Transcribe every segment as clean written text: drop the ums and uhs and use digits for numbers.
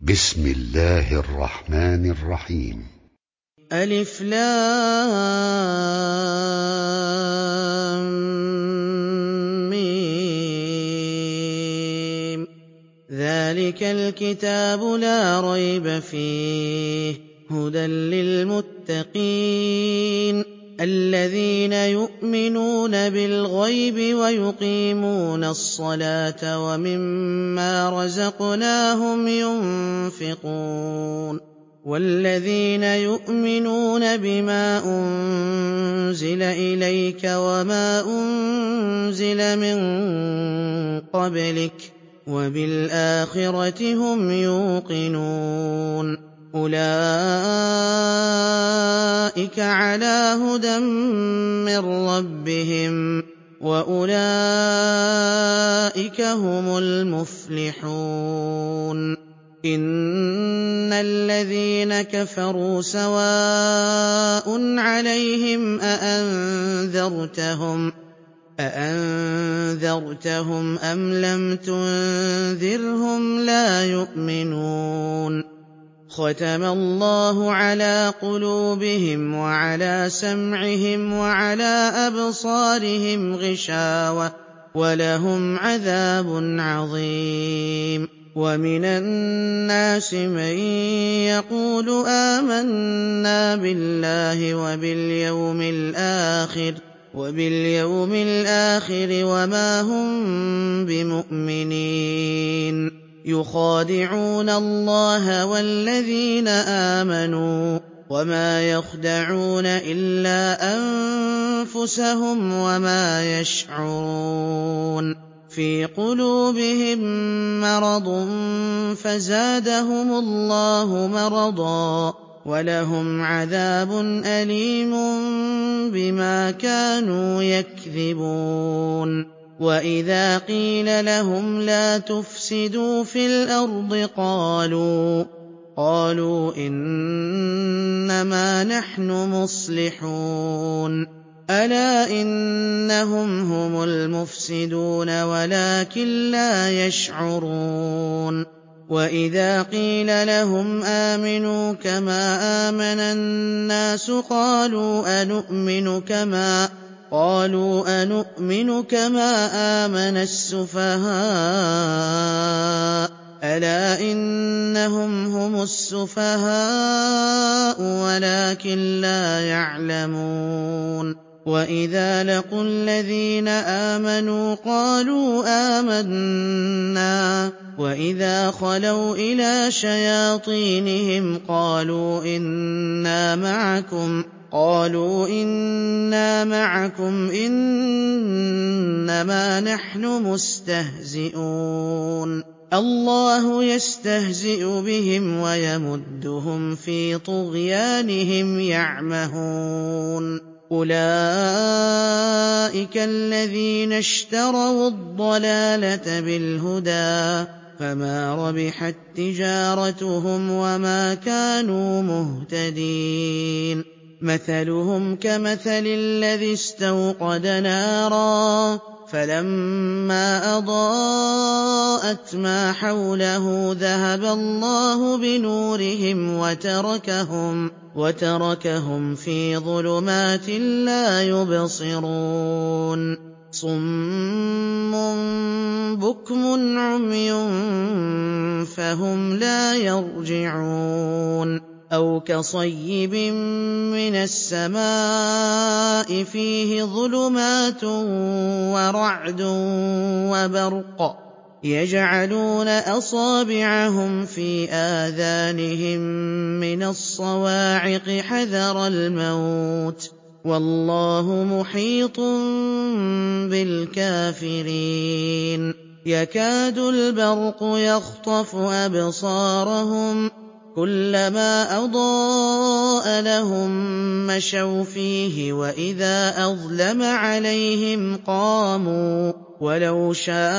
بسم الله الرحمن الرحيم. ألف لام ميم. ذلك الكتاب لا ريب فيه هدى للمتقين الذين يؤمنون بالغيب ويقيمون الصلاة ومما رزقناهم ينفقون والذين يؤمنون بما أنزل إليك وما أنزل من قبلك وبالآخرة هم يوقنون أولئك على هدى من ربهم وأولئك هم المفلحون إن الذين كفروا سواء عليهم أأنذرتهم أم لم تنذرهم لا يؤمنون ختم الله على قلوبهم وعلى سمعهم وعلى أبصارهم غشاوة ولهم عذاب عظيم ومن الناس من يقول آمنا بالله وباليوم الآخر وما هم بمؤمنين يخادعون الله والذين آمنوا وما يخدعون إلا أنفسهم وما يشعرون في قلوبهم مرض فزادهم الله مرضا ولهم عذاب أليم بما كانوا يكذبون وإذا قيل لهم لا تفسدوا في الأرض قالوا إنما نحن مصلحون ألا إنهم هم المفسدون ولكن لا يشعرون وإذا قيل لهم آمنوا كما آمن الناس قالوا أنؤمن كما آمن السفهاء ألا إنهم هم السفهاء ولكن لا يعلمون وإذا لقوا الذين آمنوا قالوا آمنا وإذا خلوا إلى شياطينهم قالوا إنا معكم إنما نحن مستهزئون الله يستهزئ بهم ويمدهم في طغيانهم يعمهون أولئك الذين اشتروا الضلالة بالهدى فما ربحت تجارتهم وما كانوا مهتدين مثلهم كمثل الذي استوقد نارا فلما أضاءت ما حوله ذهب الله بنورهم وتركهم في ظلمات لا يبصرون صم بكم عمي فهم لا يرجعون أو كصيب من السماء فيه ظلمات ورعد وبرق يجعلون أصابعهم في آذانهم من الصواعق حذر الموت والله محيط بالكافرين يكاد البرق يخطف أبصارهم كلما أضاء لهم مشوا فيه وإذا أظلم عليهم قاموا ولو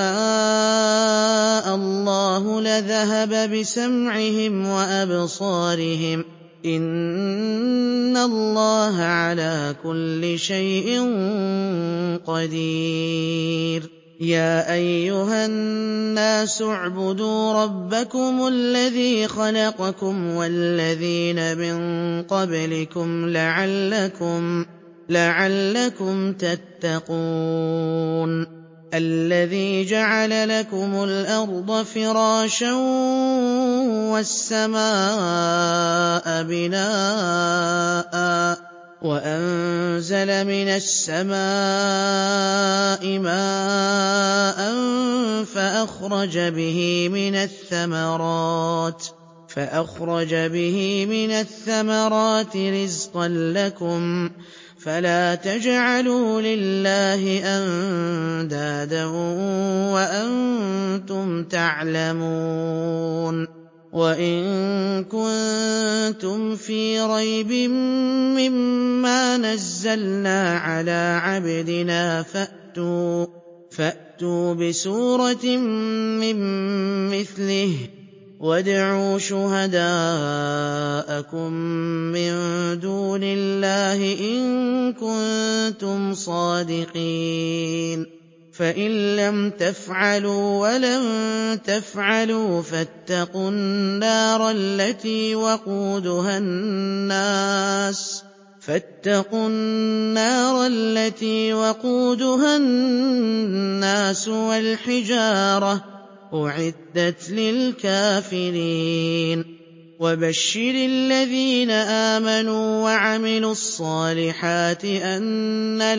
شاء الله لذهب بسمعهم وأبصارهم إن الله على كل شيء قدير يَا أَيُّهَا النَّاسُ اعْبُدُوا رَبَّكُمُ الَّذِي خَلَقَكُمْ وَالَّذِينَ مِن قَبْلِكُمْ لَعَلَّكُمْ تَتَّقُونَ الَّذِي جَعَلَ لَكُمُ الْأَرْضَ فِرَاشًا وَالسَّمَاءَ بِنَاءً وَأَنزَلَ مِنَ السَّمَاءِ مَاءً فَأَخْرَجَ بِهِ مِنَ الثَّمَرَاتِ رِزْقًا لَّكُمْ فَلَا تَجْعَلُوا لِلَّهِ أَندَادًا وَأَنتُمْ تَعْلَمُونَ وَإِن كُنتُمْ فِي رَيْبٍ مِّمَّا نَزَّلْنَا عَلَىٰ عَبْدِنَا فَأْتُوا بِسُورَةٍ مِّن مِّثْلِهِ وَادْعُوا شُهَدَاءَكُم مِّن دُونِ اللَّهِ إِن كُنتُمْ صَادِقِينَ فَإِن لَّمْ تَفْعَلُوا وَلَن تَفْعَلُوا فَاتَّقُوا النَّارَ الَّتِي وَقُودُهَا النَّاسُ وَالْحِجَارَةُ ۖ أُعِدَّتْ لِلْكَافِرِينَ وَبَشِّرِ الَّذِينَ آمَنُوا وَعَمِلُوا الصَّالِحَاتِ أَنَّ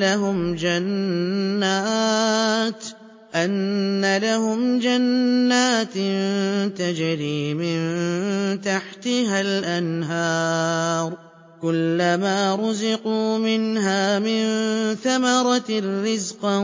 لَهُمْ جَنَّاتٍ تَجْرِي مِن تَحْتِهَا الْأَنْهَارُ كُلَّمَا رُزِقُوا مِنْهَا مِن ثَمَرَةٍ رِّزْقًا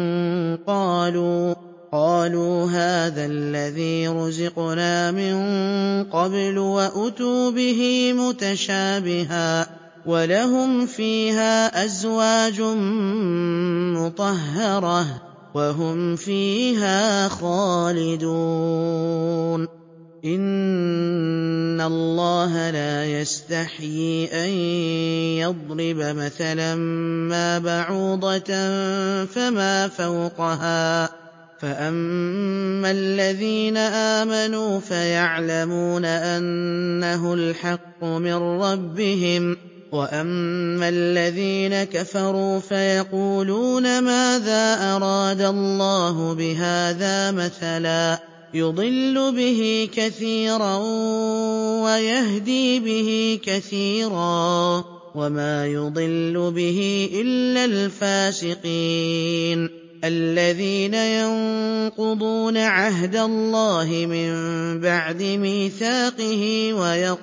قَالُوا هَٰذَا الَّذِي رُزِقْنَا مِن قَبْلُ وَأُتُوا بِهِ مُتَشَابِهًا وَلَهُمْ فِيهَا أَزْوَاجٌ مُّطَهَّرَةٌ وَهُمْ فِيهَا خَالِدُونَ إِنَّ اللَّهَ لَا يَسْتَحْيِي أَن يَضْرِبَ مَثَلًا مَّا بَعُوضَةً فَمَا فَوْقَهَا ۚ فَأَمَّا الَّذِينَ آمَنُوا فَيَعْلَمُونَ أَنَّهُ الْحَقُّ مِن رَّبِّهِمْ ۖ وَأَمَّا الَّذِينَ كَفَرُوا فَيَقُولُونَ مَاذَا أَرَادَ اللَّهُ بِهَٰذَا مَثَلًا ۘ يُضِلُّ بِهِ كَثِيرًا وَيَهْدِي بِهِ كَثِيرًا ۚ وَمَا يُضِلُّ بِهِ إِلَّا الْفَاسِقِينَ الَّذِينَ يَنقُضُونَ عَهْدَ اللَّهِ مِن بَعْدِ مِيثَاقِهِ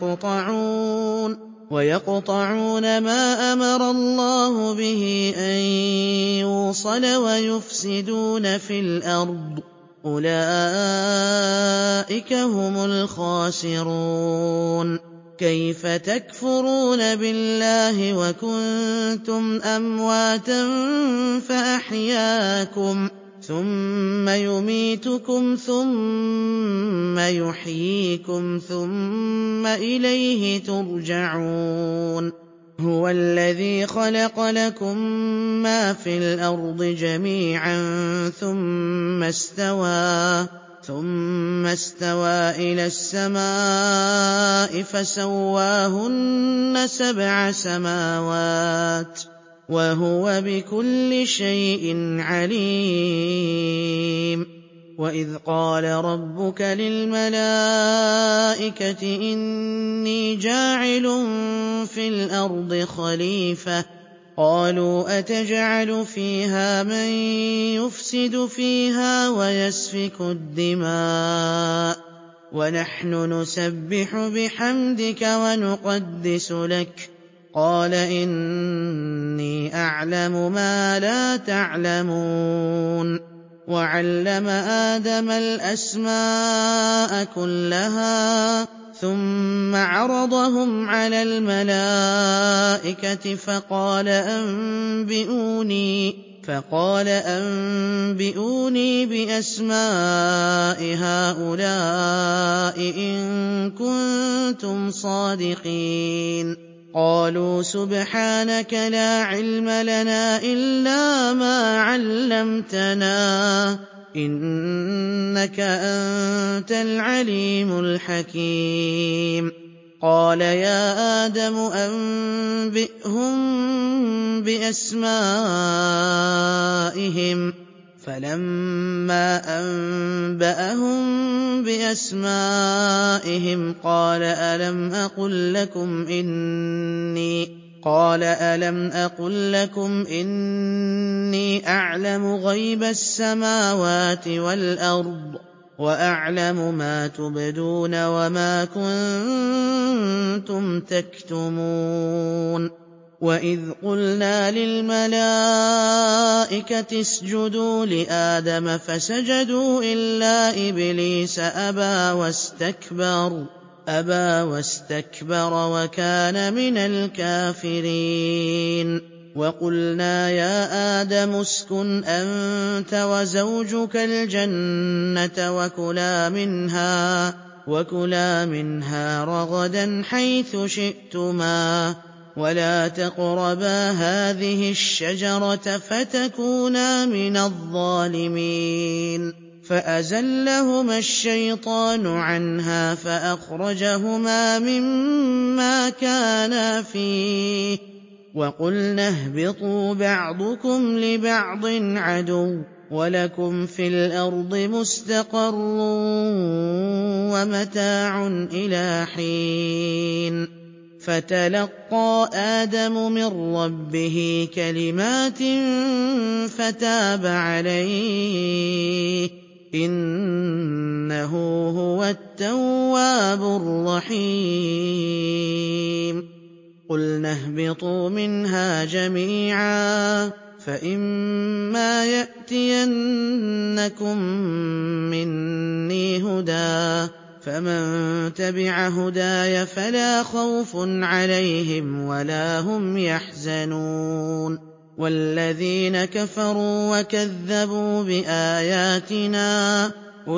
وَيَقْطَعُونَ مَا أَمَرَ اللَّهُ بِهِ أَن يُوصَلَ وَيُفْسِدُونَ فِي الْأَرْضِ ۚ أُولَٰئِكَ هُمُ الْخَاسِرُونَ كَيْفَ تَكْفُرُونَ بِاللَّهِ وَكُنتُمْ أَمْوَاتًا فَأَحْيَاكُمْ ثُمَّ يُمِيتُكُمْ ثُمَّ يُحْيِيكُمْ ثُمَّ إِلَيْهِ تُرْجَعُونَ هُوَ الَّذِي خَلَقَ لَكُم مَّا فِي الْأَرْضِ جَمِيعًا ثُمَّ اسْتَوَىٰ إِلَى السَّمَاءِ فَسَوَّاهُنَّ سَبْعَ سَمَاوَاتٍ ۚ وَهُوَ بِكُلِّ شَيْءٍ عَلِيمٌ وَإِذْ قَالَ رَبُّكَ لِلْمَلَائِكَةِ إِنِّي جَاعِلٌ فِي الْأَرْضِ خَلِيفَةً ۖ قَالُوا أَتَجْعَلُ فِيهَا مَن يُفْسِدُ فِيهَا وَيَسْفِكُ الدِّمَاءَ وَنَحْنُ نُسَبِّحُ بِحَمْدِكَ وَنُقَدِّسُ لَكَ ۖ قَالَ إِنِّي أَعْلَمُ مَا لَا تَعْلَمُونَ وَعَلَّمَ آدَمَ الْأَسْمَاءَ كُلَّهَا ثُمَّ عَرَضَهُمْ عَلَى الْمَلَائِكَةِ فَقَالَ أَنبِئُونِي بِأَسْمَاءِ هَٰؤُلَاءِ إِن كُنتُمْ صَادِقِينَ قالوا سبحانك لا علم لنا إلا ما علمتنا إنك أنت العليم الحكيم قال يا آدم أنبئهم بأسمائهم فلما أنبأهم بأسمائهم قال ألم أقل لكم إني أعلم غيب السماوات والأرض وأعلم ما تبدون وما كنتم تكتمون وإذ قلنا للملائكة اسجدوا لآدم فسجدوا إلا إبليس أبى واستكبر وكان من الكافرين وقلنا يا آدم اسكن أنت وزوجك الجنة وكلا منها رغدا حيث شئتما ولا تقربا هذه الشجرة فتكونا من الظالمين فأزلهما الشيطان عنها فأخرجهما مما كانا فيه وقلنا اهبطوا بعضكم لبعض عدو ولكم في الأرض مستقر ومتاع إلى حين فتلقى آدم من ربه كلمات فتاب عليه إنه هو التواب الرحيم قلنا اهبطوا منها جميعا فإما يأتينكم مني هدى فمن تبع هداي فلا خوف عليهم ولا هم يحزنون والذين كفروا وكذبوا بآياتنا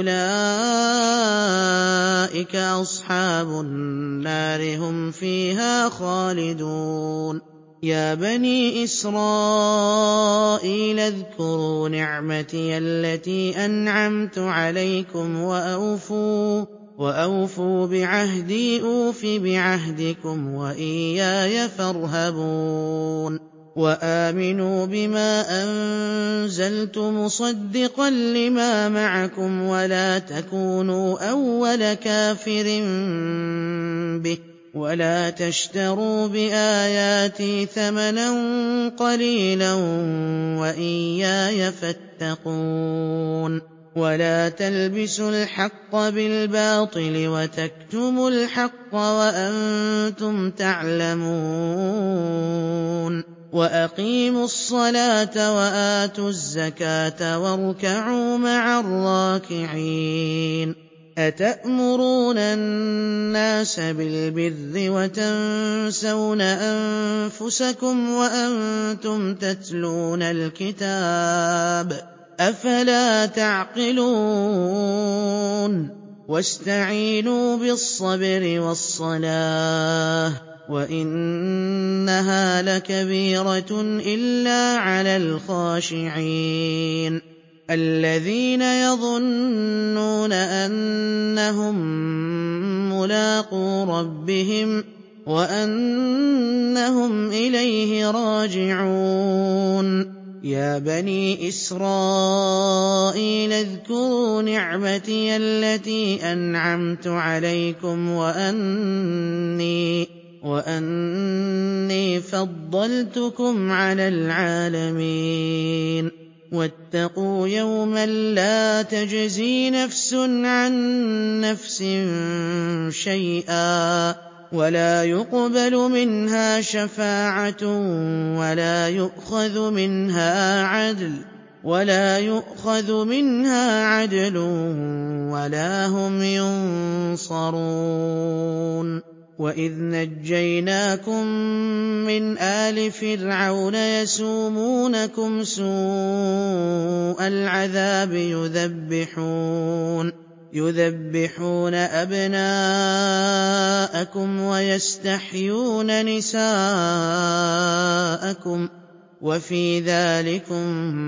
أولئك أصحاب النار هم فيها خالدون يا بني إسرائيل اذكروا نعمتي التي أنعمت عليكم وأوفوا بعهدي أوف بعهدكم وإياي فارهبون وآمنوا بما أنزلت مصدقا لما معكم ولا تكونوا أول كافر به ولا تشتروا بآياتي ثمنا قليلا وإياي فاتقون ولا تلبسوا الحق بالباطل وتكتموا الحق وأنتم تعلمون وأقيموا الصلاة وآتوا الزكاة واركعوا مع الراكعين أتأمرون الناس بالبر وتنسون أنفسكم وأنتم تتلون الكتاب أفلا تعقلون واستعينوا بالصبر والصلاة وإنها لكبيرة إلا على الخاشعين الذين يظنون أنهم ملاقو ربهم وأنهم إليه راجعون يا بني إسرائيل اذكروا نعمتي التي أنعمت عليكم وأني فضلتكم على العالمين واتقوا يوما لا تجزي نفس عن نفس شيئا ولا يقبل منها شفاعة ولا يؤخذ منها عدل ولا هم ينصرون وإذ نجيناكم من آل فرعون يسومونكم سوء العذاب يذبحون أبناءكم نِسَاءَكُمْ وَيَسْتَحْيُونَ نِسَاءَكُمْ ۚ وَفِي ذَٰلِكُم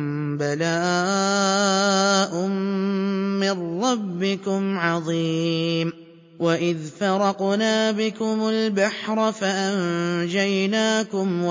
بَلَاءٌ مِّن رَّبِّكُمْ عَظِيمٌ وَإِذْ فَرَقْنَا بِكُمُ الْبَحْرَ فَأَنجَيْنَاكُمْ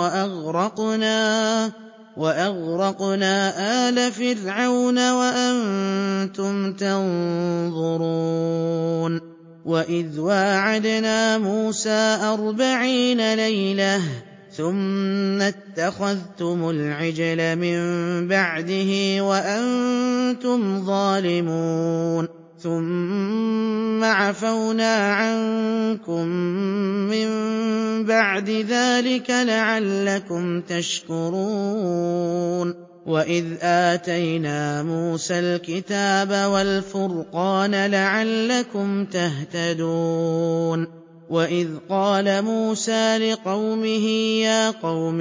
وَأَغْرَقْنَا آلَ فِرْعَوْنَ وَأَنتُمْ تَنظُرُونَ وَإِذْ وَاعَدْنَا مُوسَىٰ 40 لَيْلَةً ثُمَّ اتَّخَذْتُمُ الْعِجْلَ مِن بَعْدِهِ وَأَنتُمْ ظَالِمُونَ ثُمَّ عَفَوْنَا عَنكُم مِّن بَعْدِ ذَٰلِكَ لَعَلَّكُمْ تَشْكُرُونَ وَإِذْ آتَيْنَا مُوسَى الْكِتَابَ وَالْفُرْقَانَ لَعَلَّكُمْ تَهْتَدُونَ وَإِذْ قَالَ مُوسَىٰ لِقَوْمِهِ يَا قَوْمِ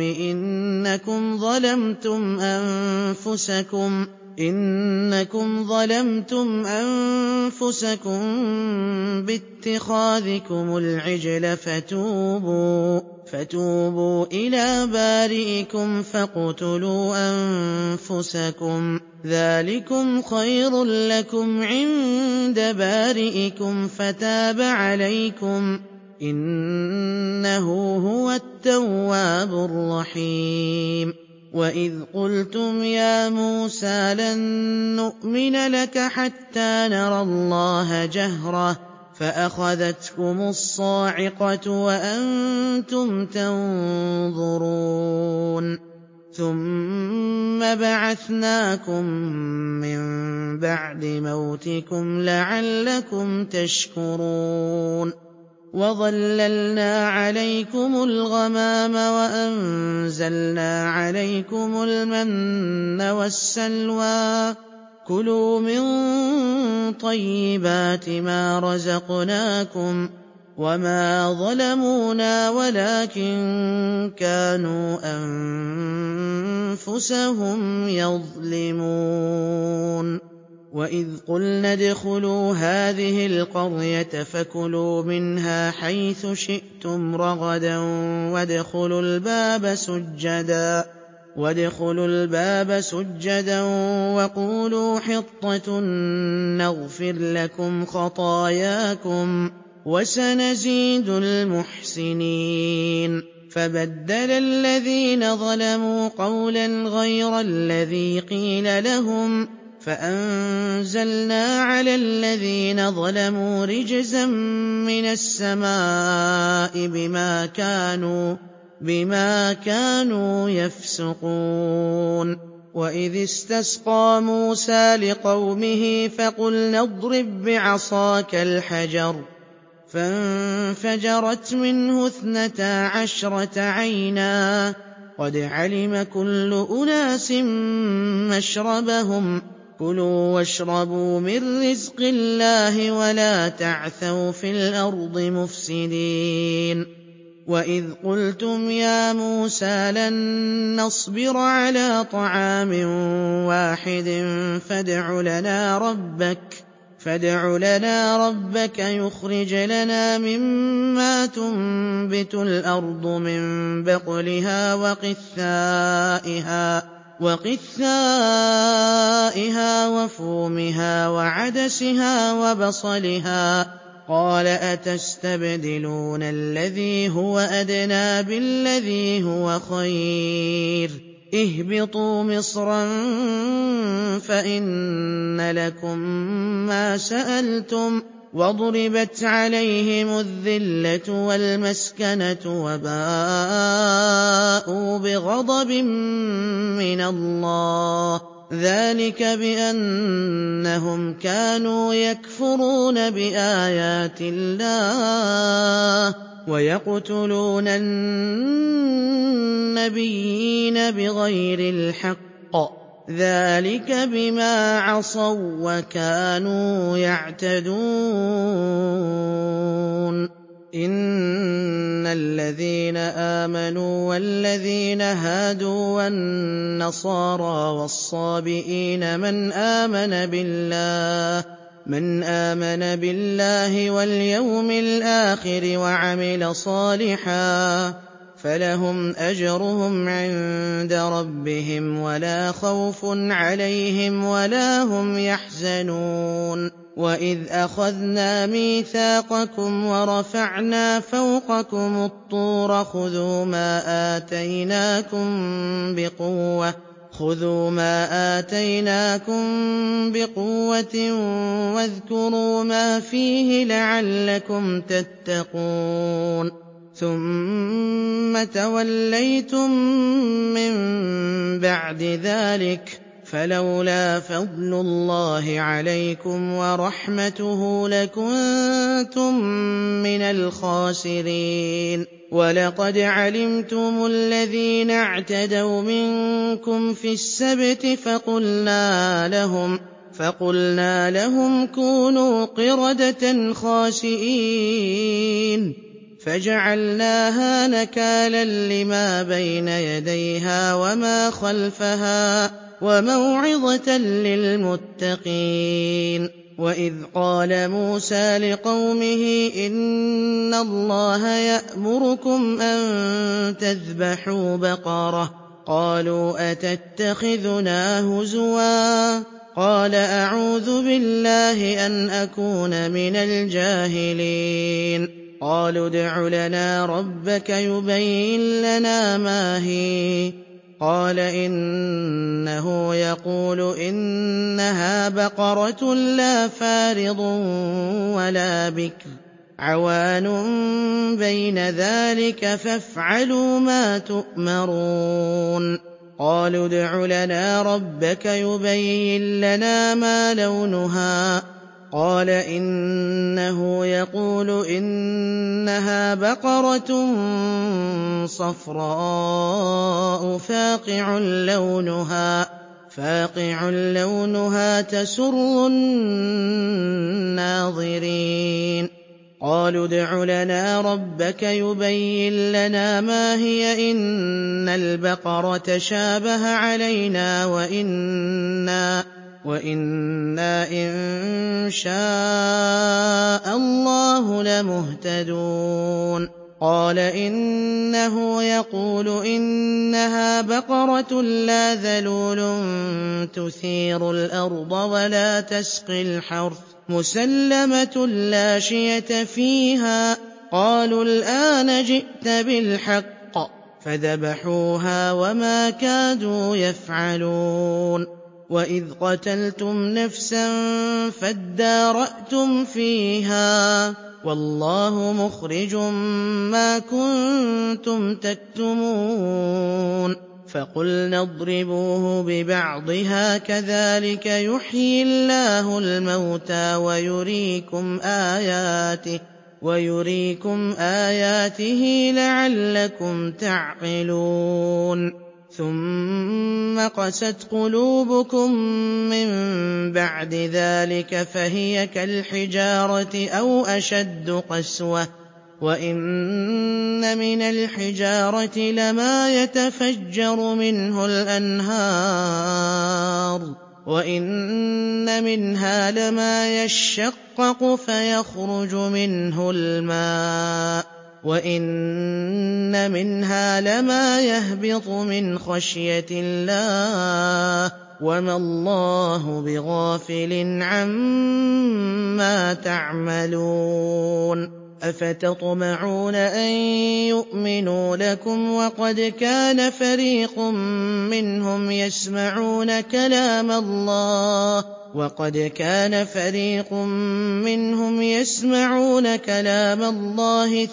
إِنَّكُمْ ظَلَمْتُمْ أَنفُسَكُم بِاتِّخَاذِكُمُ الْعِجْلَ فَتُوبُوا إِلَىٰ بَارِئِكُمْ فَاقْتُلُوا أَنفُسَكُمْ ذَٰلِكُمْ خَيْرٌ لَّكُمْ عِندَ بَارِئِكُمْ فَتَابَ عَلَيْكُمْ ۚ إِنَّهُ هُوَ التَّوَّابُ الرَّحِيمُ وَإِذْ قُلْتُمْ يَا مُوسَىٰ لَن نُّؤْمِنَ لَكَ حَتَّىٰ نَرَى اللَّهَ جَهْرَةً فَأَخَذَتْكُمُ الصَّاعِقَةُ وَأَنتُمْ تَنظُرُونَ ثُمَّ بَعَثْنَاكُم مِّن بَعْدِ مَوْتِكُمْ لَعَلَّكُمْ تَشْكُرُونَ وَظَلَّلْنَا عَلَيْكُمُ الْغَمَامَ وَأَنزَلْنَا عَلَيْكُمُ الْمَنَّ وَالسَّلْوَىٰ ۖ كُلُوا مِن طَيِّبَاتِ مَا رَزَقْنَاكُمْ ۚ وَمَا ظَلَمُونَا وَلَٰكِن كَانُوا أَنفُسَهُمْ يَظْلِمُونَ وَإِذْ قُلْنَا ادْخُلُوا هَٰذِهِ الْقَرْيَةَ فَكُلُوا مِنْهَا حَيْثُ شِئْتُمْ رَغَدًا وَادْخُلُوا الْبَابَ سُجَّدًا وَقُولُوا حِطَّةٌ نَّغْفِرْ لَكُمْ خَطَايَاكُمْ ۚ وَسَنَزِيدُ الْمُحْسِنِينَ فَبَدَّلَ الَّذِينَ ظَلَمُوا قَوْلًا غَيْرَ الَّذِي قِيلَ لَهُمْ فَأَنزَلْنَا عَلَى الَّذِينَ ظَلَمُوا رِجْزًا مِّنَ السَّمَاءِ بِمَا كَانُوا يَفْسُقُونَ وَإِذِ اسْتَسْقَىٰ مُوسَىٰ لِقَوْمِهِ فَقُلْنَا اضْرِب بِّعَصَاكَ الْحَجَرَ ۖ فَانفَجَرَتْ مِنْهُ 12 عَيْنًا ۖ قَدْ عَلِمَ كُلُّ أُنَاسٍ مَّشْرَبَهُمْ ۖ كُلُوا وَاشْرَبُوا مِن رِّزْقِ اللَّهِ وَلَا تَعْثَوْا فِي الْأَرْضِ مُفْسِدِينَ وَإِذْ قُلْتُمْ يَا مُوسَىٰ لَن نَّصْبِرَ عَلَىٰ طَعَامٍ وَاحِدٍ فَادْعُ لَنَا رَبَّكَ يُخْرِجْ لَنَا مِمَّا تُنبِتُ الْأَرْضُ مِن بَقْلِهَا وَقِثَّائِهَا وَفُومِهَا وَعَدَسِهَا وَبَصَلِهَا ۖ قَالَ أَتَسْتَبْدِلُونَ الَّذِي هُوَ أَدْنَىٰ بِالَّذِي هُوَ خَيْرٌ ۚ اهْبِطُوا مِصْرًا فَإِنَّ لَكُم مَّا سَأَلْتُمْ ۗ وَضُرِبَتْ عَلَيْهِمُ الذِّلَّةُ وَالْمَسْكَنَةُ وَبَاءُوا بِغَضَبٍ مِّنَ اللَّهِ ۗ ذَٰلِكَ بِأَنَّهُمْ كَانُوا يَكْفُرُونَ بِآيَاتِ اللَّهِ وَيَقْتُلُونَ النَّبِيِّينَ بِغَيْرِ الْحَقِّ ۗ ذَٰلِكَ بِمَا عَصَوا وَّكَانُوا يَعْتَدُونَ إِنَّ الَّذِينَ آمَنُوا وَالَّذِينَ هَادُوا وَالنَّصَارَىٰ وَالصَّابِئِينَ مَنْ آمَنَ مَنْ آمَنَ بِاللَّهِ وَالْيَوْمِ الْآخِرِ وَعَمِلَ صَالِحًا فَلَهُمْ أَجْرُهُمْ عِندَ رَبِّهِمْ وَلَا خَوْفٌ عَلَيْهِمْ وَلَا هُمْ يَحْزَنُونَ وَإِذْ أَخَذْنَا مِيثَاقَكُمْ وَرَفَعْنَا فَوْقَكُمُ الطُّورَ خُذُوا مَا آتَيْنَاكُم بِقُوَّةٍ وَاذْكُرُوا مَا فِيهِ لَعَلَّكُمْ تَتَّقُونَ ثُمَّ تَوَلَّيْتُم مِّن بَعْدِ ذَٰلِكَ فَلَوْلَا فَضْلُ اللَّهِ عَلَيْكُمْ وَرَحْمَتُهُ لَكُنتُم مِّنَ الْخَاسِرِينَ وَلَقَدْ عَلِمْتُمُ الَّذِينَ اعْتَدَوْا مِنكُمْ فِي السَّبْتِ فَقُلْنَا لَهُمْ كُونُوا قِرَدَةً خَاسِئِينَ فَجَعَلْنَاهَا نَكَالًا لِّمَا بَيْنَ يَدَيْهَا وَمَا خَلْفَهَا وَمَوْعِظَةً لِّلْمُتَّقِينَ وَإِذْ قَالَ مُوسَىٰ لِقَوْمِهِ إِنَّ اللَّهَ يَأْمُرُكُمْ أَن تَذْبَحُوا بَقَرَةً قَالُوا أَتَتَّخِذُنَا هُزُوًا قَالَ أَعُوذُ بِاللَّهِ أَنْ أَكُونَ مِنَ الْجَاهِلِينَ قَالُوا ادْعُ لَنَا رَبَّكَ يُبَيِّن لَّنَا مَا هِيَ قَالَ إِنَّهُ يَقُولُ إِنَّهَا بَقَرَةٌ لَّا فَارِضٌ وَلَا بِكْرٌ عَوَانٌ بَيْنَ ذَٰلِكَ فَافْعَلُوا مَا تُؤْمَرُونَ قَالُوا ادْعُ لَنَا رَبَّكَ يُبَيِّن لَّنَا مَا لَوْنُهَا قَالَ إِنَّهُ يَقُولُ إِنَّهَا بَقَرَةٌ صَفْرَاءُ فَاقِعٌ لَّوْنُهَا تَسُرُّ النَّاظِرِينَ قَالُوا ادْعُ لَنَا رَبَّكَ يُبَيِّن لَّنَا مَا هِيَ إِنَّ الْبَقَرَ تَشَابَهَ عَلَيْنَا وَإِنَّا إِن شَاءَ اللَّهُ لَمُهْتَدُونَ قَالَ إِنَّهُ يَقُولُ إِنَّهَا بَقَرَةٌ لَّا ذَلُولٌ تُثِيرُ الْأَرْضَ وَلَا تَسْقِي الْحَرْثَ مُسَلَّمَةٌ لَّا شِيَةَ فِيهَا قَالُوا الْآنَ جِئْتَ بِالْحَقِّ فَذَبَحُوهَا وَمَا كَادُوا يَفْعَلُونَ وَإِذْ قَتَلْتُمْ نَفْسًا فَادَّارَأْتُمْ فِيهَا وَاللَّهُ مُخْرِجٌ مَّا كُنتُمْ تَكْتُمُونَ فَقُلْنَا اضْرِبُوهُ بِبَعْضِهَا كَذَٰلِكَ يُحْيِي اللَّهُ الْمَوْتَىٰ وَيُرِيكُمْ آيَاتِهِ لَعَلَّكُمْ تَعْقِلُونَ ثُمَّ قَسَتْ قُلُوبُكُم مِّن بَعْدِ ذَٰلِكَ فَهِيَ كَالْحِجَارَةِ أَوْ أَشَدُّ قَسْوَةً وَإِنَّ مِنَ الْحِجَارَةِ لَمَا يَتَفَجَّرُ مِنْهُ الْأَنْهَارُ وَإِنَّ مِنْهَا لَمَا يَشَّقَّقُ فَيَخْرُجُ مِنْهُ الْمَاءُ وَإِنَّ مِنْهَا لَمَا يَهْبِطُ مِنْ خَشْيَةِ اللَّهِ وَمَا اللَّهُ بِغَافِلٍ عَمَّا تَعْمَلُونَ أَفَتَطْمَعُونَ أَن يُؤْمِنُوا لَكُمْ وَقَدْ كَانَ فَرِيقٌ مِّنْهُمْ يَسْمَعُونَ كَلَامَ اللَّهِ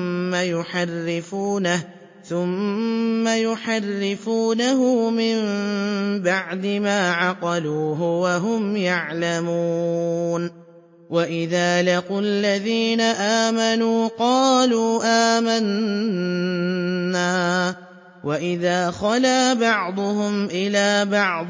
ثُمَّ يُحَرِّفُونَهُ مِن بَعْدِ مَا عَقَلُوهُ وَهُمْ يَعْلَمُونَ وَإِذَا لَقُوا الَّذِينَ آمَنُوا قَالُوا آمَنَّا وَإِذَا خَلَا بَعْضُهُمْ إِلَىٰ بَعْضٍ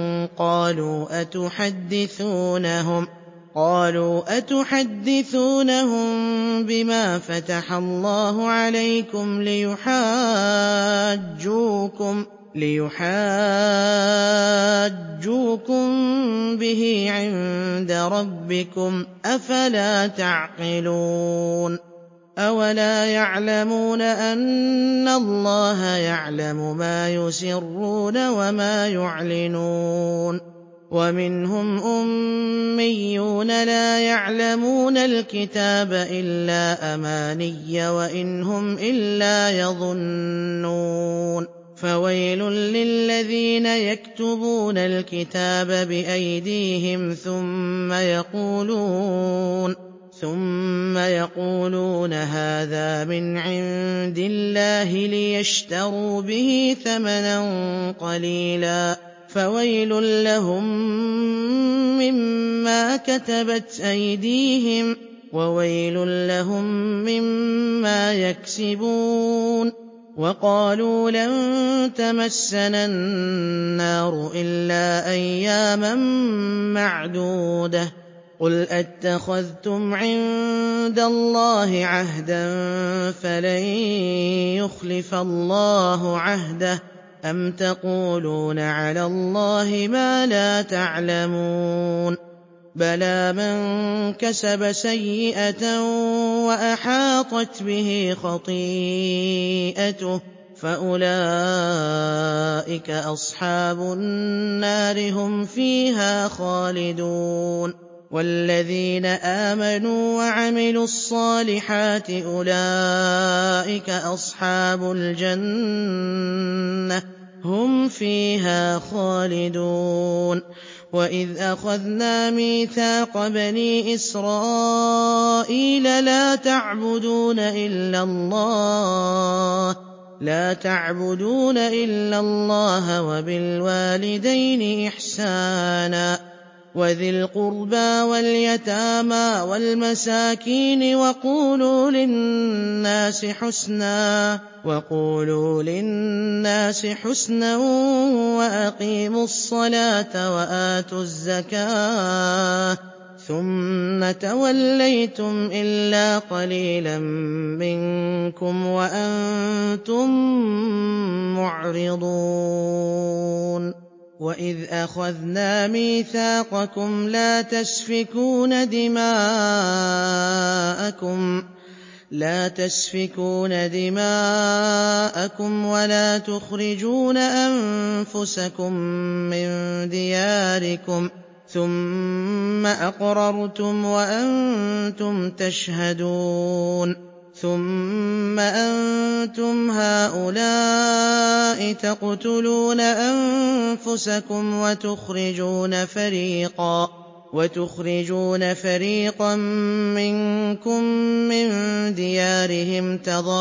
قَالُوا أَتُحَدِّثُونَهُم بِمَا فَتَحَ اللَّهُ عَلَيْكُمْ ليحاجوكم به عند ربكم ۖ أفلا تعقلون أولا يعلمون أن الله يعلم ما يسرون وما يعلنون ومنهم أميون لا يعلمون الكتاب إلا أماني وإن هم إلا يظنون فويل للذين يكتبون الكتاب بأيديهم ثم يقولون هذا من عند الله ليشتروا به ثمنا قليلا فويل لهم مما كتبت أيديهم وويل لهم مما يكسبون وقالوا لن تمسنا النار إلا أياما معدودة قل أتخذتم عند الله عهدا فلن يخلف الله عهده أم تقولون على الله ما لا تعلمون بلى من كسب سيئة وأحاطت به خطيئته فأولئك أصحاب النار هم فيها خالدون والذين آمنوا وعملوا الصالحات أولئك أصحاب الجنة هم فيها خالدون وإذ أخذنا ميثاق بني إسرائيل لا تعبدون إلا الله وبالوالدين إحسانا وذي القربى واليتامى والمساكين وقولوا للناس حسنا وأقيموا الصلاة وآتوا الزكاة ثم توليتم إلا قليلا منكم وأنتم معرضون وإذ أخذنا ميثاقكم لا تسفكون دماءكم ولا تخرجون أنفسكم من دياركم ثم أقررتم وأنتم تشهدون ثم أنتم هؤلاء تقتلون أنفسكم وتخرجون فريقا منكم من ديارهم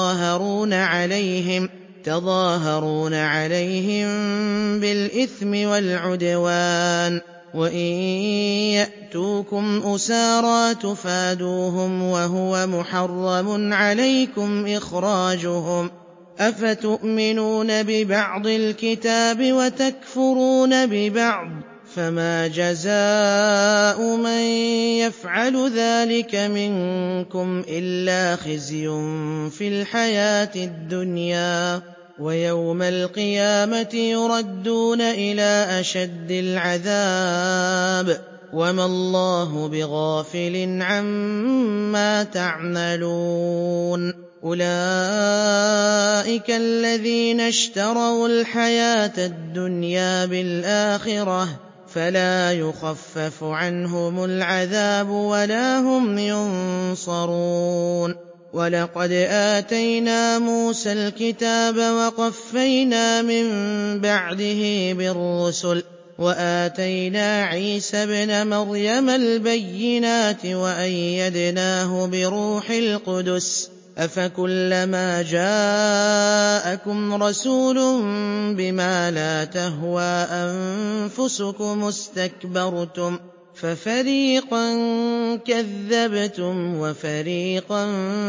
تظاهرون عليهم بالإثم والعدوان وإن يأتوكم أسارى تفادوهم وهو محرم عليكم إخراجهم أفتؤمنون ببعض الكتاب وتكفرون ببعض فما جزاء من يفعل ذلك منكم إلا خزي في الحياة الدنيا ويوم القيامة يردون إلى أشد العذاب وما الله بغافل عما تعملون أولئك الذين اشتروا الحياة الدنيا بالآخرة فلا يخفف عنهم العذاب ولا هم ينصرون ولقد آتينا موسى الكتاب وقفينا من بعده بالرسل وآتينا عيسى ابن مريم البينات وأيدناه بروح القدس أفكلما جاءكم رسول بما لا تهوى أنفسكم استكبرتم ففريقا كذبتم وفريقا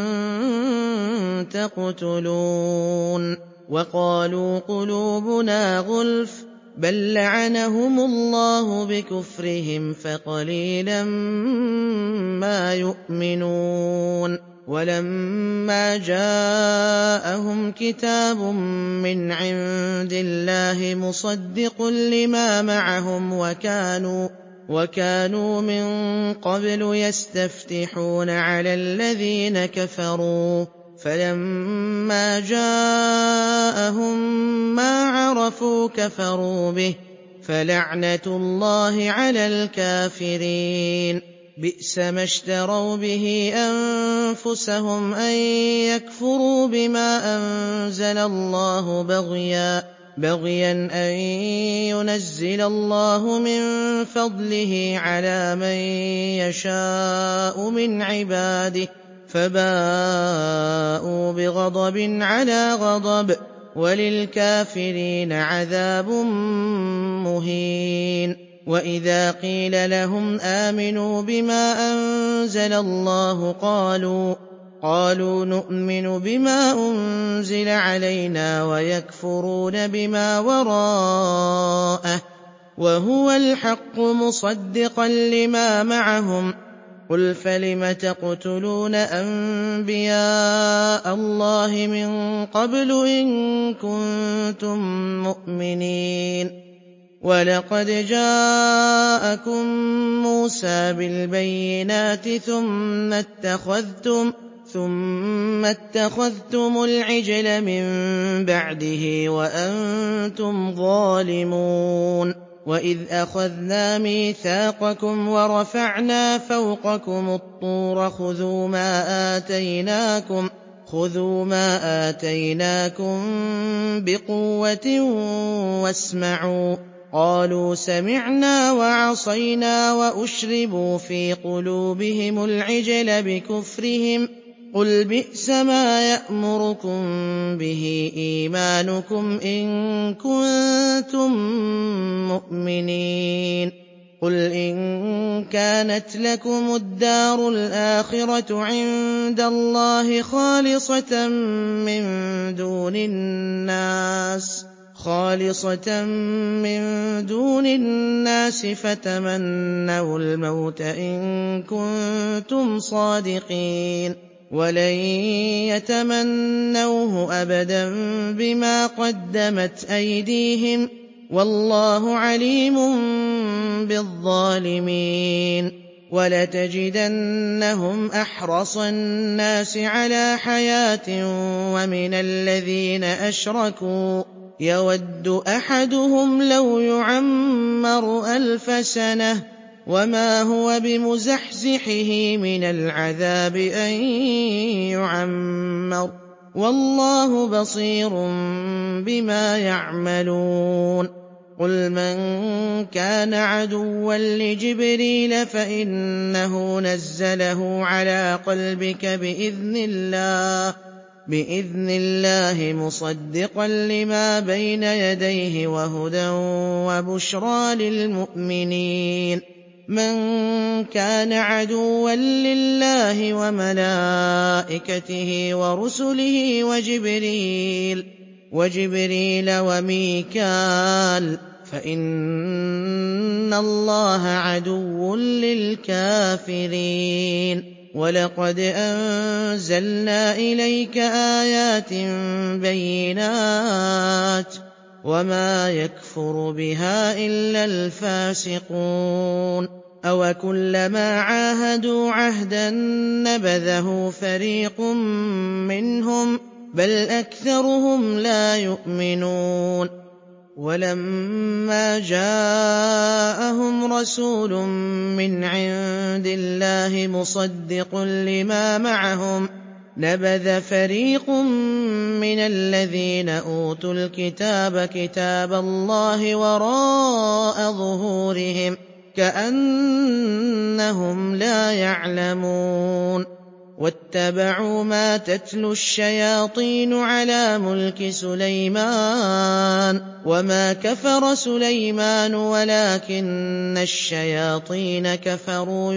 تقتلون وقالوا قلوبنا غلف بل لعنهم الله بكفرهم فقليلا ما يؤمنون وَلَمَّا جَاءَهُمْ كِتَابٌ مِّنْ عِندِ اللَّهِ مُصَدِّقٌ لِّمَا مَعَهُمْ وَكَانُوا مِن قَبْلُ يَسْتَفْتِحُونَ عَلَى الَّذِينَ كَفَرُوا فَلَمَّا جَاءَهُم مَّا عَرَفُوا كَفَرُوا بِهِ فَلَعْنَةُ اللَّهِ عَلَى الْكَافِرِينَ بِئْسَ مَا اشْتَرَوْا بِهِ أَنفُسَهُمْ أَن يَكْفُرُوا بِمَا أَنزَلَ اللَّهُ بَغْيًا أَن يُنَزِّلَ اللَّهُ مِن فَضْلِهِ عَلَىٰ مَن يَشَاءُ مِنْ عِبَادِهِ فَبَاءُوا بِغَضَبٍ عَلَىٰ غَضَبٍ ۚ وَلِلْكَافِرِينَ عَذَابٌ مُّهِينٌ وَإِذَا قِيلَ لَهُمْ آمِنُوا بِمَا أَنزَلَ اللَّهُ قَالُوا نُؤْمِنُ بِمَا أُنزِلَ عَلَيْنَا وَيَكْفُرُونَ بِمَا وَرَاءَهُ وَهُوَ الْحَقُّ مُصَدِّقًا لِّمَا مَعَهُمْ ۗ قُلْ فَلِمَ تَقْتُلُونَ أَنبِيَاءَ اللَّهِ مِن قَبْلُ إِن كُنتُم مُّؤْمِنِينَ وَلَقَدْ جَاءَكُم مُّوسَىٰ بِالْبَيِّنَاتِ ثُمَّ اتَّخَذْتُمُ الْعِجْلَ مِن بَعْدِهِ وَأَنتُمْ ظَالِمُونَ وَإِذْ أَخَذْنَا مِيثَاقَكُمْ وَرَفَعْنَا فَوْقَكُمُ الطُّورَ خُذُوا مَا آتَيْنَاكُم بِقُوَّةٍ وَاسْمَعُوا ۖ قَالُوا سَمِعْنَا وَعَصَيْنَا وَأُشْرِبُوا فِي قُلُوبِهِمُ الْعِجْلَ بِكُفْرِهِمْ ۚ قُلْ بِئْسَ مَا يَأْمُرُكُم بِهِ إِيمَانُكُمْ إِن كُنتُم مُّؤْمِنِينَ قُلْ إِن كَانَتْ لَكُمُ الدَّارُ الْآخِرَةُ عِندَ اللَّهِ خَالِصَةً مِّن دُونِ النَّاسِ فَتَمَنَّوُا الْمَوْتَ إِن كُنتُمْ صَادِقِينَ وَلَن يَتَمَنَّوْهُ أَبَدًا بِمَا قَدَّمَتْ أَيْدِيهِمْ ۗ وَاللَّهُ عَلِيمٌ بِالظَّالِمِينَ وَلَتَجِدَنَّهُمْ أَحْرَصَ النَّاسِ عَلَىٰ حَيَاةٍ وَمِنَ الَّذِينَ أَشْرَكُوا يَوَدُّ أَحَدُهُمْ لَوْ يُعَمَّرُ أَلْفَ سَنَةٍ وَمَا هُوَ بِمُزَحْزِحِهِ مِنَ الْعَذَابِ أَن يُعَمَّرَ ۗ وَاللَّهُ بَصِيرٌ بِمَا يَعْمَلُونَ قُلْ مَن كَانَ عَدُوًّا لِّجِبْرِيلَ فَإِنَّهُ نَزَّلَهُ عَلَىٰ قَلْبِكَ بِإِذْنِ اللَّهِ مُصَدِّقًا لِّمَا بَيْنَ يَدَيْهِ وَهُدًى وَبُشْرَىٰ لِلْمُؤْمِنِينَ مَن كَانَ عَدُوًّا لِّلَّهِ وَمَلَائِكَتِهِ وَرُسُلِهِ وَجِبْرِيلَ وَمِيكَالَ فَإِنَّ اللَّهَ عَدُوٌّ لِّلْكَافِرِينَ وَلَقَدْ أَنزَلْنَا إِلَيْكَ آيَاتٍ بَيِّنَاتٍ ۖ وَمَا يَكْفُرُ بِهَا إِلَّا الْفَاسِقُونَ أَوَكُلَّمَا عَاهَدُوا عَهْدًا نَّبَذَهُ فَرِيقٌ مِّنْهُم ۚ بَلْ أَكْثَرُهُمْ لَا يُؤْمِنُونَ وَلَمَّا جَاءَهُمْ رَسُولٌ مِّنْ عِندِ اللَّهِ مُصَدِّقٌ لِّمَا مَعَهُمْ نَبَذَ فَرِيقٌ مِّنَ الَّذِينَ أُوتُوا الْكِتَابَ كِتَابَ اللَّهِ وَرَاءَ ظُهُورِهِمْ كَأَنَّهُمْ لَا يَعْلَمُونَ وَاتَّبَعُوا مَا تَتْلُو الشَّيَاطِينُ عَلَىٰ مُلْكِ سُلَيْمَانَ وَمَا كَفَرَ سُلَيْمَانُ وَلَٰكِنَّ الشَّيَاطِينَ كَفَرُوا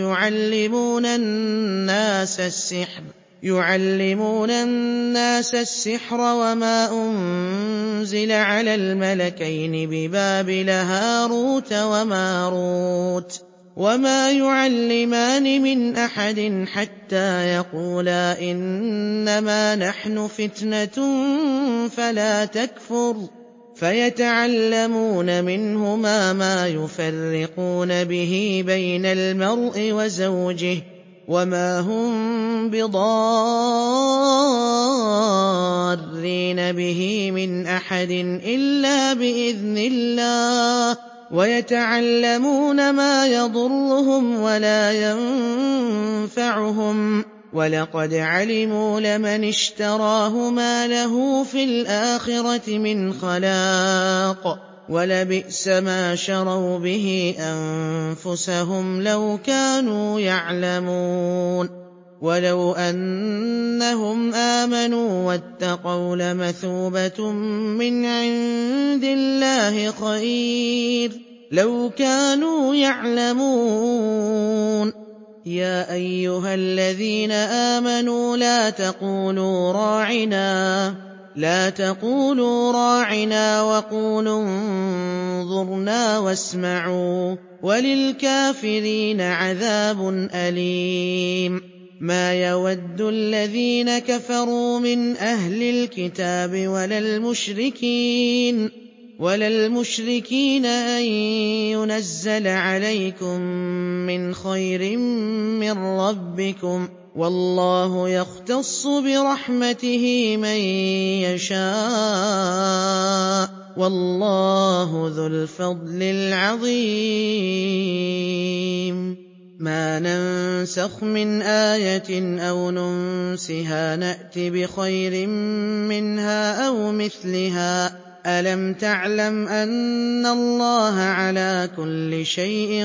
يُعَلِّمُونَ النَّاسَ السِّحْرَ وَمَا أُنزِلَ عَلَى الْمَلَكَيْنِ بِبَابِلَ هَارُوتَ وَمَارُوتَ وما يعلمان من أحد حتى يقولا إنما نحن فتنة فلا تكفر فيتعلمون منهما ما يفرقون به بين المرء وزوجه وما هم بضارين به من أحد إلا بإذن الله ويتعلمون ما يضرهم ولا ينفعهم ولقد علموا لمن اشتراه ما له في الآخرة من خلاق ولبئس ما شروا به أنفسهم لو كانوا يعلمون ولو أنهم آمنوا واتقوا لمثوبة من عند الله خير لو كانوا يعلمون يا أيها الذين آمنوا لا تقولوا راعنا وقولوا انظرنا واسمعوا وللكافرين عذاب أليم ما يود الذين كفروا من أهل الكتاب ولا المشركين أن ينزل عليكم من خير من ربكم والله يختص برحمته من يشاء والله ذو الفضل العظيم ما ننسخ من آية أو ننسها نأت بخير منها أو مثلها ألم تعلم أن الله على كل شيء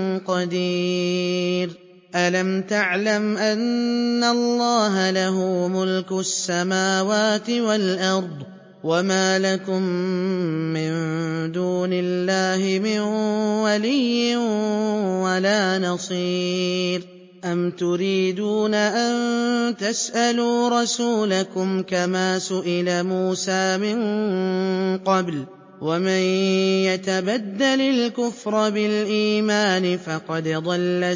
قدير ألم تعلم أن الله له ملك السماوات والأرض وما لكم من دون الله من ولي ولا نصير أم تريدون أن تسألوا رسولكم كما سئل موسى من قبل ومن يتبدل الكفر بالإيمان فقد ضل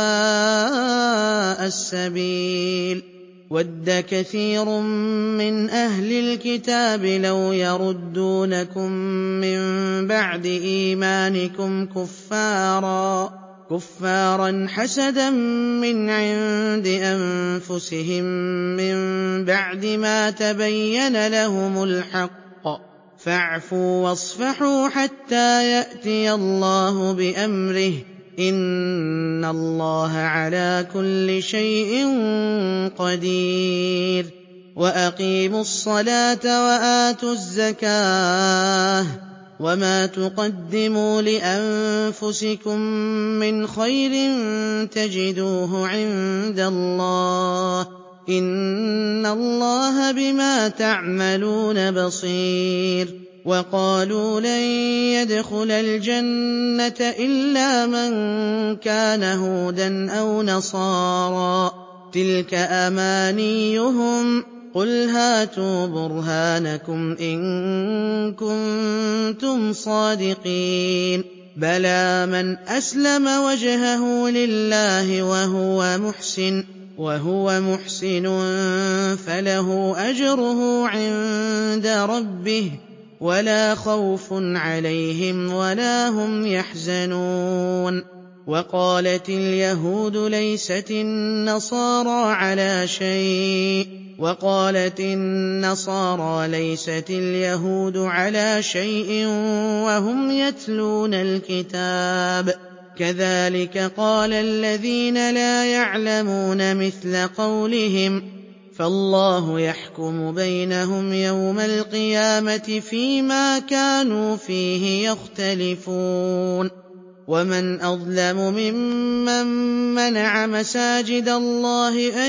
سواء السبيل وَدَّ كَثِيرٌ مِّنْ أَهْلِ الْكِتَابِ لَوْ يَرُدُّونَكُم مِّن بَعْدِ إِيمَانِكُمْ كُفَّارًا حَسَدًا مِّنْ عِندِ أَنفُسِهِم مِّن بَعْدِ مَا تَبَيَّنَ لَهُمُ الْحَقُّ فَاعْفُوا وَاصْفَحُوا حَتَّىٰ يَأْتِيَ اللَّهُ بِأَمْرِهِ ۗ إِنَّ اللَّهَ عَلَىٰ كُلِّ شَيْءٍ قَدِيرٌ وَأَقِيمُوا الصَّلَاةَ وَآتُوا الزَّكَاةَ وَمَا تُقَدِّمُوا لِأَنفُسِكُم مِّنْ خَيْرٍ تَجِدُوهُ عِندَ اللَّهِ ۗ إِنَّ اللَّهَ بِمَا تَعْمَلُونَ بَصِيرٌ وَقَالُوا لَن يَدْخُلَ الْجَنَّةَ إِلَّا مَن كَانَ هُودًا أَوْ نَصَارَىٰ ۗ تِلْكَ أَمَانِيُّهُمْ ۖ قُلْ هَاتُوا بُرْهَانَكُمْ إِن كُنتُمْ صَادِقِينَ بَلَىٰ مَنْ أَسْلَمَ وَجْهَهُ لِلَّهِ وَهُوَ مُحْسِنٌ فَلَهُ أَجْرُهُ عِندَ رَبِّهِ وَلَا خَوْفٌ عَلَيْهِمْ وَلَا هُمْ يَحْزَنُونَ وَقَالَتِ الْيَهُودُ لَيْسَتِ النَّصَارَىٰ عَلَىٰ شَيْءٍ وَقَالَتِ النَّصَارَىٰ لَيْسَتِ الْيَهُودُ عَلَىٰ شَيْءٍ وَهُمْ يَتْلُونَ الْكِتَابَ ۗ كَذَٰلِكَ قَالَ الَّذِينَ لَا يَعْلَمُونَ مِثْلَ قَوْلِهِمْ ۚ فَاللَّهُ يَحْكُمُ بَيْنَهُمْ يَوْمَ الْقِيَامَةِ فِيمَا كَانُوا فِيهِ يَخْتَلِفُونَ وَمَنْ أَظْلَمُ مِمَّن مَّنَعَ مَسَاجِدَ اللَّهِ أَن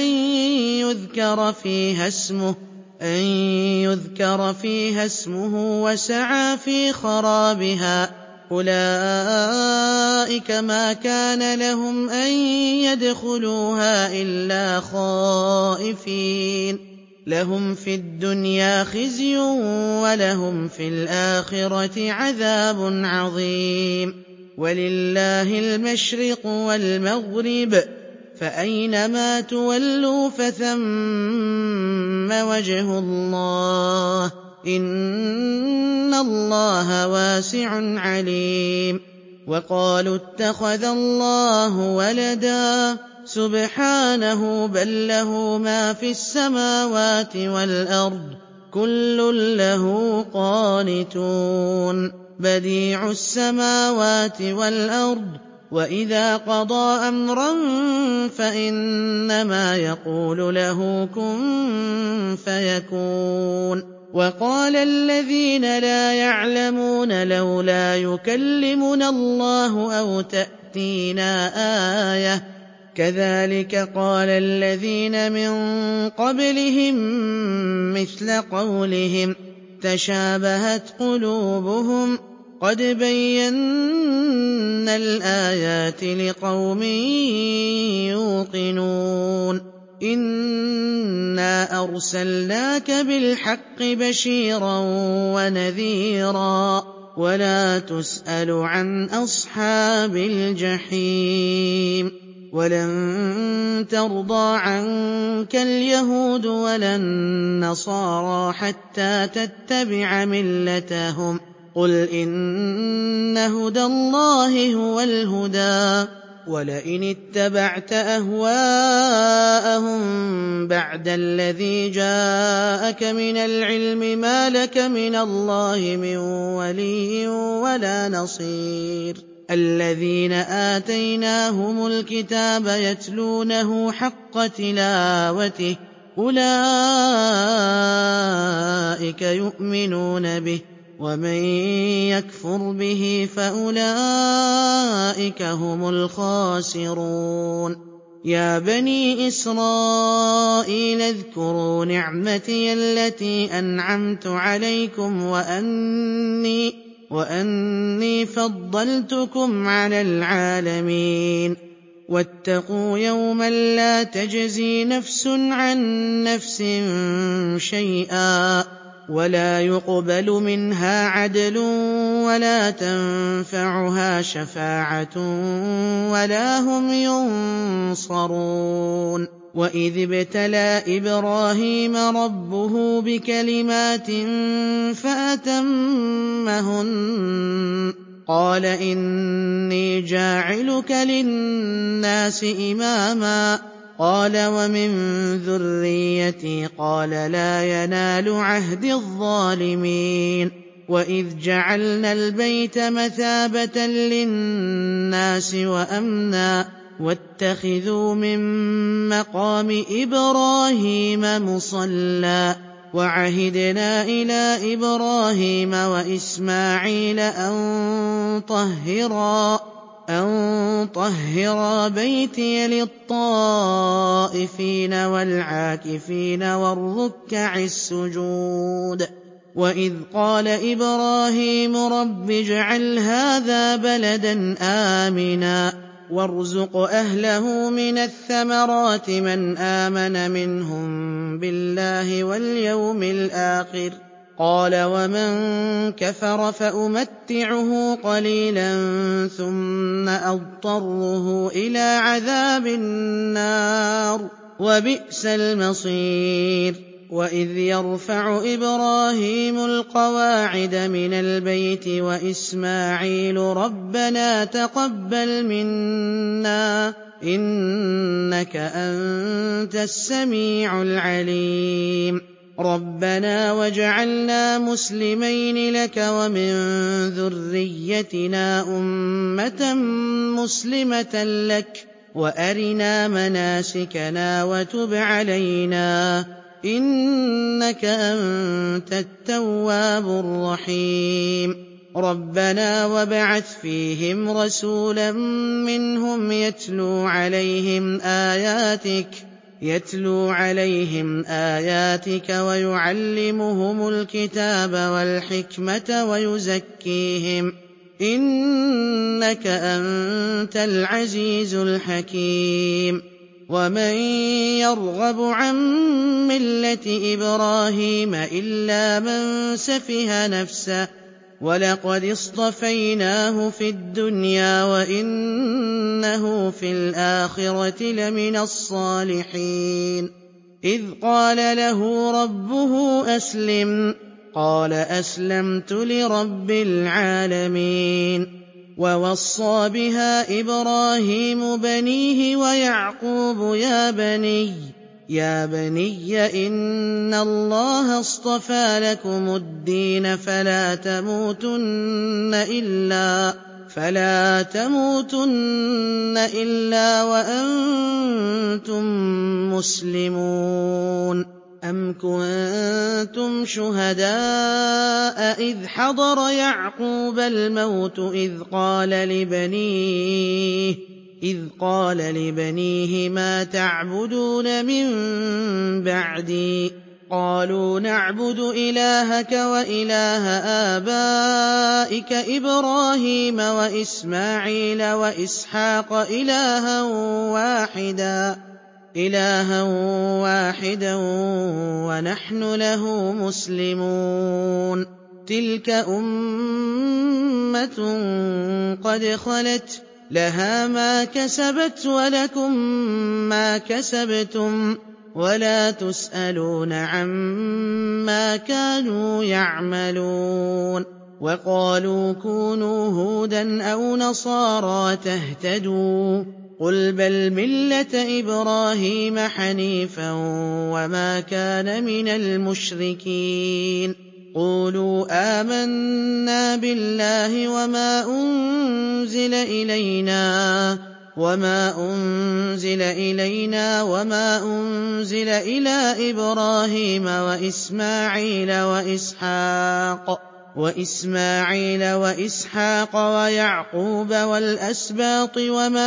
يُذْكَرَ فِيهَا اسْمُهُ وَسَعَىٰ فِي خَرَابِهَا ۚ أُولَٰئِكَ مَا كَانَ لَهُمْ أَن يَدْخُلُوهَا إِلَّا خَائِفِينَ ۚ لَهُمْ فِي الدُّنْيَا خِزْيٌ وَلَهُمْ فِي الْآخِرَةِ عَذَابٌ عَظِيمٌ وَلِلَّهِ الْمَشْرِقُ وَالْمَغْرِبُ ۚ فَأَيْنَمَا تُوَلُّوا فَثَمَّ وَجْهُ اللَّهِ ۚ إِنَّ اللَّهَ وَاسِعٌ عَلِيمٌ. وَقَالُوا اتَّخَذَ اللَّهُ وَلَدًا، سُبْحَانَهُ، بَل لَّهُ مَا فِي السَّمَاوَاتِ وَالْأَرْضِ ۖ كُلٌّ لَّهُ قَانِتُونَ. بَدِيعُ السَّمَاوَاتِ وَالْأَرْضِ ۖ وَإِذَا قَضَىٰ أَمْرًا فَإِنَّمَا يَقُولُ لَهُ كُن فَيَكُونُ. وَقَالَ الَّذِينَ لَا يَعْلَمُونَ لَوْلَا يُكَلِّمُنَا اللَّهُ أَوْ تَأْتِينَا آيَةٌ ۗ كَذَٰلِكَ قَالَ الَّذِينَ مِن قَبْلِهِم مِّثْلَ قَوْلِهِمْ تَشَابَهَتْ قُلُوبُهُمْ ۗ قَدْ بَيَّنَّا الْآيَاتِ لِقَوْمٍ يُوقِنُونَ. إِنَّا أَرْسَلْنَاكَ بِالْحَقِّ بَشِيرًا وَنَذِيرًا ۖ وَلَا تُسْأَلُ عَنْ أَصْحَابِ الْجَحِيمِ. وَلَن تَرْضَىٰ عَنكَ الْيَهُودُ وَلَا النَّصَارَىٰ حَتَّىٰ تَتَّبِعَ مِلَّتَهُمْ ۗ قُلْ إِنَّ هُدَى اللَّهِ هُوَ الْهُدَىٰ ۗ وَلَئِنِ اتَّبَعْتَ أَهْوَاءَهُم بَعْدَ الَّذِي جَاءَكَ مِنَ الْعِلْمِ مَا لَكَ مِنَ اللَّهِ مِن وَلِيٍّ وَلَا نَصِيرٍ. الَّذِينَ آتَيْنَاهُمُ الْكِتَابَ يَتْلُونَهُ حَقَّ تِلَاوَتِهِ أُولَٰئِكَ يُؤْمِنُونَ بِهِ ۗ وَمَن يَكْفُرْ بِهِ فَأُولَٰئِكَ هُمُ الْخَاسِرُونَ. يَا بَنِي إِسْرَائِيلَ اذْكُرُوا نِعْمَتِيَ الَّتِي أَنْعَمْتُ عَلَيْكُمْ وَأَنِّي فَضَّلْتُكُمْ عَلَى الْعَالَمِينَ. وَاتَّقُوا يَوْمًا لَّا تَجْزِي نَفْسٌ عَن نَّفْسٍ شَيْئًا وَلَا يُقْبَلُ مِنْهَا عَدْلٌ وَلَا تَنفَعُهَا شَفَاعَةٌ وَلَا هُمْ يُنصَرُونَ. وَإِذِ ابْتَلَىٰ إِبْرَاهِيمَ رَبُّهُ بِكَلِمَاتٍ فَأَتَمَّهُنَّ ۖ قَالَ إِنِّي جَاعِلُكَ لِلنَّاسِ إِمَامًا ۖ قَالَ وَمِن ذُرِّيَّتِي ۖ قَالَ لَا يَنَالُ عَهْدِي الظَّالِمِينَ. وَإِذْ جَعَلْنَا الْبَيْتَ مَثَابَةً لِّلنَّاسِ وَأَمْنًا وَاتَّخِذُوا مِن مَّقَامِ إِبْرَاهِيمَ مُصَلًّى ۖ وَعَهِدْنَا إِلَىٰ إِبْرَاهِيمَ وَإِسْمَاعِيلَ أَن طَهِّرَا بَيْتِيَ لِلطَّائِفِينَ وَالْعَاكِفِينَ وَالرُّكَّعِ السُّجُودِ. وَإِذْ قَالَ إِبْرَاهِيمُ رَبِّ اجْعَلْ هَٰذَا بَلَدًا آمِنًا وَارْزُقْ أَهْلَهُ مِنَ الثَّمَرَاتِ مَنْ آمَنَ مِنْهُم بِاللَّهِ وَالْيَوْمِ الْآخِرِ ۖ قَالَ وَمَن كَفَرَ فَأُمَتِّعُهُ قَلِيلًا ثُمَّ أَضْطَرُّهُ إِلَىٰ عَذَابِ النَّارِ ۖ وَبِئْسَ الْمَصِيرُ. وَإِذْ يَرْفَعُ إِبْرَاهِيمُ الْقَوَاعِدَ مِنَ الْبَيْتِ وَإِسْمَاعِيلُ رَبَّنَا تَقَبَّلْ مِنَّا إِنَّكَ أَنتَ السَّمِيعُ الْعَلِيمُ. رَبَّنَا وَاجْعَلْنَا مُسْلِمَيْنِ لَكَ وَمِن ذُرِّيَّتِنَا أُمَّةً مُّسْلِمَةً لَّكَ وَأَرِنَا مَنَاسِكَنَا وَتُبْ عَلَيْنَا إِنَّكَ أَنتَ التَّوَّابُ الرَّحِيمُ. رَبَّنَا وَابْعَثْ فِيهِمْ رَسُولًا مِّنْهُمْ يَتْلُو عَلَيْهِمْ آيَاتِكَ وَيُعَلِّمُهُمُ الْكِتَابَ وَالْحِكْمَةَ وَيُزَكِّيهِمْ إِنَّكَ أَنتَ الْعَزِيزُ الْحَكِيمُ. وَمَن يَرْغَبُ عَن مِّلَّةِ إِبْرَاهِيمَ إِلَّا مَن سَفِهَ نَفْسَهُ وَلَقَدِ اصْطَفَيْنَاهُ فِي الدُّنْيَا وَإِنَّهُ فِي الْآخِرَةِ لَمِنَ الصَّالِحِينَ إِذْ قَالَ لَهُ رَبُّهُ أَسْلِمْ قَالَ أَسْلَمْتُ لِرَبِّ الْعَالَمِينَ وَوَصَّىٰ بِهَا إِبْرَاهِيمُ بَنِيهِ وَيَعْقُوبُ يَا بَنِيَّ إِنَّ اللَّهَ اصْطَفَىٰ لَكُمُ الدِّينَ فَلَا تَمُوتُنَّ إِلَّا وَأَنتُم مُّسْلِمُونَ أَمْ كُنتُمْ شُهَدَاءَ إِذْ حَضَرَ يَعْقُوبَ الْمَوْتُ إِذْ قَالَ لِبَنِيهِ مَا تَعْبُدُونَ مِن بَعْدِي قَالُوا نَعْبُدُ إِلَٰهَكَ وَإِلَٰهَ آبَائِكَ إِبْرَاهِيمَ وَإِسْمَاعِيلَ وَإِسْحَاقَ إِلَٰهًا وَاحِدًا وَنَحْنُ لَهُ مُسْلِمُونَ تِلْكَ أُمَّةٌ قَدْ خَلَتْ لَهَا مَا كَسَبَتْ وَلَكُم مَّا كَسَبْتُمْ وَلَا تُسْأَلُونَ عَمَّا كَانُوا يَعْمَلُونَ وَقَالُوا كُونُوا هُودًا أَوْ نَصَارَىٰ تَهْتَدُوا قُلْ بَلْ مِلَّةَ إِبْرَاهِيمَ حَنِيفًا وَمَا كَانَ مِنَ الْمُشْرِكِينَ قُولُوا آمَنَّا بِاللَّهِ وَمَا أُنزِلَ إِلَيْنَا وَمَا أُنزِلَ إِلَىٰ إِبْرَاهِيمَ وَإِسْمَاعِيلَ وَإِسْحَاقَ وَيَعْقُوبَ وَالْأَسْبَاطِ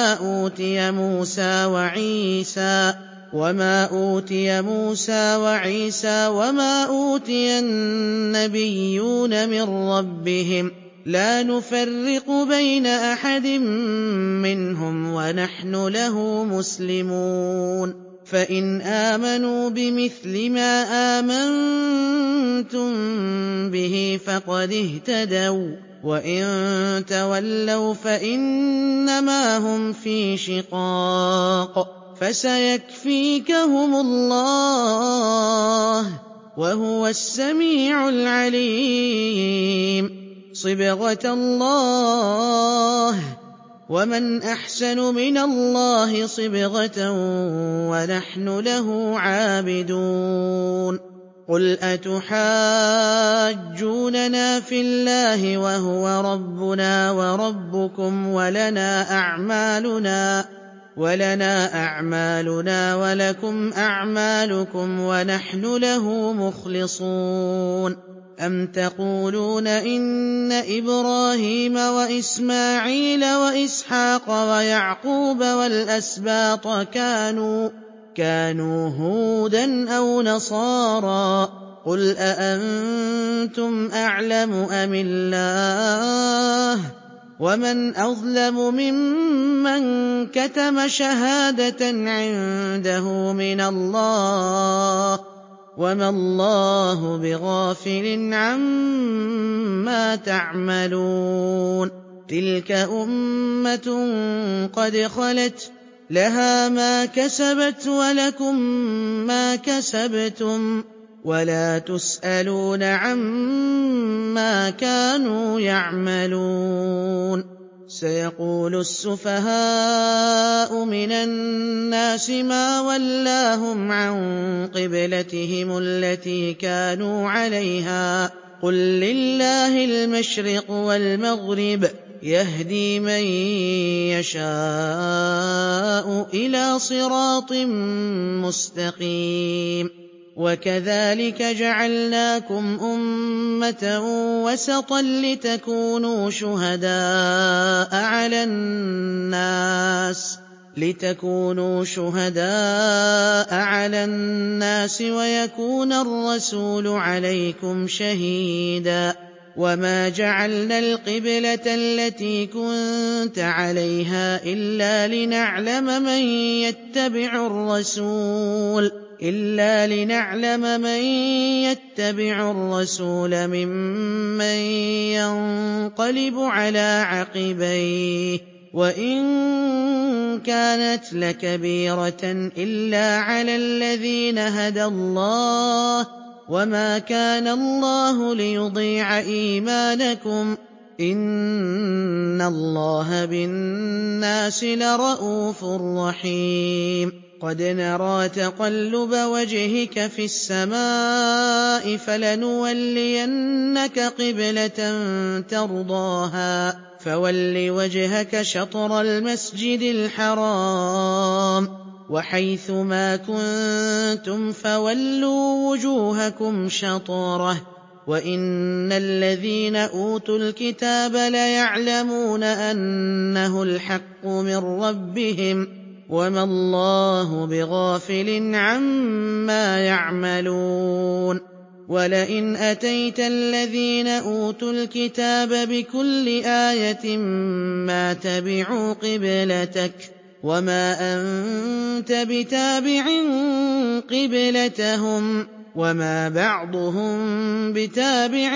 وَمَا أُوتِيَ مُوسَىٰ وَعِيسَىٰ وَمَا أُوتِيَ النَّبِيُّونَ مِن رَّبِّهِمْ لَا نُفَرِّقُ بَيْنَ أَحَدٍ مِّنْهُمْ وَنَحْنُ لَهُ مُسْلِمُونَ فَإِنْ آمَنُوا بِمِثْلِ مَا آمَنتُم بِهِ فَقَدِ اهْتَدَوا ۖ وَّإِن تَوَلَّوْا فَإِنَّمَا هُمْ فِي شِقَاقٍ ۖ فَسَيَكْفِيكَهُمُ اللَّهُ ۚ وَهُوَ السَّمِيعُ الْعَلِيمُ صِبْغَةَ اللَّهِ ۖ وَمَنْ أَحْسَنُ مِنَ اللَّهِ صِبْغَةً وَنَحْنُ لَهُ عَابِدُونَ قُلْ أَتُحَاجُّونَنَا فِي اللَّهِ وَهُوَ رَبُّنَا وَرَبُّكُمْ وَلَنَا أَعْمَالُنَا وَلَكُمْ أَعْمَالُكُمْ وَنَحْنُ لَهُ مُخْلِصُونَ أَمْ تَقُولُونَ إِنَّ إِبْرَاهِيمَ وَإِسْمَاعِيلَ وَإِسْحَاقَ وَيَعْقُوبَ وَالْأَسْبَاطَ كَانُوا هُودًا أَوْ نَصَارَىٰ ۗ قُلْ أَأَنتُمْ أَعْلَمُ أَمِ اللَّهُ ۗ وَمَنْ أَظْلَمُ مِمَّن كَتَمَ شَهَادَةً عِندَهُ مِنَ اللَّهِ ۗ وَمَا اللَّهُ بِغَافِلٍ عَمَّا تَعْمَلُونَ تِلْكَ أُمَّةٌ قَدْ خَلَتْ لَهَا مَا كَسَبَتْ وَلَكُم مَّا كَسَبْتُمْ وَلَا تُسْأَلُونَ عَمَّا كَانُوا يَعْمَلُونَ سَيَقُولُ السُّفَهَاءُ مِنَ النَّاسِ مَا وَلَّاهُمْ عَن قِبْلَتِهِمُ الَّتِي كَانُوا عَلَيْهَا ۚ قُل لِّلَّهِ الْمَشْرِقُ وَالْمَغْرِبُ ۚ يَهْدِي مَن يَشَاءُ إِلَىٰ صِرَاطٍ مُّسْتَقِيمٍ وَكَذَٰلِكَ جَعَلْنَاكُمْ أُمَّةً وَسَطًا لِّتَكُونُوا شُهَدَاءَ عَلَى النَّاسِ وَيَكُونَ الرَّسُولُ عَلَيْكُمْ شَهِيدًا ۗ وَمَا جَعَلْنَا الْقِبْلَةَ الَّتِي كُنتَ عَلَيْهَا إِلَّا لِنَعْلَمَ مَن يَتَّبِعُ الرَّسُولَ إِلَّا لِنَعْلَمَ مَن يَتَّبِعُ الرَّسُولَ مِمَّن يَنقَلِبُ عَلَىٰ عَقِبَيْهِ ۚ وَإِن كَانَتْ لَكَبِيرَةً إِلَّا عَلَى الَّذِينَ هَدَى اللَّهُ ۗ وَمَا كَانَ اللَّهُ لِيُضِيعَ إِيمَانَكُمْ ۚ إِنَّ اللَّهَ بِالنَّاسِ لَرَءُوفٌ رَّحِيمٌ قَدْ نَرَىٰ تَقَلُّبَ وَجْهِكَ فِي السَّمَاءِ فَلَنُوَلِّيَنَّكَ قِبْلَةً تَرْضَاهَا ۚ فَوَلِّ وَجْهَكَ شَطْرَ الْمَسْجِدِ الْحَرَامِ ۚ وَحَيْثُ مَا كُنتُمْ فَوَلُّوا وُجُوهَكُمْ شَطْرَهُ ۗ وَإِنَّ الَّذِينَ أُوتُوا الْكِتَابَ لَيَعْلَمُونَ أَنَّهُ الْحَقُّ مِن رَّبِّهِمْ ۗ وَمَا اللَّهُ بِغَافِلٍ عَمَّا يَعْمَلُونَ وَلَئِنْ أَتَيْتَ الَّذِينَ أُوتُوا الْكِتَابَ بِكُلِّ آيَةٍ مَّا تَبِعُوا قِبْلَتَكَ وَمَا أَنتَ بِتَابِعٍ قِبْلَتَهُمْ وَمَا بَعْضُهُم بِتَابِعٍ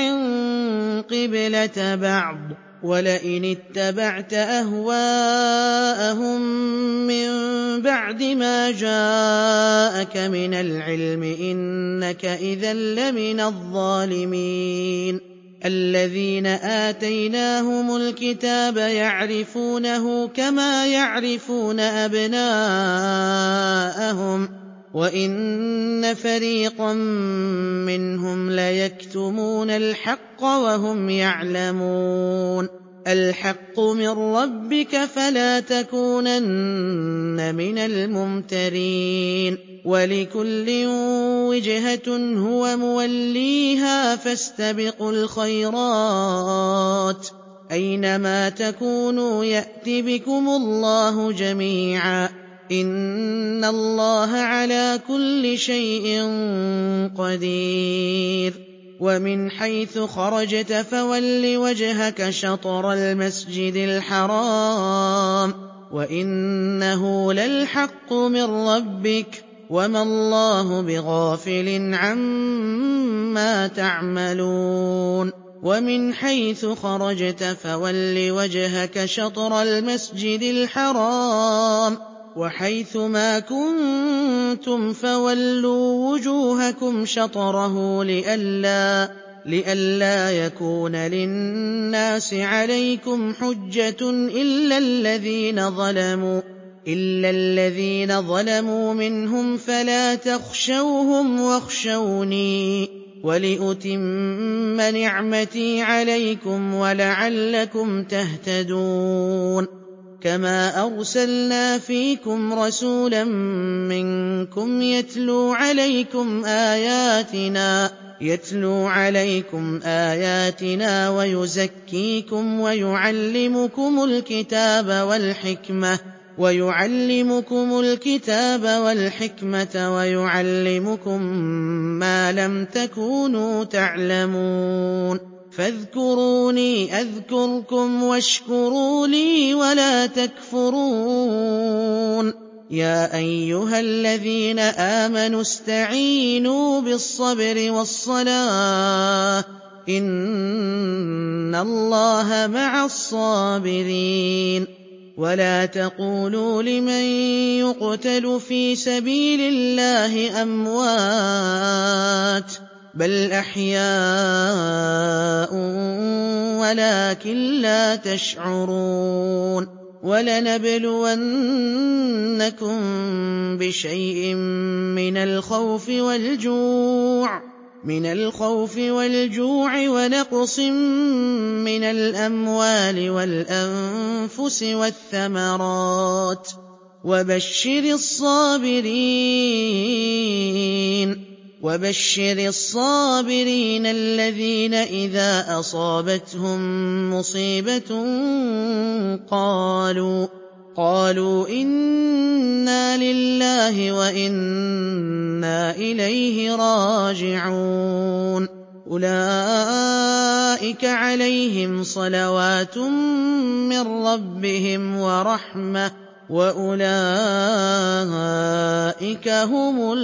قِبْلَةَ بَعْضٍ ۚ وَلَئِنِ اتَّبَعْتَ أَهْوَاءَهُم مِّن بَعْدِ مَا جَاءَكَ مِنَ الْعِلْمِ إِنَّكَ إِذًا لَّمِنَ الظَّالِمِينَ الَّذِينَ آتَيْنَاهُمُ الْكِتَابَ يَعْرِفُونَهُ كَمَا يَعْرِفُونَ أَبْنَاءَهُمْ ۖ وَإِنَّ فَرِيقًا مِّنْهُمْ لَيَكْتُمُونَ الْحَقَّ وَهُمْ يَعْلَمُونَ الْحَقُّ مِن رَّبِّكَ فَلَا تَكُونَنَّ مِنَ الْمُمْتَرِينَ وَلِكُلٍّ وِجْهَةٌ هُوَ مُوَلِّيهَا فَاسْتَبِقُوا الْخَيْرَاتِ ۚ أَيْنَمَا تَكُونُوا يَأْتِ بِكُمُ اللَّهُ جَمِيعًا ۚ إِنَّ اللَّهَ عَلَىٰ كُلِّ شَيْءٍ قَدِيرٌ وَمِنْ حَيْثُ خَرَجْتَ فَوَلِّ وَجْهَكَ شَطْرَ الْمَسْجِدِ الْحَرَامِ ۖ وَإِنَّهُ لَلْحَقُّ مِن رَّبِّكَ ۗ وَمَا اللَّهُ بِغَافِلٍ عَمَّا تَعْمَلُونَ وَمِنْ حَيْثُ خَرَجْتَ فَوَلِّ وَجْهَكَ شَطْرَ الْمَسْجِدِ الْحَرَامِ ۚ وَحَيْثُ مَا كُنتُمْ فَوَلُّوا وُجُوهَكُمْ شَطْرَهُ لِئَلَّا يَكُونَ لِلنَّاسِ عَلَيْكُمْ حُجَّةٌ إِلَّا الَّذِينَ ظَلَمُوا مِنْهُمْ فَلَا تَخْشَوْهُمْ وَاخْشَوْنِي وَلِأُتِمَّ نِعْمَتِي عَلَيْكُمْ وَلَعَلَّكُمْ تَهْتَدُونَ كَمَا أَرْسَلْنَا فِيكُمْ رَسُولًا مِّنكُمْ يَتْلُو عَلَيْكُمْ آيَاتِنَا وَيُزَكِّيكُمْ وَيُعَلِّمُكُمُ الْكِتَابَ وَالْحِكْمَةَ وَيُعَلِّمُكُم مَّا لَمْ تَكُونُوا تَعْلَمُونَ فَاذْكُرُونِي أَذْكُرْكُمْ وَاشْكُرُوا لِي وَلَا تَكْفُرُونِ يَا أَيُّهَا الَّذِينَ آمَنُوا اسْتَعِينُوا بِالصَّبْرِ وَالصَّلَاةِ ۚ إِنَّ اللَّهَ مَعَ الصَّابِرِينَ وَلَا تَقُولُوا لِمَن يُقْتَلُ فِي سَبِيلِ اللَّهِ أَمْوَاتٌ ۚ بَلْ أَحْيَاءٌ وَلَٰكِن لَّا تَشْعُرُونَ وَلَنَبْلُوَنَّكُم بِشَيْءٍ مِّنَ الْخَوْفِ وَالْجُوعِ وَنَقْصٍ مِّنَ الْأَمْوَالِ وَالْأَنفُسِ وَالثَّمَرَاتِ ۗ وَبَشِّرِ الصَّابِرِينَ الَّذِينَ إِذَا أَصَابَتْهُم مُّصِيبَةٌ قَالُوا إِنَّا لِلَّهِ وَإِنَّا إِلَيْهِ رَاجِعُونَ أُولَٰئِكَ عَلَيْهِمْ صَلَوَاتٌ مِّن رَّبِّهِمْ وَرَحْمَةٌ وَأُولَٰئِكَ هُمُ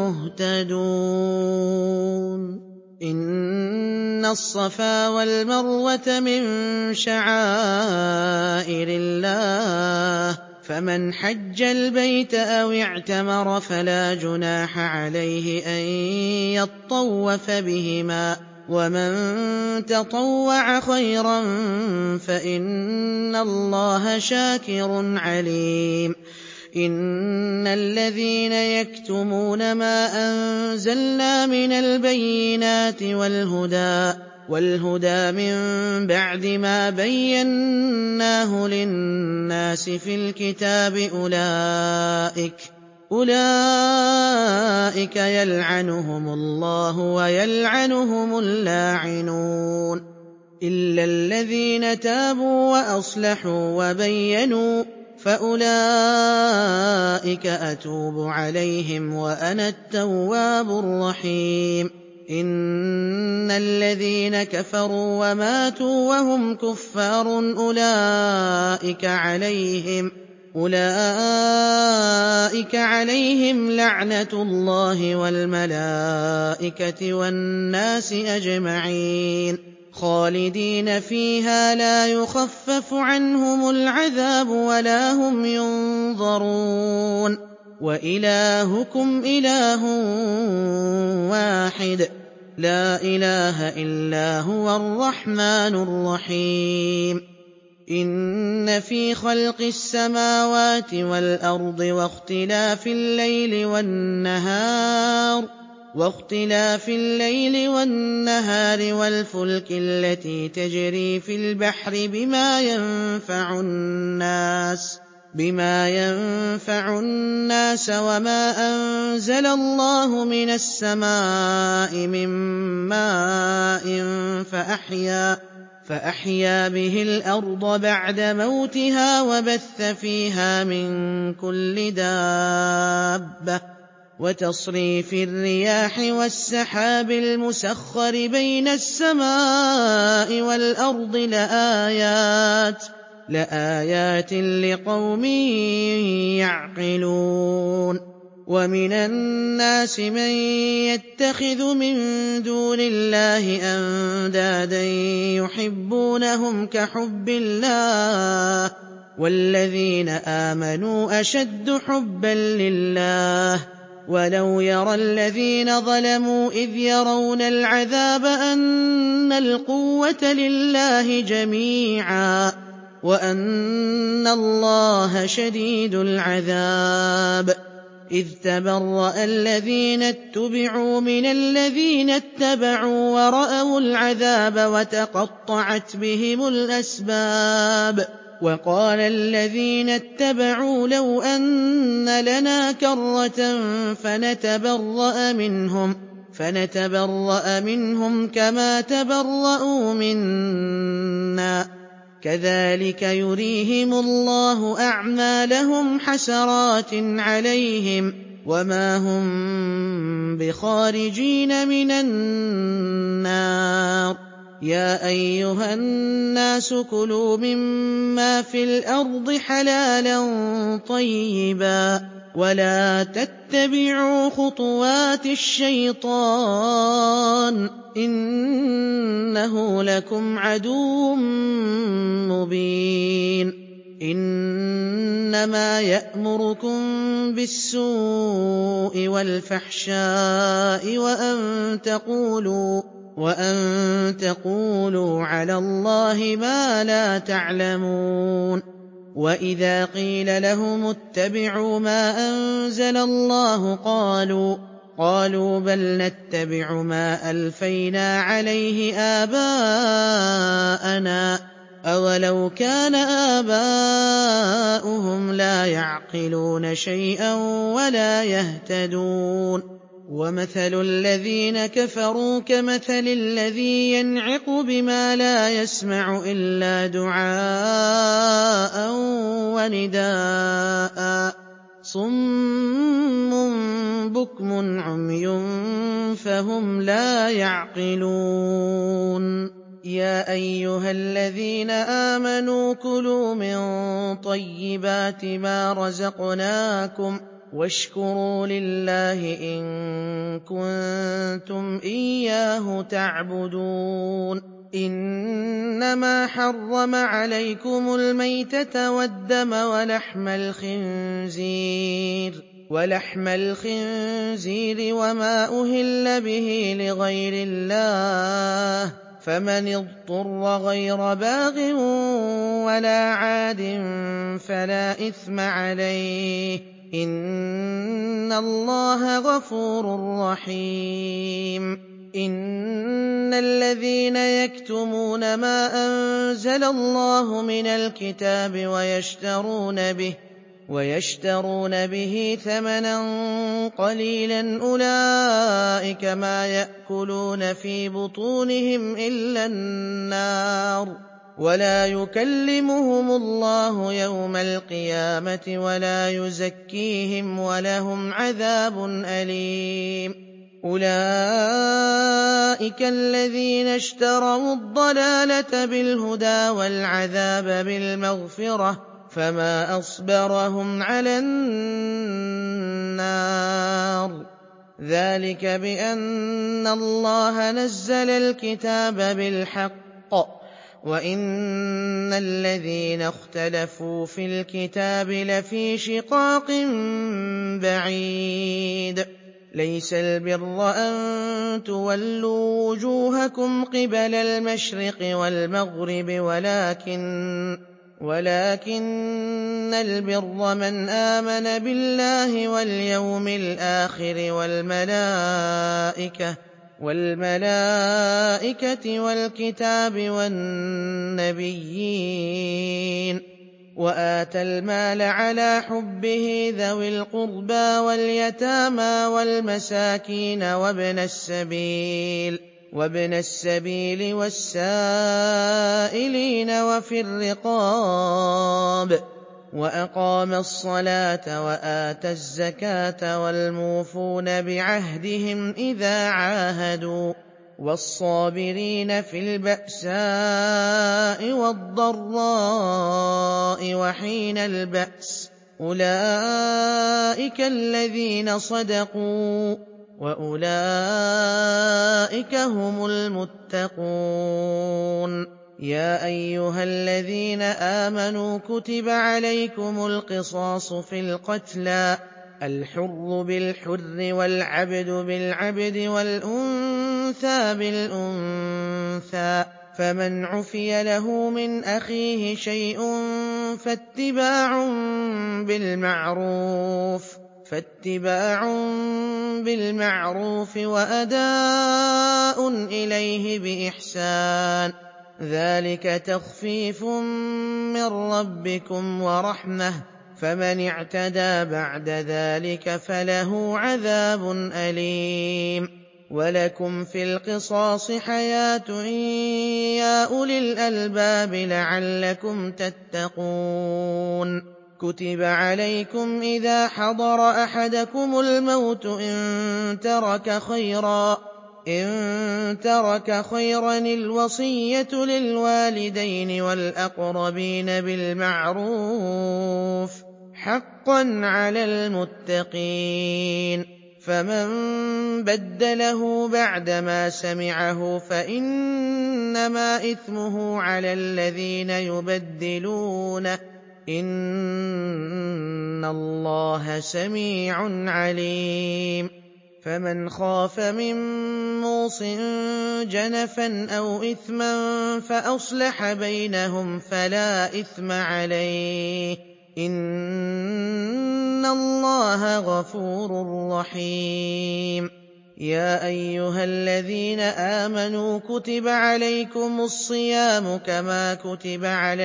الْمُهْتَدُونَ إِنَّ الصَّفَا وَالْمَرْوَةَ مِن شَعَائِرِ اللَّهِ ۖ فَمَنْ حَجَّ الْبَيْتَ أَوِ اعْتَمَرَ فَلَا جُنَاحَ عَلَيْهِ أَن يَطَّوَّفَ بِهِمَا ۚ وَمَن تَطَوَّعَ خَيْرًا فَإِنَّ اللَّهَ شَاكِرٌ عَلِيمٌ إِنَّ الَّذِينَ يَكْتُمُونَ مَا أَنزَلْنَا مِنَ الْبَيِّنَاتِ وَالْهُدَىٰ مِن بَعْدِ مَا بَيَّنَّاهُ لِلنَّاسِ فِي الْكِتَابِ أُولَٰئِكَ يَلْعَنُهُمُ اللَّهُ وَيَلْعَنُهُمُ اللاعنون إِلَّا الَّذِينَ تَابُوا وَأَصْلَحُوا وَبَيَّنُوا فَأُولَٰئِكَ أَتُوبُ عَلَيْهِمْ وَأَنَا التَّوَّابُ الرَّحِيمُ إِنَّ الَّذِينَ كَفَرُوا وَمَاتُوا وَهُمْ كُفَّارٌ أُولَٰئِكَ عَلَيْهِمْ لَعْنَةُ اللَّهِ وَالْمَلَائِكَةِ وَالنَّاسِ أَجْمَعِينَ خَالِدِينَ فِيهَا لَا يُخَفَّفُ عَنْهُمُ الْعَذَابُ وَلَا هُمْ يُنظَرُونَ وَإِلَٰهُكُمْ إِلَٰهٌ وَاحِدٌ ۖ لَّا إِلَٰهَ إِلَّا هُوَ الرَّحْمَٰنُ الرَّحِيمُ إِنَّ فِي خَلْقِ السَّمَاوَاتِ وَالْأَرْضِ وَاخْتِلَافِ اللَّيْلِ وَالنَّهَارِ وَالْفُلْكِ الَّتِي تَجْرِي فِي الْبَحْرِ بِمَا يَنفَعُ النَّاسَ وَمَا أَنزَلَ اللَّهُ مِنَ السَّمَاءِ مِن مَّاءٍ فَأَحْيَا بِهِ الْأَرْضَ بَعْدَ مَوْتِهَا وَبَثَّ فِيهَا مِن كُلِّ دَابَّةٍ وَتَصْرِيفِ الرِّيَاحِ وَالسَّحَابِ الْمُسَخَّرِ بَيْنَ السَّمَاءِ وَالْأَرْضِ لَآيَاتٍ لِّقَوْمٍ يَعْقِلُونَ وَمِنَ النَّاسِ مَن يَتَّخِذُ مِن دُونِ اللَّهِ أَندَادًا يُحِبُّونَهُمْ كَحُبِّ اللَّهِ ۖ وَالَّذِينَ آمَنُوا أَشَدُّ حُبًّا لِّلَّهِ ۗ وَلَوْ يَرَى الَّذِينَ ظَلَمُوا إِذْ يَرَوْنَ الْعَذَابَ أَنَّ الْقُوَّةَ لِلَّهِ جَمِيعًا وَأَنَّ اللَّهَ شَدِيدُ الْعَذَابِ إِذْ تَبَرَّأَ الَّذِينَ اتُّبِعُوا مِنَ الَّذِينَ اتَّبَعُوا وَرَأَوُا الْعَذَابَ وَتَقَطَّعَتْ بِهِمُ الْأَسْبَابُ وَقَالَ الَّذِينَ اتَّبَعُوا لَوْ أَنَّ لَنَا كَرَّةً فَنَتَبَرَّأَ مِنْهُمْ كَمَا تَبَرَّءُوا مِنَّا ۗ كَذَٰلِكَ يُرِيهِمُ اللَّهُ أَعْمَالَهُمْ حَسَرَاتٍ عَلَيْهِمْ وَمَا هُم بِخَارِجِينَ مِنَ النَّارِ يَا أَيُّهَا النَّاسُ كُلُوا مِمَّا فِي الْأَرْضِ حَلَالًا طَيِّبًا وَلَا تَتَّبِعُوا خُطُوَاتِ الشَّيْطَانِ ۚ إِنَّهُ لَكُمْ عَدُوٌّ مُّبِينٌ إِنَّمَا يَأْمُرُكُم بِالسُّوءِ وَالْفَحْشَاءِ وَأَن تَقُولُوا عَلَى اللَّهِ مَا لَا تَعْلَمُونَ وَإِذَا قِيلَ لَهُمُ اتَّبِعُوا مَا أَنزَلَ اللَّهُ قَالُوا بَلْ نَتَّبِعُ مَا أَلْفَيْنَا عَلَيْهِ آبَاءَنَا ۚ أَوَلَوْ كَانَ آبَاؤُهُمْ لَا يَعْقِلُونَ شَيْئًا وَلَا يَهْتَدُونَ وَمَثَلُ الَّذِينَ كَفَرُوا كَمَثَلِ الَّذِي يَنْعِقُ بِمَا لَا يَسْمَعُ إِلَّا دُعَاءً وَنِدَاءً ۚ صُمٌّ بُكْمٌ عُمْيٌ فَهُمْ لَا يَعْقِلُونَ يَا أَيُّهَا الَّذِينَ آمَنُوا كُلُوا مِن طَيِّبَاتِ مَا رَزَقْنَاكُمْ وَاشْكُرُوا لِلَّهِ إِن كُنتُمْ إِيَّاهُ تَعْبُدُونَ إِنَّمَا حَرَّمَ عَلَيْكُمُ الْمَيْتَةَ وَالدَّمَ وَلَحْمَ الْخِنزِيرِ وَمَا أُهِلَّ بِهِ لِغَيْرِ اللَّهِ ۖ فَمَنِ اضْطُرَّ غَيْرَ بَاغٍ وَلَا عَادٍ فَلَا إِثْمَ عَلَيْهِ ۚ إِنَّ اللَّهَ غَفُورٌ رَّحِيمٌ إِنَّ الَّذِينَ يَكْتُمُونَ مَا أَنزَلَ اللَّهُ مِنَ الْكِتَابِ وَيَشْتَرُونَ بِهِ ثَمَنًا قَلِيلًا أُولَٰئِكَ مَا يَأْكُلُونَ فِي بُطُونِهِمْ إِلَّا النَّارَ ۖ وَلَا يُكَلِّمُهُمُ اللَّهُ يَوْمَ الْقِيَامَةِ وَلَا يُزَكِّيهِمْ وَلَهُمْ عَذَابٌ أَلِيمٌ أُولَٰئِكَ الَّذِينَ اشْتَرَوُا الضَّلَالَةَ بِالْهُدَىٰ وَالْعَذَابَ بِالْمَغْفِرَةِ فَمَا أَصْبَرَهُمْ عَلَى النَّارِ ذَٰلِكَ بِأَنَّ اللَّهَ نَزَّلَ الْكِتَابَ بِالْحَقِّ وَإِنَّ الَّذِينَ اخْتَلَفُوا فِي الْكِتَابِ لَفِي شِقَاقٍ بَعِيدٍ لَيْسَ الْبِرَّ أَن تُوَلُّوا وُجُوهَكُمْ قِبَلَ الْمَشْرِقِ وَالْمَغْرِبِ وَلَٰكِنَّ الْبِرَّ مَنْ آمَنَ بِاللَّهِ وَالْيَوْمِ الْآخِرِ وَالْمَلَائِكَةِ وَالْكِتَابِ وَالنَّبِيِّينَ وَآتَى الْمَالَ عَلَىٰ حُبِّهِ ذَوِي الْقُرْبَىٰ وَالْيَتَامَىٰ وَالْمَسَاكِينَ وَابْنَ السَّبِيلِ وَالسَّائِلِينَ وَفِي الرِّقَابِ وَأَقَامَ الصَّلَاةَ وَآتَى الزَّكَاةَ وَالْمُوفُونَ بِعَهْدِهِمْ إِذَا عَاهَدُوا وَالصَّابِرِينَ فِي الْبَأْسَاءِ وَالضَّرَّاءِ وَحِينَ الْبَأْسِ ۗ أُولَٰئِكَ الَّذِينَ صَدَقُوا ۖ وَأُولَٰئِكَ هُمُ الْمُتَّقُونَ يَا أَيُّهَا الَّذِينَ آمَنُوا كُتِبَ عَلَيْكُمُ الْقِصَاصُ فِي الْقَتْلَى الْحُرُّ بِالْحُرِّ وَالْعَبْدُ بِالْعَبْدِ وَالْأُنثَىٰ بِالْأُنثَىٰ ۚ فَمَنْ عُفِيَ لَهُ مِنْ أَخِيهِ شَيْءٌ فَاتِّبَاعٌ بِالْمَعْرُوفِ وَأَدَاءٌ إِلَيْهِ بِإِحْسَانٍ ۗ ذَٰلِكَ تَخْفِيفٌ مِّن رَّبِّكُمْ وَرَحْمَةٌ ۚ فَمَنِ اعْتَدَىٰ بَعْدَ ذَٰلِكَ فَلَهُ عَذَابٌ أَلِيمٌ وَلَكُمْ فِي الْقِصَاصِ حَيَاةٌ يَا أُولِي الْأَلْبَابِ لَعَلَّكُمْ تَتَّقُونَ كُتِبَ عَلَيْكُمْ إِذَا حَضَرَ أَحَدَكُمُ الْمَوْتُ إِن تَرَكَ خَيْرًا الْوَصِيَّةُ لِلْوَالِدَيْنِ وَالْأَقْرَبِينَ بِالْمَعْرُوفِ ۖ حَقًّا عَلَى الْمُتَّقِينَ فَمَن بَدَّلَهُ بَعْدَمَا سَمِعَهُ فَإِنَّمَا إِثْمُهُ عَلَى الَّذِينَ يُبَدِّلُونَهُ ۚ إِنَّ اللَّهَ سَمِيعٌ عَلِيمٌ فَمَنْ خَافَ مِن مُّوصٍ جَنَفًا أَوْ إِثْمًا فَأَصْلَحَ بَيْنَهُمْ فَلَا إِثْمَ عَلَيْهِ ۚ إِنَّ اللَّهَ غَفُورٌ رَّحِيمٌ يَا أَيُّهَا الَّذِينَ آمَنُوا كُتِبَ عَلَيْكُمُ الصِّيَامُ كَمَا كُتِبَ على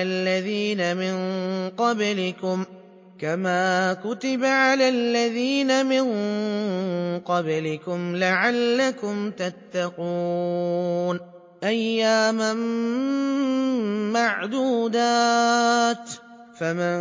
الَّذِينَ مِن قَبْلِكُمْ لَعَلَّكُمْ تَتَّقُونَ أَيَّامًا مَّعْدُودَاتٍ ۚ فَمَن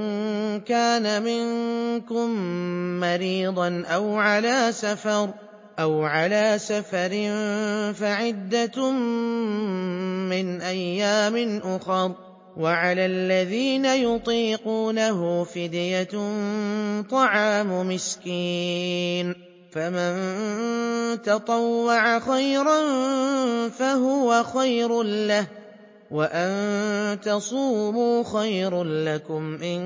كَانَ مِنكُم مَّرِيضًا أَوْ عَلَىٰ سَفَرٍ أَوْ عَلَىٰ سَفَرٍ فَعِدَّةٌ مِّنْ أَيَّامٍ أُخَرَ ۗ وَعَلَى الَّذِينَ يُطِيقُونَهُ فِدْيَةٌ طَعَامُ مِسْكِينٍ ۖ فَمَن تَطَوَّعَ خَيْرًا فَهُوَ خَيْرٌ لَّهُ ۚ وَأَن تَصُومُوا خَيْرٌ لَّكُمْ إِن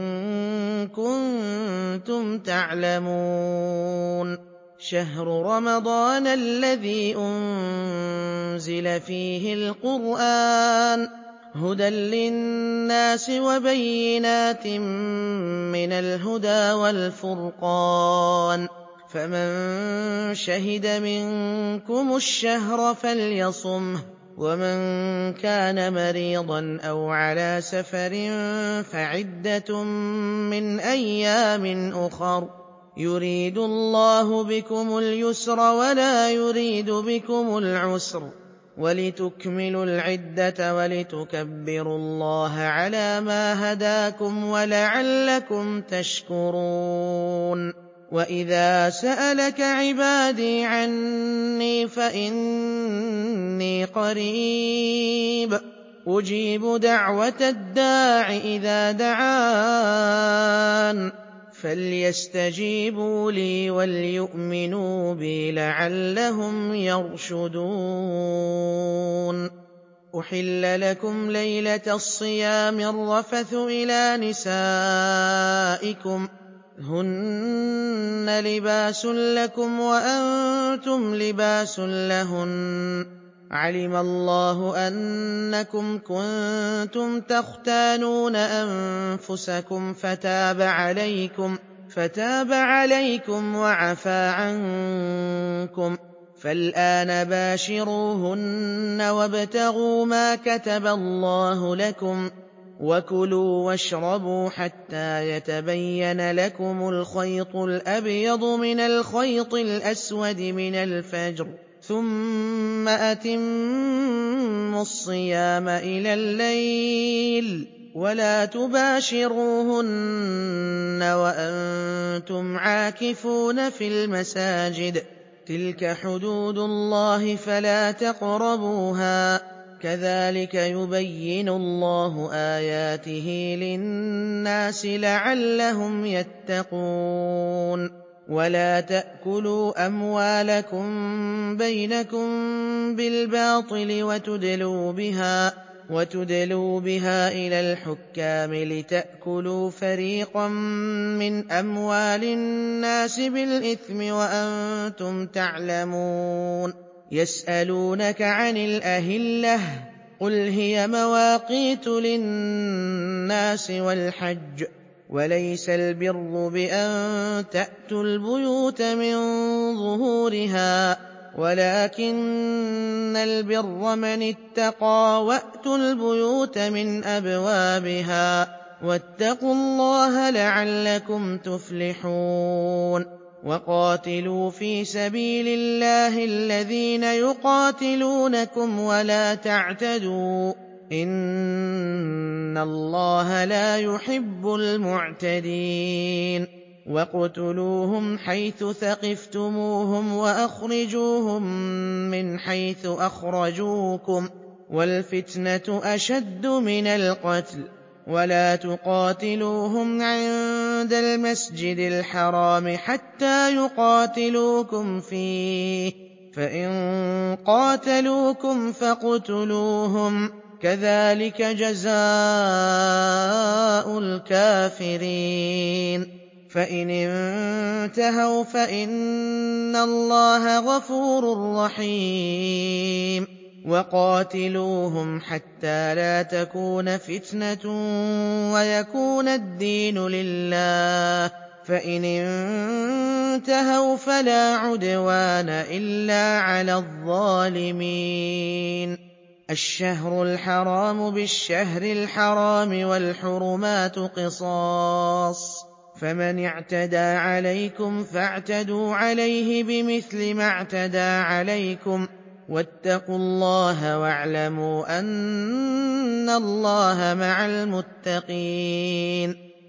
كُنتُمْ تَعْلَمُونَ. شَهْرُ رَمَضَانَ الَّذِي أُنزِلَ فِيهِ الْقُرْآنُ هُدًى لِّلنَّاسِ وَبَيِّنَاتٍ مِّنَ الْهُدَىٰ وَالْفُرْقَانِ ۚ فَمَن شَهِدَ مِنكُمُ الشَّهْرَ فَلْيَصُمْهُ ۖ وَمَن كَانَ مَرِيضًا أَوْ عَلَىٰ سَفَرٍ فَعِدَّةٌ مِّنْ أَيَّامٍ أُخَرَ ۗ يُرِيدُ اللَّهُ بِكُمُ الْيُسْرَ وَلَا يُرِيدُ بِكُمُ الْعُسْرَ وَلِتُكْمِلُوا الْعِدَّةَ وَلِتُكَبِّرُوا اللَّهَ عَلَىٰ مَا هَدَاكُمْ وَلَعَلَّكُمْ تَشْكُرُونَ. وَإِذَا سَأَلَكَ عِبَادِي عَنِّي فَإِنِّي قَرِيبٌ أُجِيبُ دَعْوَةَ الدَّاعِ إِذَا دَعَانِ فَلْيَسْتَجِيبُوا لِي وَلْيُؤْمِنُوا بِي لَعَلَّهُمْ يَرْشُدُونَ. أُحِلَّ لَكُمْ لَيْلَةَ الصِّيَامِ الرَّفَثُ إِلَىٰ نِسَائِكُمْ هُنَّ لِبَاسٌ لَّكُمْ وَأَنتُمْ لِبَاسٌ لَّهُنَّ ۗ عَلِمَ اللَّهُ أَنَّكُمْ كُنتُمْ تَخْتَانُونَ أَنفُسَكُمْ فَتَابَ عَلَيْكُمْ وَعَفَا عَنكُمْ ۖ فَالْآنَ بَاشِرُوهُنَّ وَابْتَغُوا مَا كَتَبَ اللَّهُ لَكُمْ ۚ وَكُلُوا وَاشْرَبُوا حَتَّىٰ يَتَبَيَّنَ لَكُمُ الْخَيْطُ الْأَبْيَضُ مِنَ الْخَيْطِ الْأَسْوَدِ مِنَ الْفَجْرِ ۖ ثُمَّ أَتِمُّوا الصِّيَامَ إِلَى اللَّيْلِ ۚ وَلَا تُبَاشِرُوهُنَّ وَأَنتُمْ عَاكِفُونَ فِي الْمَسَاجِدِ ۗ تِلْكَ حُدُودُ اللَّهِ فَلَا تَقْرَبُوهَا ۗ كَذَٰلِكَ يُبَيِّنُ اللَّهُ آيَاتِهِ لِلنَّاسِ لَعَلَّهُمْ يَتَّقُونَ. وَلَا تَأْكُلُوا أَمْوَالَكُم بَيْنَكُم بِالْبَاطِلِ وَتُدْلُوا بِهَا إِلَى الْحُكَّامِ لِتَأْكُلُوا فَرِيقًا مِّنْ أَمْوَالِ النَّاسِ بِالْإِثْمِ وَأَنتُمْ تَعْلَمُونَ. يَسْأَلُونَكَ عَنِ الْأَهِلَّةِ ۖ قُلْ هِيَ مَوَاقِيتُ لِلنَّاسِ وَالْحَجِّ ۗ وَلَيْسَ الْبِرُّ بِأَن تَأْتُوا الْبُيُوتَ مِن ظُهُورِهَا، وَلَٰكِنَّ الْبِرَّ مَنِ اتَّقَىٰ. وَأْتُوا الْبُيُوتَ مِنْ أَبْوَابِهَا ۚ وَاتَّقُوا اللَّهَ لَعَلَّكُمْ تُفْلِحُونَ. وَقَاتِلُوا فِي سَبِيلِ اللَّهِ الَّذِينَ يُقَاتِلُونَكُمْ وَلَا تَعْتَدُوا ۚ إِنَّ اللَّهَ لَا يُحِبُّ الْمُعْتَدِينَ. وَاقْتُلُوهُمْ حَيْثُ ثَقِفْتُمُوهُمْ وَأَخْرِجُوهُم مِّنْ حَيْثُ أَخْرَجُوكُمْ ۚ وَالْفِتْنَةُ أَشَدُّ مِنَ الْقَتْلِ ۚ وَلَا تُقَاتِلُوهُمْ عِندَ الْمَسْجِدِ الْحَرَامِ حَتَّىٰ يُقَاتِلُوكُمْ فِيهِ ۖ فَإِن قَاتَلُوكُمْ فَاقْتُلُوهُمْ ۗ كَذَٰلِكَ جَزَاءُ الْكَافِرِينَ. فَإِنِ انتَهَوْا فَإِنَّ اللَّهَ غَفُورٌ رَّحِيمٌ. وَقَاتِلُوهُمْ حَتَّىٰ لَا تَكُونَ فِتْنَةٌ وَيَكُونَ الدِّينُ لِلَّهِ ۖ فَإِنِ انتَهَوْا فَلَا عُدْوَانَ إِلَّا عَلَى الظَّالِمِينَ. الشَّهْرُ الْحَرَامُ بِالشَّهْرِ الْحَرَامِ وَالْحُرُمَاتُ قِصَاصٌ ۚ فَمَنِ اعْتَدَىٰ عَلَيْكُمْ فَاعْتَدُوا عَلَيْهِ بِمِثْلِ مَا اعْتَدَىٰ عَلَيْكُمْ ۚ وَاتَّقُوا اللَّهَ وَاعْلَمُوا أَنَّ اللَّهَ مَعَ الْمُتَّقِينَ.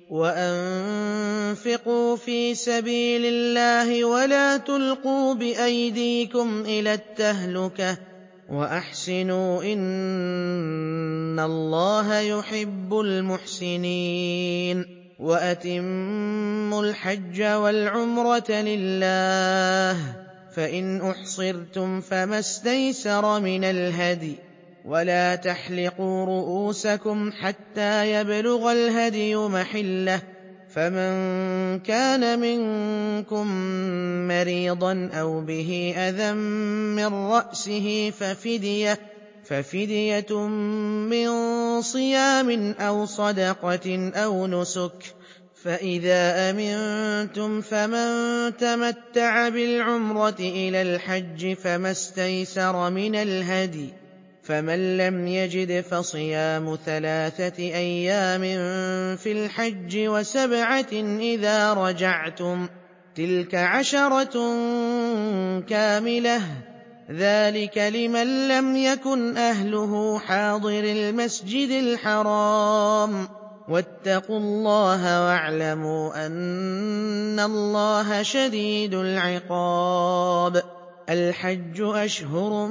وَأَنفِقُوا فِي سَبِيلِ اللَّهِ وَلَا تُلْقُوا بِأَيْدِيكُمْ إِلَى التَّهْلُكَةِ وَأَحْسِنُوا إِنَّ اللَّهَ يُحِبُّ الْمُحْسِنِينَ وَأَتِمُّوا الْحَجَّ وَالْعُمْرَةَ لِلَّهِ فَإِنْ أُحْصِرْتُمْ فَمَا اسْتَيْسَرَ مِنَ الْهَدْيِ وَلَا تَحْلِقُوا رُءُوسَكُمْ حَتَّىٰ يَبْلُغَ الْهَدْيُ مَحِلَّهُ فَمَن كَانَ مِنكُم مَّرِيضًا أَوْ بِهِ أَذًى مِّن رَّأْسِهِ فَفِدْيَةٌ مِّن صِيَامٍ أَوْ صَدَقَةٍ أَوْ نُسُكٍ ۚ فَإِذَا أَمِنتُمْ فَمَن تَمَتَّعَ بِالْعُمْرَةِ إِلَى الْحَجِّ فَمَا اسْتَيْسَرَ مِنَ الْهَدْيِ ۚ فَمَن لَّمْ يَجِدْ فَصِيَامُ 3 أيام في الْحَجِّ وَسَبْعَةٍ إِذَا رَجَعْتُمْ ۗ تِلْكَ 10 كَامِلَةٌ ۗ ذَٰلِكَ لِمَن لَّمْ يَكُنْ أَهْلُهُ حَاضِرِي الْمَسْجِدِ الْحَرَامِ ۚ وَاتَّقُوا اللَّهَ وَاعْلَمُوا أَنَّ اللَّهَ شَدِيدُ الْعِقَابِ. الْحَجُّ أَشْهُرٌ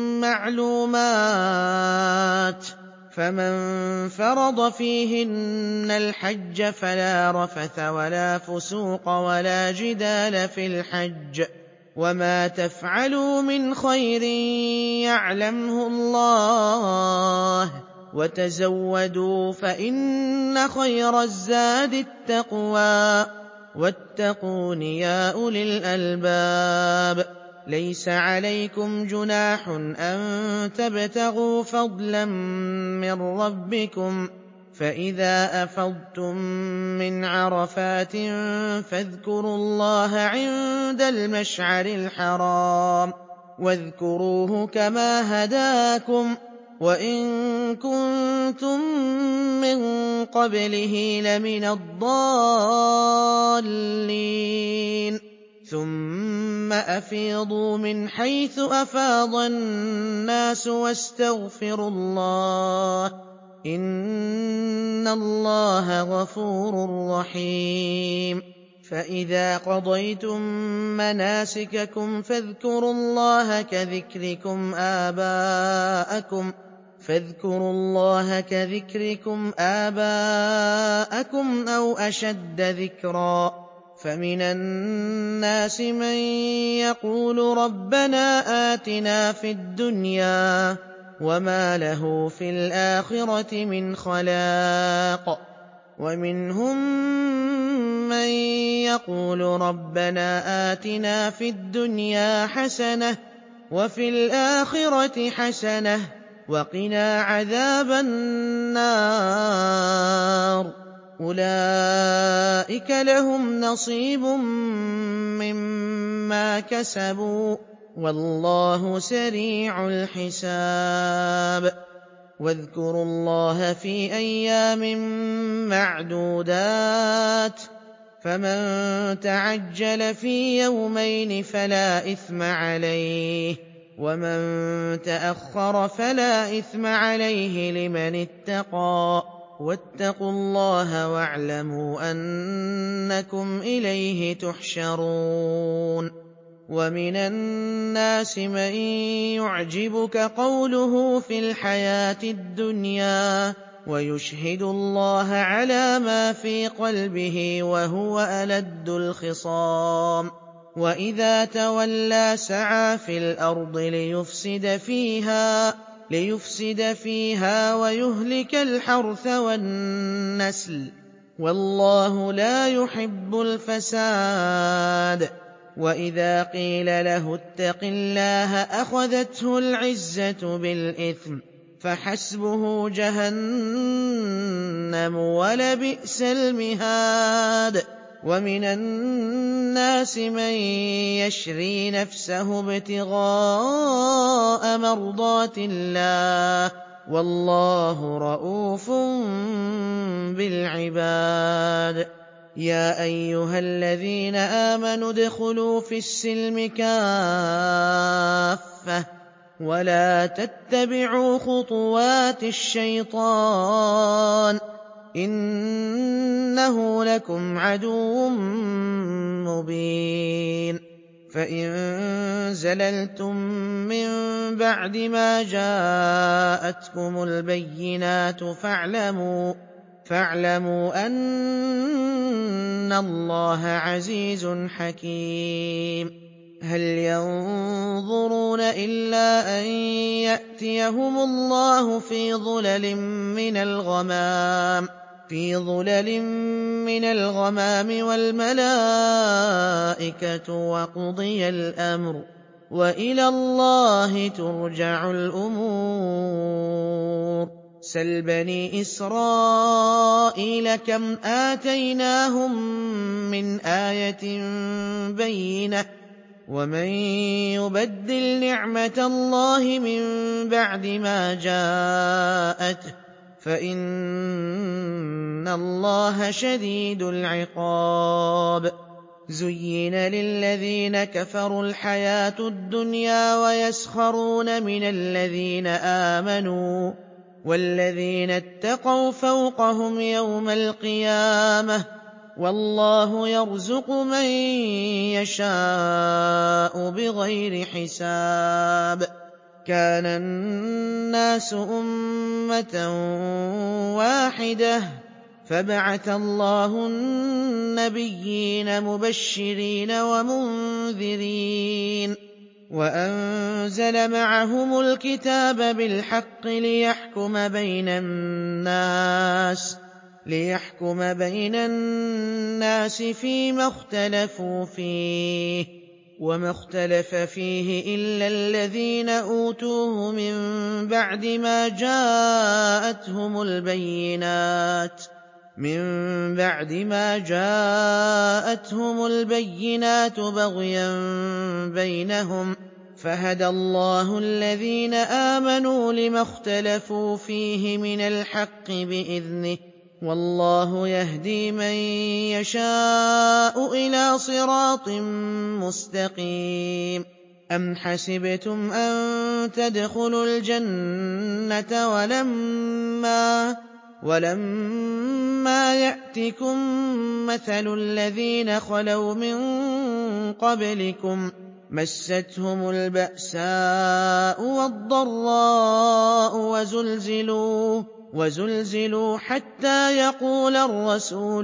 مَّعْلُومَاتٌ ۚ فَمَن فَرَضَ فِيهِنَّ الْحَجَّ فَلَا رَفَثَ وَلَا فُسُوقَ وَلَا جِدَالَ فِي الْحَجِّ ۗ وَمَا تَفْعَلُوا مِنْ خَيْرٍ يَعْلَمْهُ اللَّهُ ۗ وَتَزَوَّدُوا فَإِنَّ خَيْرَ الزَّادِ التَّقْوَىٰ ۚ وَاتَّقُونِ يَا أُولِي الْأَلْبَابِ. لَيْسَ عَلَيْكُمْ جُنَاحٌ أَن تَبْتَغُوا فَضْلًا مِّن رَّبِّكُمْ ۚ فَإِذَا أَفَضْتُم مِّنْ عَرَفَاتٍ فاذْكُرُوا اللَّهَ عِندَ الْمَشْعَرِ الْحَرَامِ ۖ وَاذْكُرُوهُ كَمَا هَدَاكُمْ ۖ وَإِن كُنتُم مِّن قَبْلِهِ لَمِنَ الضَّالِّينَ. ثُمَّ أَفِيضُوا مِنْ حَيْثُ أَفَاضَ النَّاسُ وَاسْتَغْفِرُوا اللَّهَ ۚ إِنَّ اللَّهَ غَفُورٌ رَّحِيمٌ. فَإِذَا قَضَيْتُم مَّنَاسِكَكُمْ فاذْكُرُوا اللَّهَ كَذِكْرِكُمْ آبَاءَكُمْ أَوْ أَشَدَّ ذِكْرًا ۗ فَمِنَ النَّاسِ مَن يَقُولُ رَبَّنَا آتِنَا فِي الدُّنْيَا وَمَا لَهُ فِي الْآخِرَةِ مِنْ خَلَاقٍ، وَمِنْهُم مَّن يَقُولُ رَبَّنَا آتِنَا فِي الدُّنْيَا حَسَنَةً وَفِي الْآخِرَةِ حَسَنَةً وَقِنَا عَذَابَ النَّارِ ۚ أُولَٰئِكَ لَهُمْ نَصِيبٌ مِّمَّا كَسَبُوا ۗ وَاللَّهُ سَرِيعُ الْحِسَابِ. وَاذْكُرُوا اللَّهَ فِي أَيَّامٍ مَّعْدُودَاتٍ ۚ فَمَن تَعَجَّلَ فِي يَوْمَيْنِ فَلَا إِثْمَ عَلَيْهِ ۚ وَمَن تَأَخَّرَ فَلَا إِثْمَ عَلَيْهِ لِمَنِ اتَّقَىٰ ۗ وَاتَّقُوا اللَّهَ وَاعْلَمُوا أَنَّكُمْ إِلَيْهِ تُحْشَرُونَ. وَمِنَ النَّاسِ مَن يُعْجِبُكَ قَوْلُهُ فِي الْحَيَاةِ الدُّنْيَا وَيُشْهِدُ اللَّهَ عَلَىٰ مَا فِي قَلْبِهِ وَهُوَ أَلَدُّ الْخِصَامِ. وَإِذَا تَوَلَّىٰ سَعَىٰ فِي الْأَرْضِ لِيُفْسِدَ فِيهَا وَيُهْلِكَ الْحَرْثَ وَالنَّسْلَ ۗ وَاللَّهُ لَا يُحِبُّ الْفَسَادَ. وَإِذَا قِيلَ لَهُ اتَّقِ اللَّهَ أَخَذَتْهُ الْعِزَّةُ بِالْإِثْمِ فَحَسْبُهُ جَهَنَّمُ ۚ وَلَبِئْسَ الْمِهَادُ. وَمِنَ النَّاسِ مَن يَشْرِي نَفْسَهُ ابْتِغَاءَ مَرْضَاتِ اللَّهِ ۗ وَاللَّهُ رَءُوفٌ بِالْعِبَادِ. يَا أَيُّهَا الَّذِينَ آمَنُوا ادْخُلُوا فِي السِّلْمِ كَافَّةً وَلَا تَتَّبِعُوا خُطُوَاتِ الشَّيْطَانِ ۚ إِنَّهُ لَكُمْ عَدُوٌّ مُّبِينٌ فَإِن زَلَلْتُم مِّن بَعْدِ مَا جَاءَتْكُمُ الْبَيِّنَاتُ فَاعْلَمُوا أَنَّ اللَّهَ عَزِيزٌ حَكِيمٌ هَلْ يَنظُرُونَ إِلَّا أَن يَأْتِيَهُمُ اللَّهُ فِي ظُلَلٍ مِّنَ الْغَمَامِ وَالْمَلَائِكَةُ وَقُضِيَ الْأَمْرُ ۚ وَإِلَى اللَّهِ تُرْجَعُ الْأُمُورُ سَلْ بَنِي إِسْرَائِيلَ كَمْ آتَيْنَاهُم مِّنْ آيَةٍ بَيِّنَةٍ ۗ وَمَن يُبَدِّلْ نِعْمَةَ اللَّهِ مِن بَعْدِ مَا جَاءَتْهُ فَإِنَّ اللَّهَ شَدِيدُ الْعِقَابِ زُيِّنَ لِلَّذِينَ كَفَرُوا الْحَيَاةُ الدُّنْيَا وَيَسْخَرُونَ مِنَ الَّذِينَ آمَنُوا ۘ وَالَّذِينَ اتَّقَوْا فَوْقَهُمْ يَوْمَ الْقِيَامَةِ ۗ وَاللَّهُ يَرْزُقُ مَن يَشَاءُ بِغَيْرِ حِسَابٍ كَانَ النَّاسُ أُمَّةً وَاحِدَةً فَبَعَثَ اللَّهُ النَّبِيِّينَ مُبَشِّرِينَ وَمُنذِرِينَ وَأَنزَلَ مَعَهُمُ الْكِتَابَ بِالْحَقِّ لِيَحْكُمَ بَيْنَ النَّاسِ فِيمَا اخْتَلَفُوا فِيهِ ۚ وَمَا اخْتَلَفَ فِيهِ إِلَّا الَّذِينَ أُوتُوهُ مِن بَعْدِ مَا جَاءَتْهُمُ الْبَيِّنَاتُ بَغْيًا بَيْنَهُمْ ۖ فَهَدَى اللَّهُ الَّذِينَ آمَنُوا لِمَا اخْتَلَفُوا فِيهِ مِنَ الْحَقِّ بِإِذْنِهِ ۗ وَاللَّهُ يَهْدِي مَن يَشَاءُ إِلَىٰ صِرَاطٍ مُّسْتَقِيمٍ أَمْ حَسِبْتُمْ أَن تَدْخُلُوا الْجَنَّةَ وَلَمَّا يَأْتِكُم مَّثَلُ الَّذِينَ خَلَوْا مِن قَبْلِكُم ۖ مَّسَّتْهُمُ الْبَأْسَاءُ وَالضَّرَّاءُ وَزُلْزِلُوا حَتَّىٰ يَقُولَ الرَّسُولُ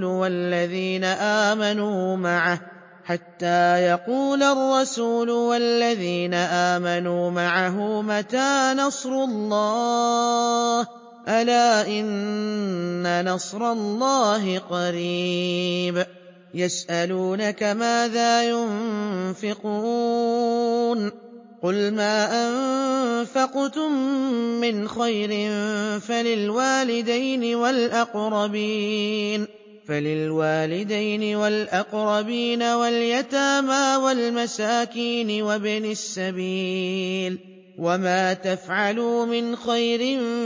وَالَّذِينَ آمَنُوا مَعَهُ مَتَىٰ نَصْرُ اللَّهِ ۗ أَلَا إِنَّ نَصْرَ اللَّهِ قَرِيبٌ يَسْأَلُونَكَ مَاذَا يُنفِقُونَ ۖ قُلْ مَا أَنفَقْتُم مِّنْ خَيْرٍ فَلِلْوَالِدَيْنِ وَالْأَقْرَبِينَ وَالْيَتَامَىٰ وَالْمَسَاكِينِ وَابْنِ السَّبِيلِ ۗ وَمَا تَفْعَلُوا مِنْ خَيْرٍ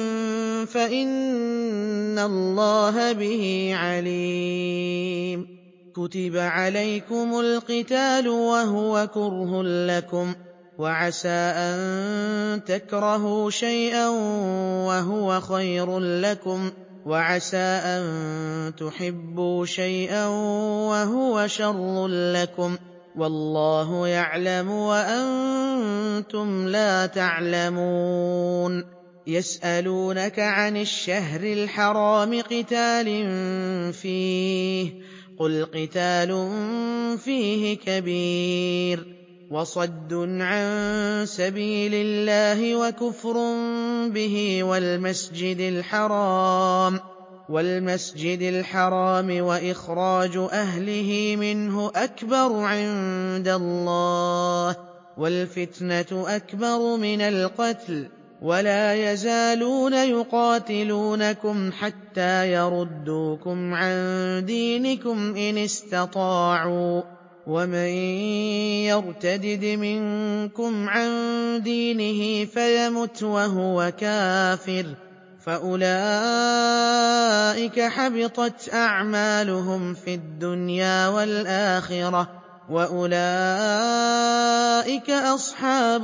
فَإِنَّ اللَّهَ بِهِ عَلِيمٌ كُتِبَ عَلَيْكُمُ الْقِتَالُ وَهُوَ كُرْهٌ لَّكُمْ ۖ وَعَسَىٰ أَن تَكْرَهُوا شَيْئًا وَهُوَ خَيْرٌ لَّكُمْ ۖ وَعَسَىٰ أَن تُحِبُّوا شَيْئًا وَهُوَ شَرٌّ لَّكُمْ ۗ وَاللَّهُ يَعْلَمُ وَأَنتُمْ لَا تَعْلَمُونَ يَسْأَلُونَكَ عَنِ الشَّهْرِ الْحَرَامِ قِتَالٍ فِيهِ ۖ قُلْ قِتَالٌ فِيهِ كَبِيرٌ وَصَدٌّ عَن سَبِيلِ اللَّهِ وَكُفْرٌ بِهِ وَالْمَسْجِدِ الْحَرَامِ وَإِخْرَاجُ أَهْلِهِ مِنْهُ أَكْبَرُ عِندَ اللَّهِ ۚ وَالْفِتْنَةُ أَكْبَرُ مِنَ الْقَتْلِ ۗ وَلَا يَزَالُونَ يُقَاتِلُونَكُمْ حَتَّىٰ يَرُدُّوكُمْ عَن دِينِكُمْ إِنِ اسْتَطَاعُوا ۚ وَمَن يَرْتَدِدْ مِنكُمْ عَن دِينِهِ فَيَمُتْ وَهُوَ كَافِرٌ فَأُولَٰئِكَ حَبِطَتْ أَعْمَالُهُمْ فِي الدُّنْيَا وَالْآخِرَةِ ۖ وَأُولَٰئِكَ أَصْحَابُ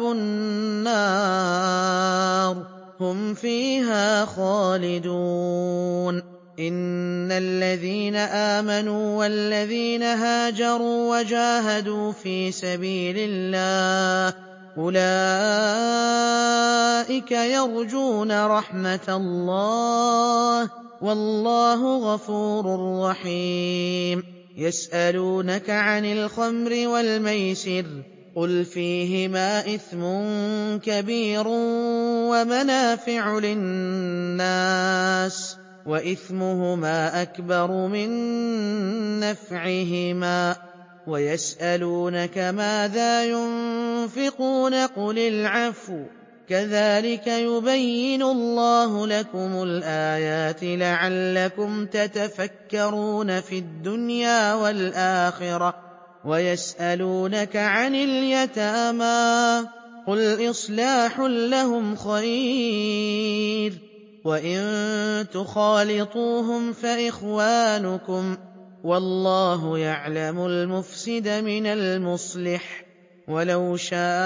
النَّارِ ۖ هُمْ فِيهَا خَالِدُونَ إِنَّ الَّذِينَ آمَنُوا وَالَّذِينَ هَاجَرُوا وَجَاهَدُوا فِي سَبِيلِ اللَّهِ أُولَٰئِكَ يَرْجُونَ رَحْمَتَ اللَّهِ ۗ وَاللَّهُ غَفُورٌ رَّحِيمٌ يَسْأَلُونَكَ عَنِ الْخَمْرِ وَالْمَيْسِرِ ۖ قُلْ فِيهِمَا إِثْمٌ كَبِيرٌ وَمَنَافِعُ لِلنَّاسِ وَإِثْمُهُمَا أَكْبَرُ مِن نَّفْعِهِمَا وَيَسْأَلُونَكَ مَاذَا يُنفِقُونَ قُلِ الْعَفْوَ ۗ كَذَٰلِكَ يُبَيِّنُ اللَّهُ لَكُمُ الْآيَاتِ لَعَلَّكُمْ تَتَفَكَّرُونَ فِي الدُّنْيَا وَالْآخِرَةِ وَيَسْأَلُونَكَ عَنِ الْيَتَامَىٰ ۖ قُلْ إِصْلَاحٌ لَّهُمْ خَيْرٌ ۖ وَإِن تُخَالِطُوهُمْ فَإِخْوَانُكُمْ ۚ وَاللَّهُ يَعْلَمُ الْمُفْسِدَ مِنَ الْمُصْلِحِ ۚ وَلَوْ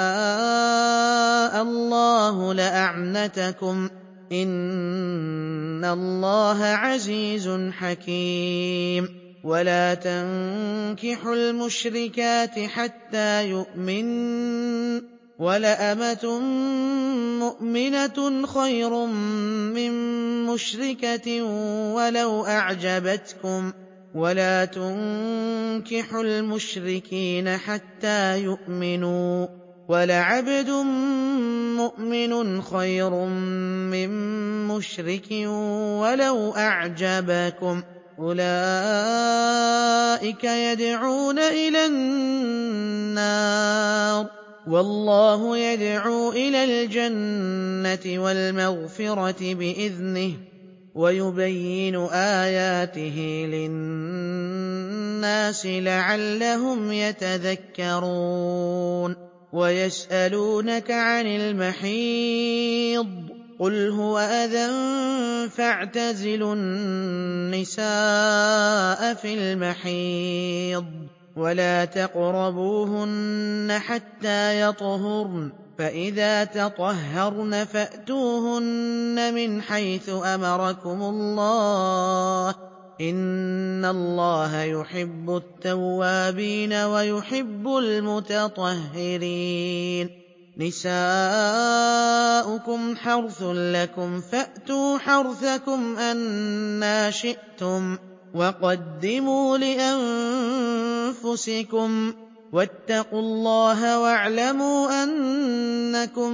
شَاءَ اللَّهُ لَأَعْنَتَكُمْ ۚ إِنَّ اللَّهَ عَزِيزٌ حَكِيمٌ وَلَا تَنكِحُوا الْمُشْرِكَاتِ حَتَّىٰ يُؤْمِنَّ ۚ وَلَأَمَةٌ مُّؤْمِنَةٌ خَيْرٌ مِّن مُّشْرِكَةٍ وَلَوْ أَعْجَبَتْكُمْ ۗ وَلَا تُنكِحُوا الْمُشْرِكِينَ حَتَّىٰ يُؤْمِنُوا ۚ وَلَعَبْدٌ مُّؤْمِنٌ خَيْرٌ مِّن مُّشْرِكٍ وَلَوْ أَعْجَبَكُمْ ۗ أُولَٰئِكَ يَدْعُونَ إِلَى النَّارِ ۖ وَاللَّهُ يَدْعُو إِلَى الْجَنَّةِ وَالْمَغْفِرَةِ بِإِذْنِهِ ۖ وَيُبَيِّنُ آيَاتِهِ لِلنَّاسِ لَعَلَّهُمْ يَتَذَكَّرُونَ وَيَسْأَلُونَكَ عَنِ الْمَحِيضِ ۖ قُلْ هُوَ أَذًى فَاعْتَزِلُوا النِّسَاءَ فِي الْمَحِيضِ ۖ وَلَا تَقْرَبُوهُنَّ حَتَّىٰ يَطْهُرْنَ ۖ فَإِذَا تَطَهَّرْنَ فَأْتُوهُنَّ مِنْ حَيْثُ أَمَرَكُمُ اللَّهُ ۚ إِنَّ اللَّهَ يُحِبُّ التَّوَّابِينَ وَيُحِبُّ الْمُتَطَهِّرِينَ نِسَاؤُكُمْ حَرْثٌ لَّكُمْ فَأْتُوا حَرْثَكُمْ أَنَّىٰ شِئْتُمْ ۖ وَقَدِّمُوا لِأَنفُسِكُمْ ۚ وَاتَّقُوا اللَّهَ وَاعْلَمُوا أَنَّكُم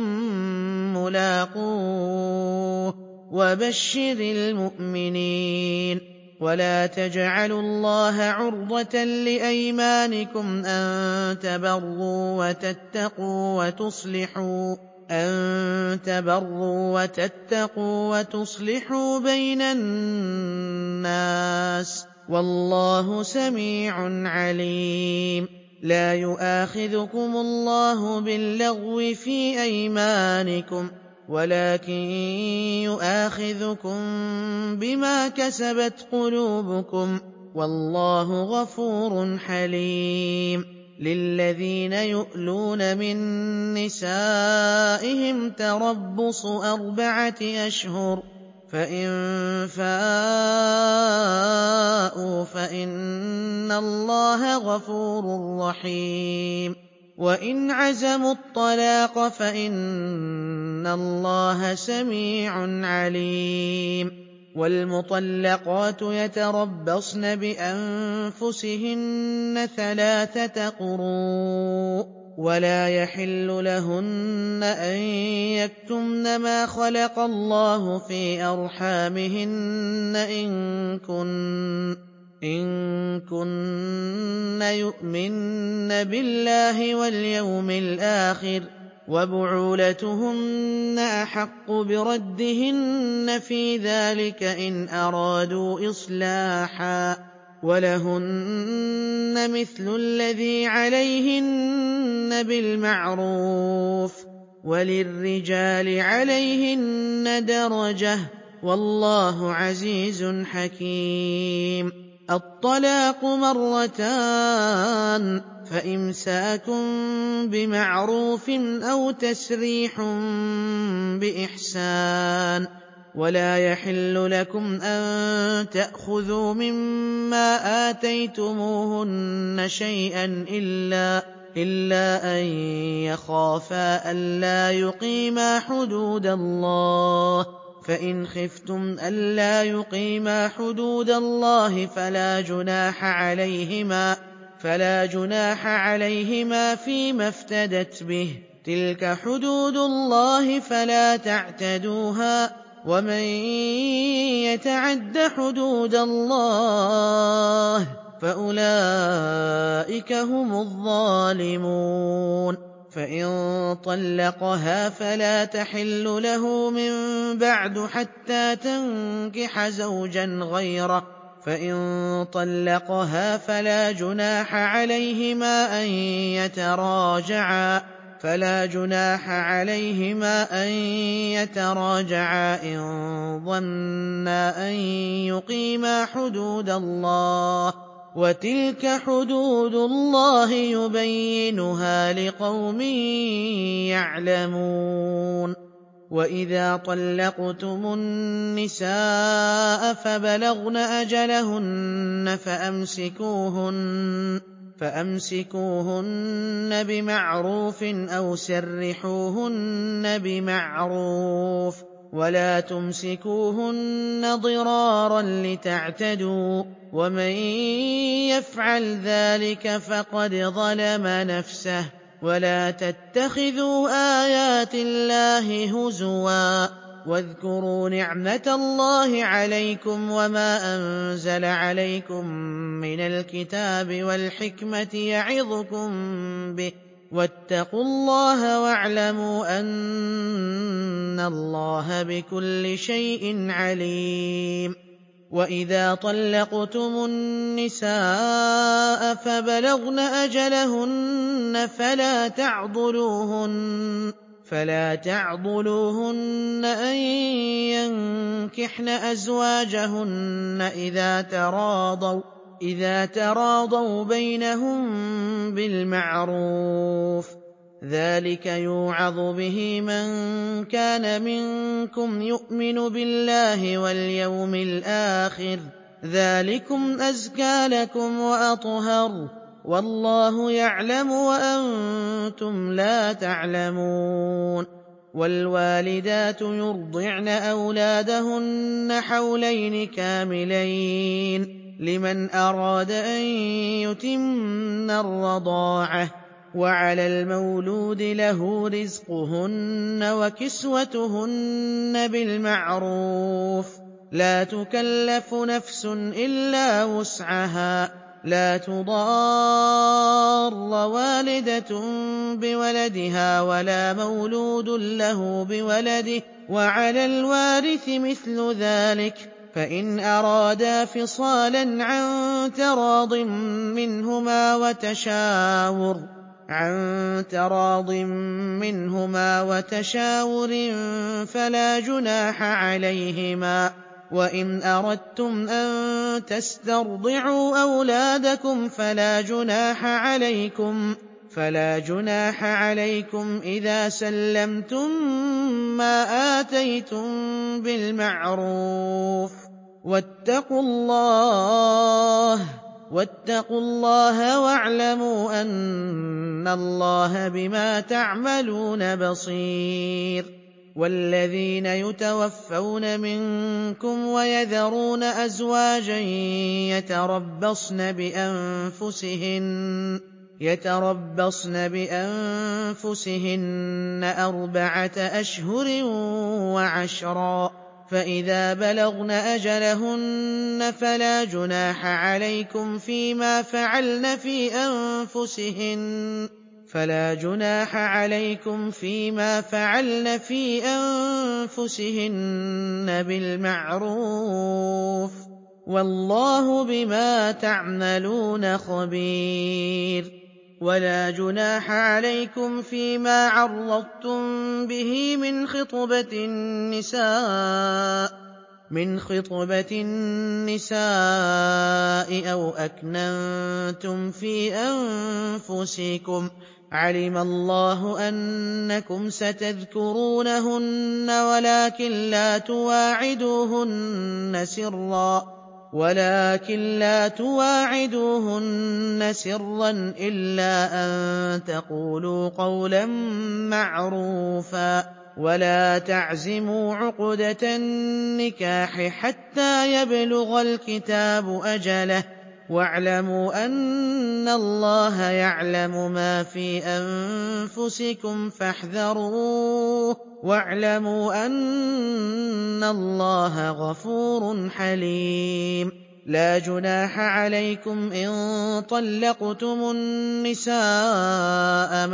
مُّلَاقُوهُ ۗ وَبَشِّرِ الْمُؤْمِنِينَ وَلَا تَجْعَلُوا اللَّهَ عُرْضَةً لِّأَيْمَانِكُمْ أَن تَبَرُّوا وَتَتَّقُوا وَتُصْلِحُوا بَيْنَ النَّاسِ ۗ وَاللَّهُ سَمِيعٌ عَلِيمٌ لَّا يُؤَاخِذُكُمُ اللَّهُ بِاللَّغْوِ فِي أَيْمَانِكُمْ وَلَٰكِن يُؤَاخِذُكُم بِمَا كَسَبَتْ قُلُوبُكُمْ ۗ وَاللَّهُ غَفُورٌ حَلِيمٌ لِّلَّذِينَ يُؤْلُونَ مِن نِّسَائِهِمْ تَرَبُّصُ 4 أشهر ۖ فَإِن فَاءُوا فَإِنَّ اللَّهَ غَفُورٌ رَّحِيمٌ وَإِنْ عَزَمُوا الطَّلَاقَ فَإِنَّ اللَّهَ سَمِيعٌ عَلِيمٌ وَالْمُطَلَّقَاتُ يَتَرَبَّصْنَ بِأَنفُسِهِنَّ 3 قُرُوءٍ ۚ وَلَا يَحِلُّ لَهُنَّ أَن يَكْتُمْنَ مَا خَلَقَ اللَّهُ فِي أَرْحَامِهِنَّ إِن كُنَّ يُؤْمِنَّ بِاللَّهِ وَالْيَوْمِ الْآخِرِ ۚ وَبُعُولَتُهُنَّ أَحَقُّ بِرَدِّهِنَّ فِي ذَٰلِكَ إِنْ أَرَادُوا إِصْلَاحًا ۚ وَلَهُنَّ مِثْلُ الَّذِي عَلَيْهِنَّ بِالْمَعْرُوفِ ۚ وَلِلرِّجَالِ عَلَيْهِنَّ دَرَجَةٌ ۗ وَاللَّهُ عَزِيزٌ حَكِيمٌ الطَّلَاقُ 2 ۖ فَإِمْسَاكٌ بِمَعْرُوفٍ أَوْ تَسْرِيحٌ بِإِحْسَانٍ ۗ ولا يحل لكم أن تأخذوا مما آتيتموهن شيئا إلا أن يخافا ألا يقيما حدود الله، فإن خفتم ألا يقيما حدود الله فلا جناح عليهما فيما افتدت به، تلك حدود الله فلا تعتدوها، ومن يتعد حدود الله فأولئك هم الظالمون. فإن طلقها فلا تحل له من بعد حتى تنكح زوجا غيره، فإن طلقها فلا جناح عليهما أن يتراجعا إن ظنا أن يقيما حدود الله، وتلك حدود الله يبينها لقوم يعلمون. وإذا طلقتم النساء فبلغن أجلهن فأمسكوهن بمعروف أو سرحوهن بمعروف، ولا تمسكوهن ضرارا لتعتدوا، ومن يفعل ذلك فقد ظلم نفسه. ولا تتخذوا آيات الله هزوا، واذكروا نعمة الله عليكم وما أنزل عليكم من الكتاب والحكمة يعظكم به، واتقوا الله واعلموا أن الله بكل شيء عليم. وإذا طلقتم النساء فبلغن أجلهن فلا تعضلوهن أن ينكحن أزواجهن إذا تراضوا بينهم بالمعروف، ذلك يوعظ به من كان منكم يؤمن بالله واليوم الآخر، ذلكم أزكى لكم وأطهر، والله يعلم وأنتم لا تعلمون. والوالدات يرضعن أولادهن حولين كاملين لمن أراد أن يتم الرضاعة، وعلى المولود له رزقهن وكسوتهن بالمعروف، لا تكلف نفس إلا وسعها، لا تضار والدة بولدها ولا مولود له بولده، وعلى الوارث مثل ذلك، فإن أرادا فصالا عن تراض منهما وتشاور فلا جناح عليهما. وإن أردتم أن تسترضعوا أولادكم فلا جناح عليكم إذا سلمتم ما آتيتم بالمعروف، واتقوا الله واعلموا أن الله بما تعملون بصير. والذين يتوفون منكم ويذرون أزواجا يتربصن بأنفسهن 4 أشهر وعشرا، فإذا بلغن أجلهن فلا جناح عليكم فيما فعلن في أنفسهن بالمعروف، والله بما تعملون خبير. ولا جناح عليكم فيما عرضتم به من خطبة النساء أو أكننتم في أنفسكم، علم الله أنكم ستذكرونهن ولكن لا تواعدوهن سرا إلا أن تقولوا قولا معروفا ولا تعزموا عقدة النكاح حتى يبلغ الكتاب أجله واعلموا أن الله يعلم ما في أنفسكم فاحذروه واعلموا أن الله غفور حليم لا جناح عليكم إن طلقتم النساء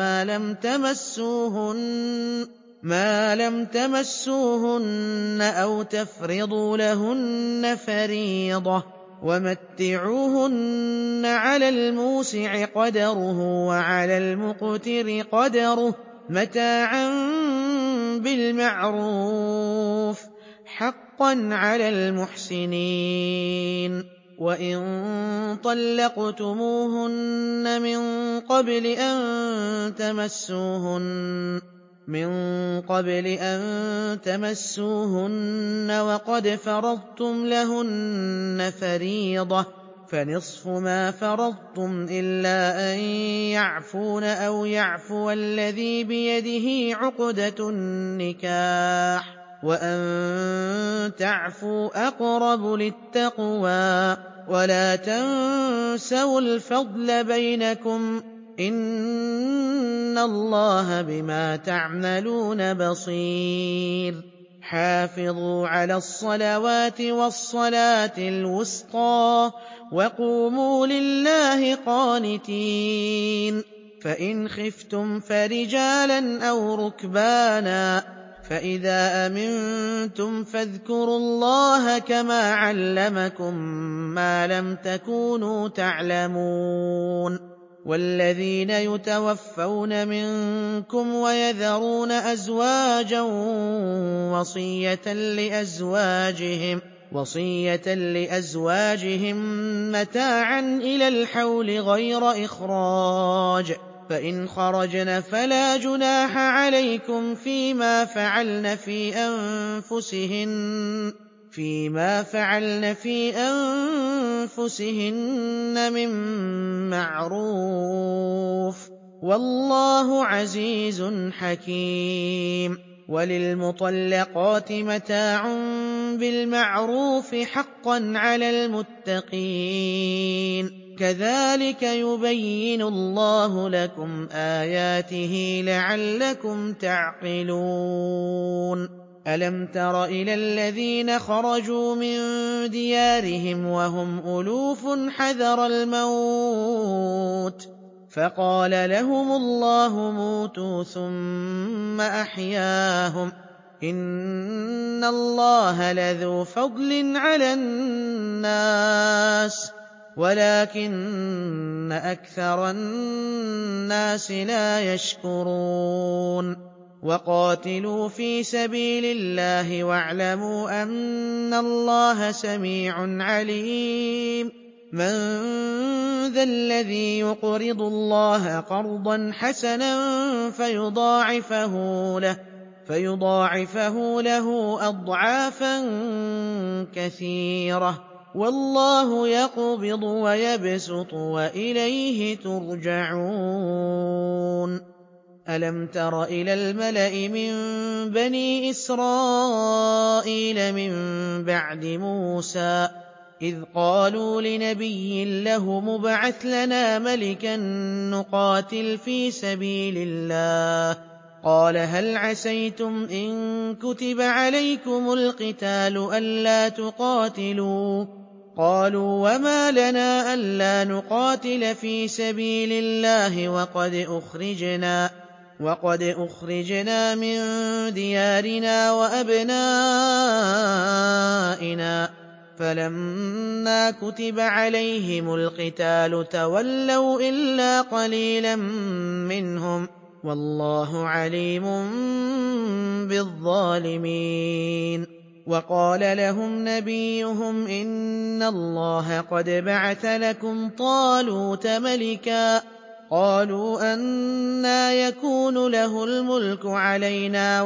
ما لم تمسوهن أو تفرضوا لهن فريضة ومتعوهن على الموسع قدره وعلى المقتر قدره متاعا بالمعروف حقا على المحسنين وإن طلقتموهن من قبل أن تمسوهن وقد فرضتم لهن فريضة فنصف ما فرضتم إلا أن يعفون أو يعفو الذي بيده عقدة النكاح وأن تعفوا أقرب للتقوى ولا تنسوا الفضل بينكم إن الله بما تعملون بصير حافظوا على الصلوات والصلاة الوسطى وقوموا لله قانتين فإن خفتم فرجالا أو ركبانا فإذا أمنتم فاذكروا الله كما علمكم ما لم تكونوا تعلمون والذين يتوفون منكم ويذرون أزواجا وصية لأزواجهم متاعا إلى الحول غير إخراج فإن خرجن فلا جناح عليكم فيما فعلن في أنفسهن من معروف والله عزيز حكيم وللمطلقات متاع بالمعروف حقا على المتقين كذلك يبين الله لكم آياته لعلكم تعقلون ألم تر إلى الذين خرجوا من ديارهم وهم ألوف حذر الموت فقال لهم الله موتوا ثم أحياهم إن الله لذو فضل على الناس ولكن أكثر الناس لا يشكرون وقاتلوا في سبيل الله واعلموا أن الله سميع عليم من ذا الذي يقرض الله قرضا حسنا فيضاعفه له أضعافا كثيرة والله يقبض ويبسط وإليه ترجعون ألم تر إلى الملأ من بني إسرائيل من بعد موسى إذ قالوا لنبي له مبعث لنا ملكا نقاتل في سبيل الله قال هل عسيتم إن كتب عليكم القتال ألا تقاتلوا قالوا وما لنا ألا نقاتل في سبيل الله وقد أخرجنا من ديارنا وأبنائنا فلما كتب عليهم القتال تولوا إلا قليلا منهم والله عليم بالظالمين وقال لهم نبيهم إن الله قد بعث لكم طالوت ملكا قالوا أنى يكون له الملك علينا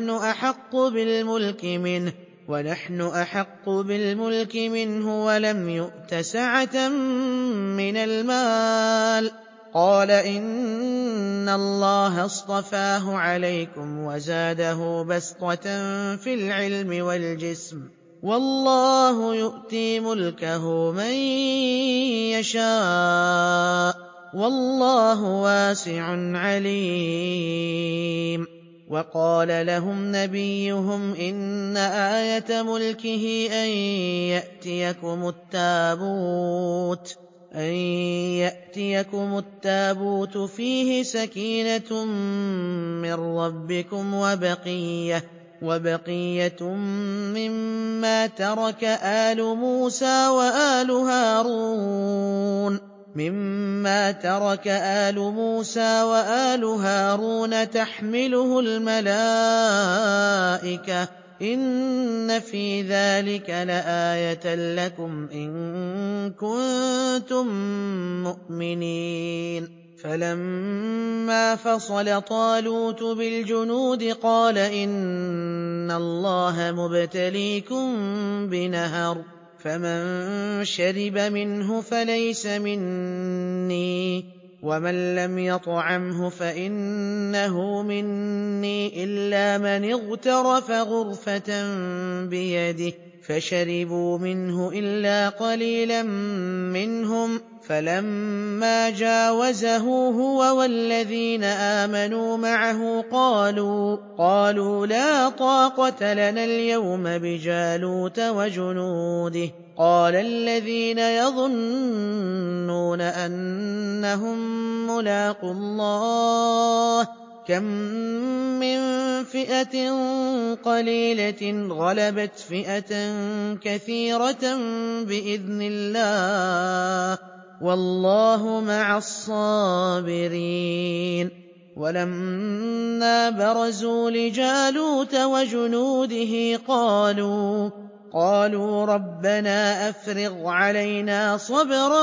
ونحن أحق بالملك منه ولم يؤت سعة من المال. قال إن الله اصطفاه عليكم وزاده بسطة في العلم والجسم، والله يؤتي ملكه من يشاء، والله واسع عليم. وقال لهم نبيهم إن آية ملكه أن يأتيكم التابوت فيه سكينة من ربكم وبقية مما ترك آل موسى وآل هارون تحمله الملائكة، إن في ذلك لآية لكم إن كنتم مؤمنين. فلما فصل طالوت بالجنود قال إن الله مبتليكم بنهر، فمن شرب منه فليس مني، ومن لم يطعمه فإنه مني إلا من اغترف غرفة بيده، فشربوا منه إلا قليلا منهم. فلما جاوزه هو والذين آمنوا معه قالوا لا طاقة لنا اليوم بجالوت وجنوده. قال الذين يظنون أنهم ملاقو الله كم من فئة قليلة غلبت فئة كثيرة بإذن الله، والله مع الصابرين. ولما برزوا لجالوت وجنوده قالوا ربنا أفرغ علينا صبرا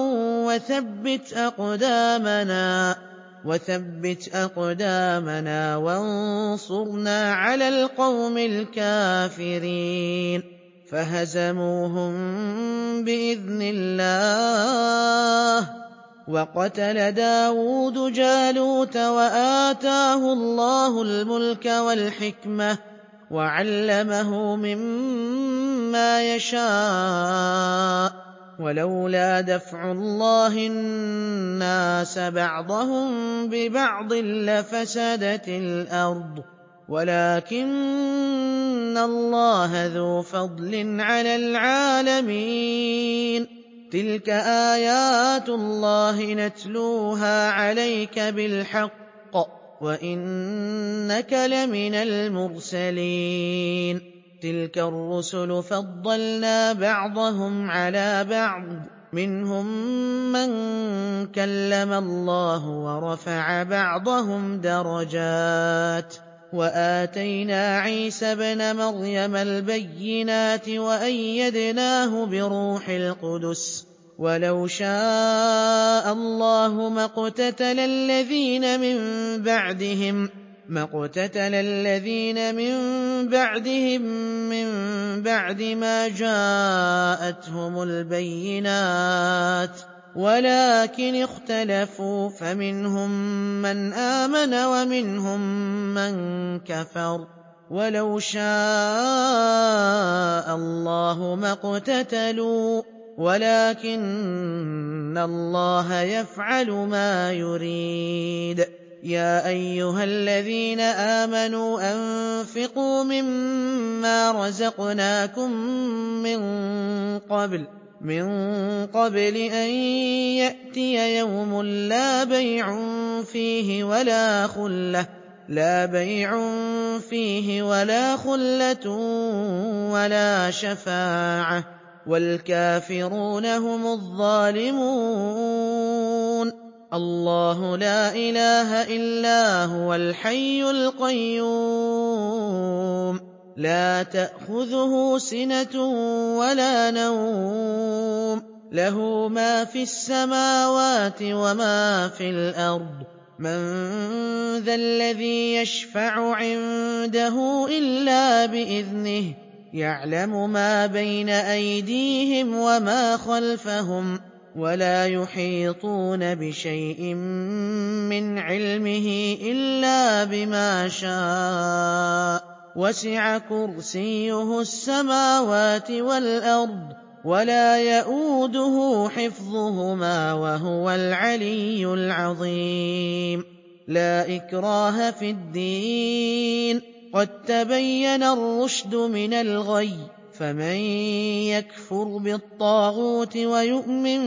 وثبت أقدامنا وانصرنا على القوم الكافرين. فهزموهم بإذن الله. وقتل داود جالوت وآتاه الله الملك والحكمة وعلمه مما يشاء، ولولا دفع الله الناس بعضهم ببعض لفسدت الأرض، ولكن الله ذو فضل على العالمين. تلك آيات الله نتلوها عليك بالحق، وإنك لمن المرسلين. تلك الرسل فضلنا بعضهم على بعض، منهم من كلم الله ورفع بعضهم درجات، وآتينا عيسى ابن مريم البينات وأيدناه بروح القدس. ولو شاء الله ما اقتتل الذين من بعدهم من بعد ما جاءتهم البينات، ولكن اختلفوا فمنهم من آمن ومنهم من كفر. ولو شاء الله ما اقتتلوا ولكن الله يفعل ما يريد. يا أيها الذين آمنوا أنفقوا مما رزقناكم من قبل أن يأتي يوم لا بيع فيه ولا خلة ولا شفاعة، والكافرون هم الظالمون. الله لا إله إلا هو الحي القيوم، لا تأخذه سنة ولا نوم، لَهُ مَا فِي السَّمَاوَاتِ وَمَا فِي الْأَرْضِ ۗ مَن ذَا الَّذِي يَشْفَعُ عِندَهُ إِلَّا بِإِذْنِهِ ۚ يَعْلَمُ مَا بَيْنَ أَيْدِيهِمْ وَمَا خَلْفَهُمْ ۖ وَلَا يُحِيطُونَ بِشَيْءٍ مِّنْ عِلْمِهِ إِلَّا بِمَا شَاءَ ۚ وَسِعَ كُرْسِيُّهُ السَّمَاوَاتِ وَالْأَرْضَ ۖ وَلَا يَئُودُهُ حِفْظُهُمَا ۖ وَهُوَ الْعَلِيُّ الْعَظِيمُ. لَا إِكْرَاهَ فِي الدِّينِ ۖ قَد تَّبَيَّنَ الرُّشْدُ مِنَ الْغَيِّ ۚ فَمَن يَكْفُرْ بِالطَّاغُوتِ وَيُؤْمِن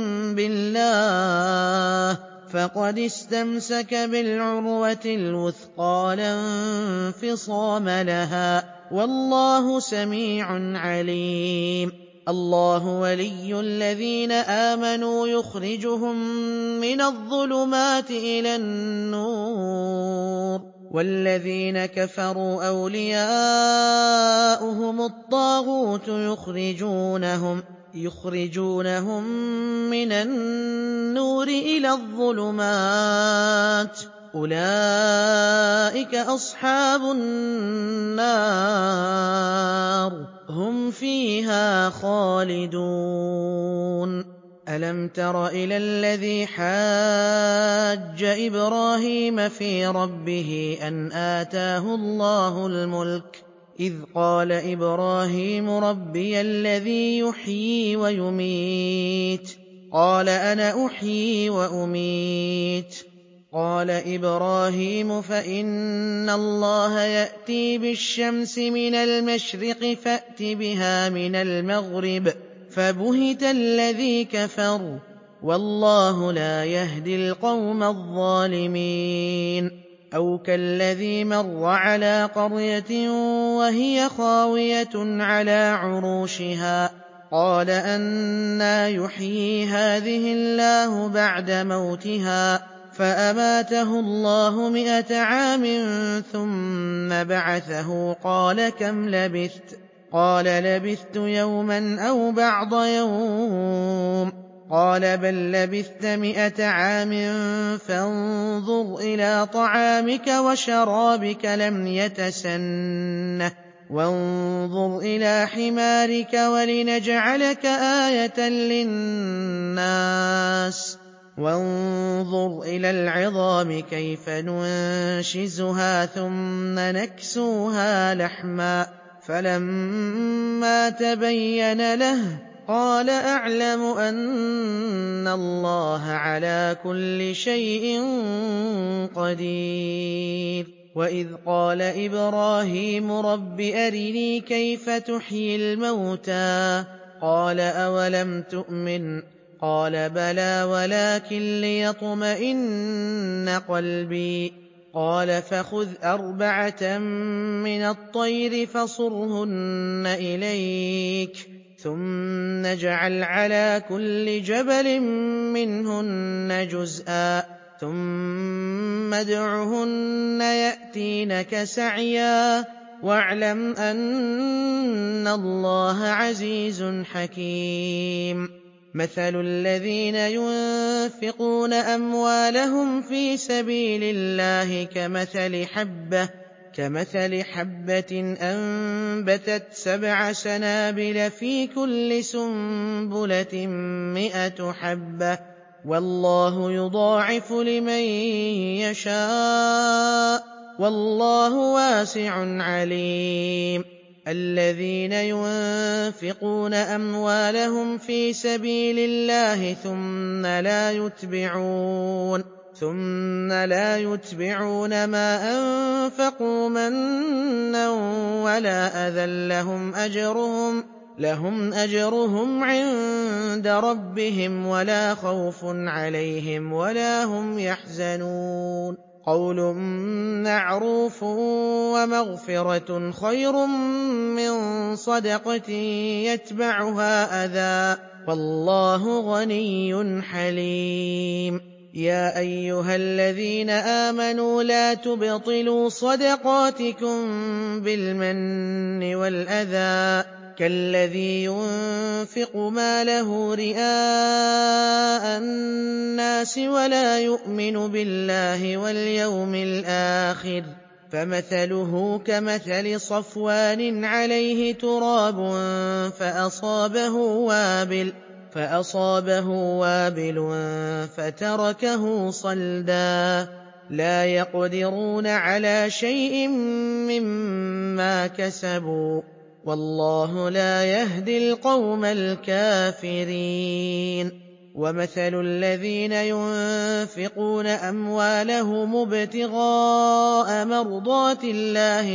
بِاللَّهِ فَقَدِ اسْتَمْسَكَ بِالْعُرْوَةِ الْوُثْقَىٰ لَا انفِصَامَ لَهَا ۗ وَاللَّهُ سَمِيعٌ عَلِيمٌ. اللَّهُ وَلِيُّ الَّذِينَ آمَنُوا يُخْرِجُهُم مِّنَ الظُّلُمَاتِ إِلَى النُّورِ ۖ وَالَّذِينَ كَفَرُوا أَوْلِيَاؤُهُمُ الطَّاغُوتُ يُخْرِجُونَهُم مِّنَ النُّورِ إِلَى الظُّلُمَاتِ ۗ أُولَٰئِكَ أَصْحَابُ النَّارِ ۖ هُمْ فِيهَا خَالِدُونَ. أَلَمْ تَرَ إِلَى الَّذِي حَاجَّ إِبْرَاهِيمَ فِي رَبِّهِ أَنْ آتَاهُ اللَّهُ الْمُلْكَ إِذْ قَالَ إِبْرَاهِيمُ رَبِّيَ الَّذِي يُحْيِي وَيُمِيتُ ۖ قَالَ أَنَا أُحْيِي وَأُمِيتُ. قَالَ إِبْرَاهِيمُ فَإِنَّ اللَّهَ يَأْتِي بِالشَّمْسِ مِنَ الْمَشْرِقِ فَأْتِ بِهَا مِنَ الْمَغْرِبِ ۖ فَبُهِتَ الَّذِي كَفَرَ ۗ وَاللَّهُ لَا يَهْدِي الْقَوْمَ الظَّالِمِينَ. أَوْ كَالَّذِي مَرَّ عَلَىٰ قَرْيَةٍ وَهِيَ خَاوِيَةٌ عَلَىٰ عُرُوشِهَا قَالَ أَنَّىٰ يُحْيِي هَٰذِهِ اللَّهُ بَعْدَ مَوْتِهَا ۖ فَأَمَاتَهُ اللَّهُ 100 عَامٍ ثُمَّ بَعَثَهُ قَالَ كَمْ لَبِثْتَ؟ قَالَ لَبِثْتُ يَوْمًا أَوْ بَعْضَ يَوْمٍ. قَالَ بَل لَّبِثْتَ 100 عَامٍ فَانظُرْ إِلَىٰ طَعَامِكَ وَشَرَابِكَ لَمْ يَتَسَنَّهْ، وَانظُرْ إِلَىٰ حِمَارِكَ وَلِنَجْعَلَكَ آيَةً لِّلنَّاسِ، وَانظُرْ إِلَى الْعِظَامِ كَيْفَ نُنشِزُهَا ثُمَّ نَكْسُوهَا لَحْمًا ۚ فَلَمَّا تَبَيَّنَ لَهُ قَالَ أَعْلَمُ أَنَّ اللَّهَ عَلَىٰ كُلِّ شَيْءٍ قَدِيرٌ. وَإِذْ قَالَ إِبْرَاهِيمُ رَبِّ أَرِنِي كَيْفَ تُحْيِي الْمَوْتَىٰ ۖ قَالَ أَوَلَمْ تُؤْمِنْ ۖ قَالَ بَلَىٰ وَلَٰكِن لِّيَطْمَئِنَّ قَلْبِي. قَالَ فَخُذْ 4 مِّنَ الطَّيْرِ فَصُرْهُنَّ إِلَيْكَ، ثُمَّ اجْعَلْ عَلَىٰ كُلِّ جَبَلٍ مِّنْهُنَّ جُزْءًا، ثُمَّ ادْعُهُنَّ يَأْتِينَكَ سَعْيًا، وَاعْلَمْ أَنَّ اللَّهَ عَزِيزٌ حَكِيمٌ. مَثَلُ الَّذِينَ يُنفِقُونَ أَمْوَالَهُمْ فِي سَبِيلِ اللَّهِ كَمَثَلِ حَبَّةٍ أَنبَتَتْ 7 سَنَابِلَ في كُلِّ سُنبُلَةٍ 100 حَبَّةٍ ۗ وَاللَّهُ يُضَاعِفُ لِمَن يَشَاءُ ۗ وَاللَّهُ وَاسِعٌ عَلِيمٌ. الَّذِينَ يُنفِقُونَ أَمْوَالَهُمْ فِي سَبِيلِ اللَّهِ ثُمَّ لَا يُتْبِعُونَ مَا أَنفَقُوا مَنًّا وَلَا أَذًى لَّهُمْ أَجْرُهُمْ عِندَ رَبِّهِمْ وَلَا خَوْفٌ عَلَيْهِمْ وَلَا هُمْ يَحْزَنُونَ. قَوْلٌ مَّعْرُوفٌ وَمَغْفِرَةٌ خَيْرٌ مِّن صَدَقَةٍ يَتْبَعُهَا أَذًى ۗ وَاللَّهُ غَنِيٌّ حَلِيمٌ. يَا أَيُّهَا الَّذِينَ آمَنُوا لَا تُبْطِلُوا صَدَقَاتِكُم بِالْمَنِّ وَالْأَذَىٰ، كالذي ينفق ماله رئاء الناس ولا يؤمن بالله واليوم الآخر فمثله كمثل صفوان عليه تراب فأصابه وابل فتركه صلدا لا يقدرون على شيء مما كسبوا والله لا يهدي القوم الكافرين ومثل الذين ينفقون أموالهم ابتغاء مرضات الله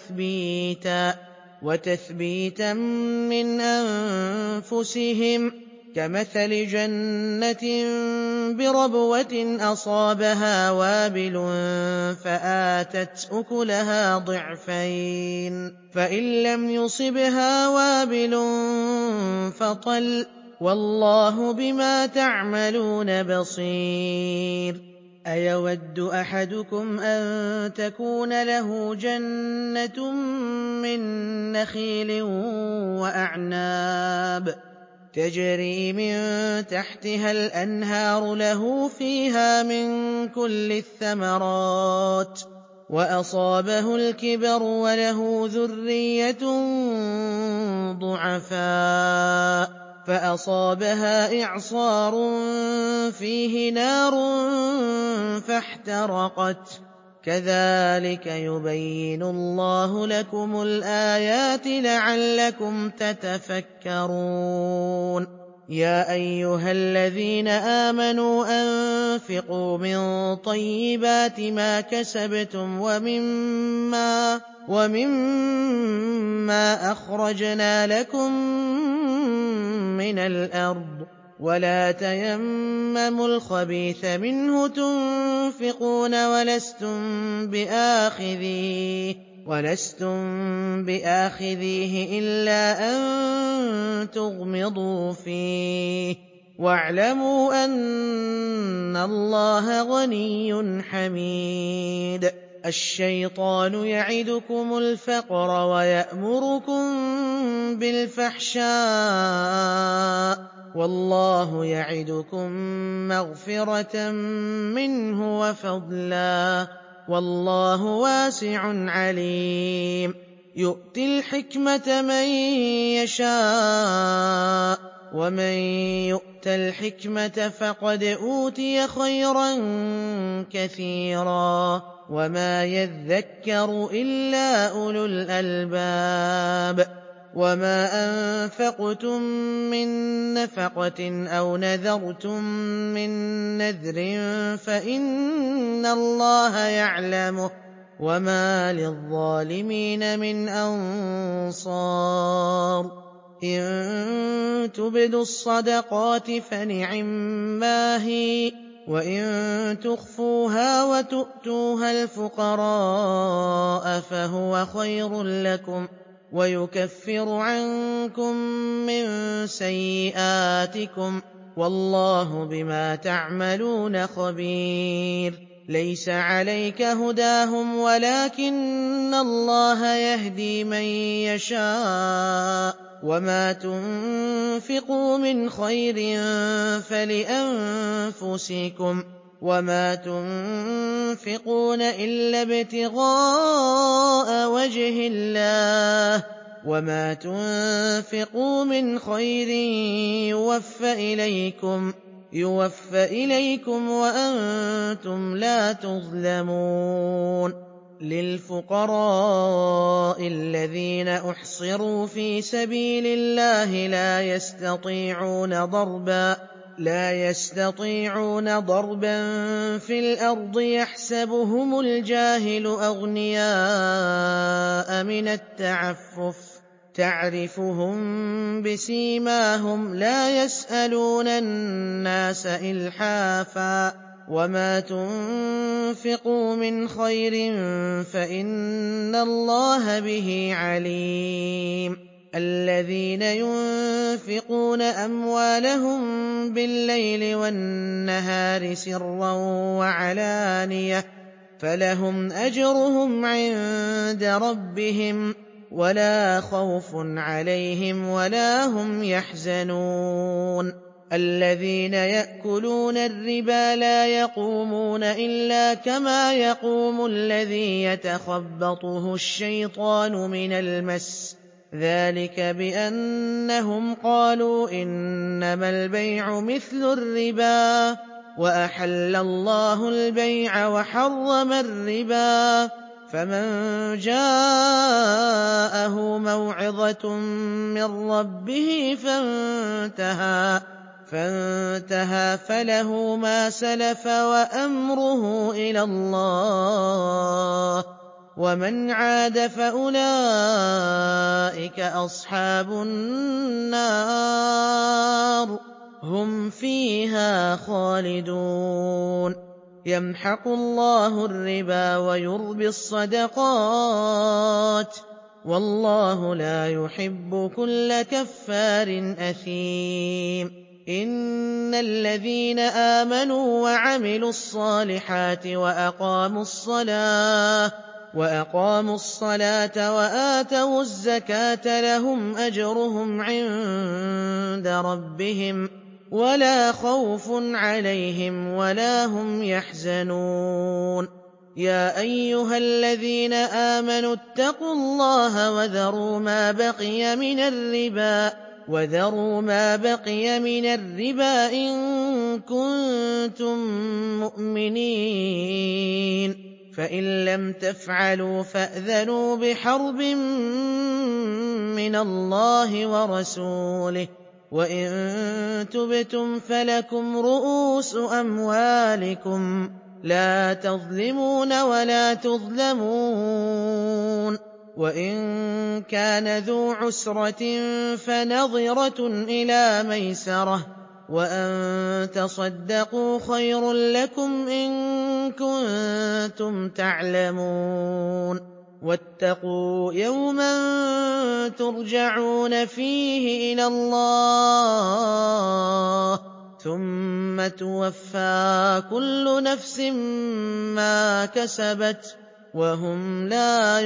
وتثبيتا من أنفسهم كمثل جنة بربوة أصابها وابل فآتت أكلها ضعفين فإن لم يصبها وابل فطل والله بما تعملون بصير أيود أحدكم أن تكون له جنة من نخيل وأعناب تجري من تحتها الأنهار له فيها من كل الثمرات وأصابه الكبر وله ذرية ضعفاء فأصابها إعصار فيه نار فاحترقت كذلك يبين الله لكم الآيات لعلكم تتفكرون يا أيها الذين آمنوا أنفقوا من طيبات ما كسبتم ومما أخرجنا لكم من الأرض ولا تيمموا الخبيث منه تنفقون ولستم بآخذيه إلا أن تغمضوا فيه واعلموا أن الله غني حميد الشيطان يعدكم الفقر ويأمركم بالفحشاء والله يعدكم مغفرة منه وفضلا والله واسع عليم يؤتي الحكمة من يشاء ومن يؤت الحكمة فقد أوتي خيرا كثيرا وما يذكر إلا أولو الألباب وما أنفقتم من نفقة أو نذرتم من نذر فإن الله يعلمه وما للظالمين من أنصار إن تبدوا الصدقات فنعما هي وإن تخفوها وتؤتوها الفقراء فهو خير لكم ويكفر عنكم من سيئاتكم والله بما تعملون خبير ليس عليك هداهم ولكن الله يهدي من يشاء وما تنفقوا من خير فلأنفسكم وما تنفقون إلا ابتغاء وجه الله وما تنفقوا من خير يوفى إليكم وأنتم لا تظلمون للفقراء الذين أحصروا في سبيل الله لا يستطيعون ضربا في الأرض يحسبهم الجاهل أغنياء من التعفف تعرفهم بسيماهم لا يسألون الناس إلحافا وما تنفقوا من خير فإن الله به عليم الذين ينفقون أموالهم بالليل والنهار سرا وعلانية فلهم أجرهم عند ربهم ولا خوف عليهم ولا هم يحزنون الذين يأكلون الربا لا يقومون إلا كما يقوم الذي يتخبطه الشيطان من المس ذلك بأنهم قالوا إنما البيع مثل الربا وأحل الله البيع وحرم الربا فمن جاءه موعظة من ربه فانتهى فله ما سلف وأمره إلى الله ومن عاد فأولئك أصحاب النار هم فيها خالدون يمحق الله الربا ويربي الصدقات والله لا يحب كل كفار أثيم إن الذين آمنوا وعملوا الصالحات وأقاموا الصلاة وآتوا الزكاة لهم أجرهم عند ربهم ولا خوف عليهم ولا هم يحزنون يا أيها الذين آمنوا اتقوا الله وذروا ما بقي من الربا إن كنتم مؤمنين فإن لم تفعلوا فأذنوا بحرب من الله ورسوله وإن تبتم فلكم رؤوس أموالكم لا تظلمون ولا تظلمون وإن كان ذو عسرة فنظرة إلى ميسرة وأن تصدقوا خير لكم إن كنتم تعلمون واتقوا يوما ترجعون فيه إلى الله ثم توفى كل نفس ما كسبت وهم لا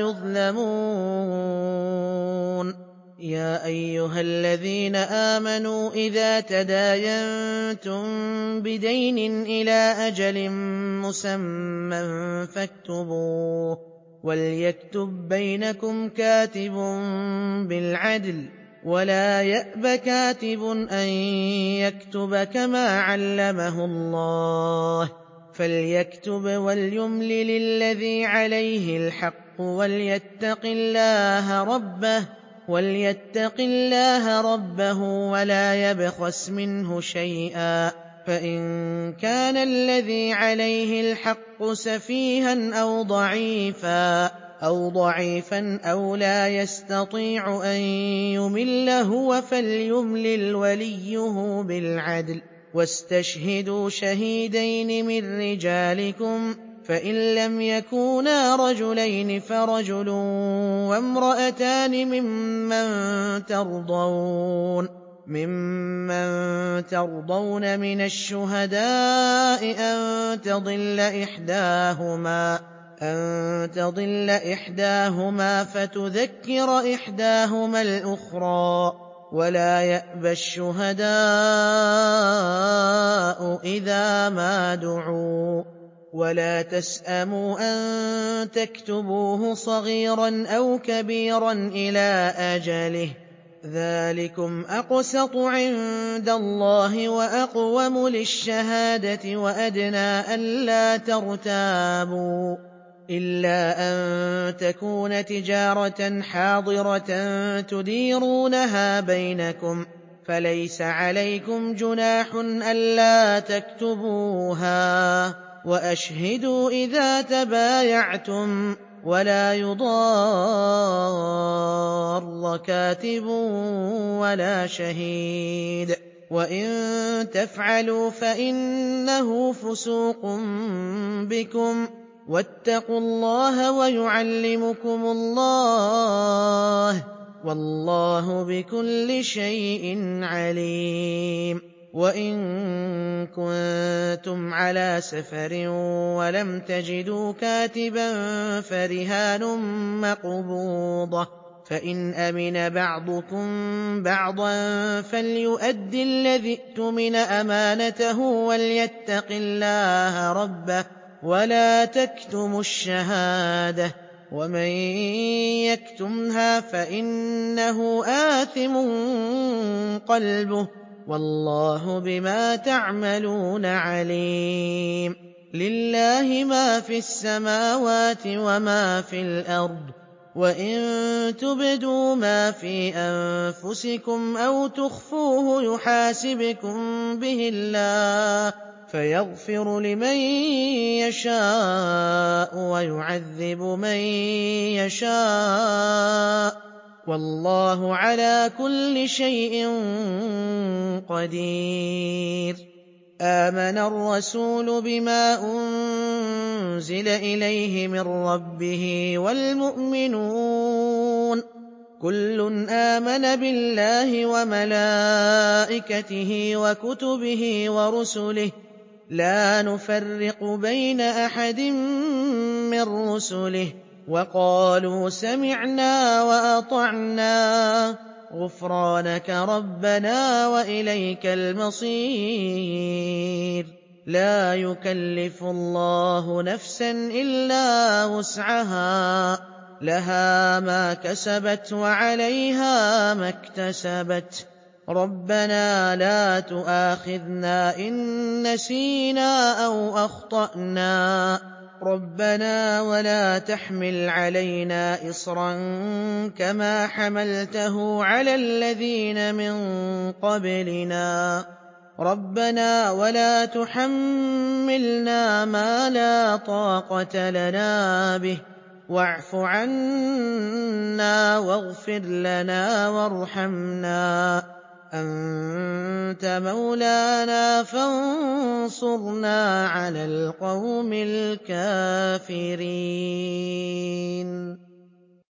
يظلمون يا أيها الذين آمنوا إذا تداينتم بدين إلى أجل مسمى فاكتبوه وليكتب بينكم كاتب بالعدل ولا يأب كاتب أن يكتب كما علمه الله فليكتب وليملل الذي عليه الحق وليتق الله ربه ولا يبخس منه شيئا فإن كان الذي عليه الحق سفيها أو ضعيفا أو لا يستطيع أن يمل هو فليملل وليه بالعدل واستشهدوا شهيدين من رجالكم فإن لم يكونا رجلين فرجل وامرأتان ممن ترضون من الشهداء أن تضل إحداهما فتذكر إحداهما الأخرى ولا يأبى الشهداء إذا ما دعوا ولا تسأموا أن تكتبوه صغيرا أو كبيرا إلى أجله ذلكم أقسط عند الله وأقوم للشهادة وأدنى ألا ترتابوا إلا أن تكون تجارة حاضرة تديرونها بينكم فليس عليكم جناح ألا تكتبوها وأشهدوا إذا تبايعتم ولا يضار كاتب ولا شهيد وإن تفعلوا فإنه فسوق بكم واتقوا الله ويعلمكم الله والله بكل شيء عليم وإن كنتم على سفر ولم تجدوا كاتبا فرهان مقبوضة فإن أمن بعضكم بعضا فليؤد الذي اؤتمن أمانته وليتق الله ربه ولا تكتموا الشهادة ومن يكتمها فإنه آثم قلبه والله بما تعملون عليم. لله ما في السماوات وما في الأرض وإن تبدوا ما في أنفسكم أو تخفوه يحاسبكم به الله فيغفر لمن يشاء ويعذب من يشاء والله على كل شيء قدير. آمن الرسول بما أنزل إليه من ربه والمؤمنون كل آمن بالله وملائكته وكتبه ورسله لا نفرق بين أحد من رسله وقالوا سمعنا وأطعنا غفرانك ربنا وإليك المصير. لا يكلف الله نفسا إلا وسعها لها ما كسبت وعليها ما اكتسبت ربنا لا تؤاخذنا إن نسينا أو أخطأنا ربنا ولا تحمل علينا إصرا كما حملته على الذين من قبلنا ربنا ولا تحملنا ما لا طاقة لنا به واعف عنا واغفر لنا وارحمنا أنت مولانا فانصرنا على القوم الكافرين.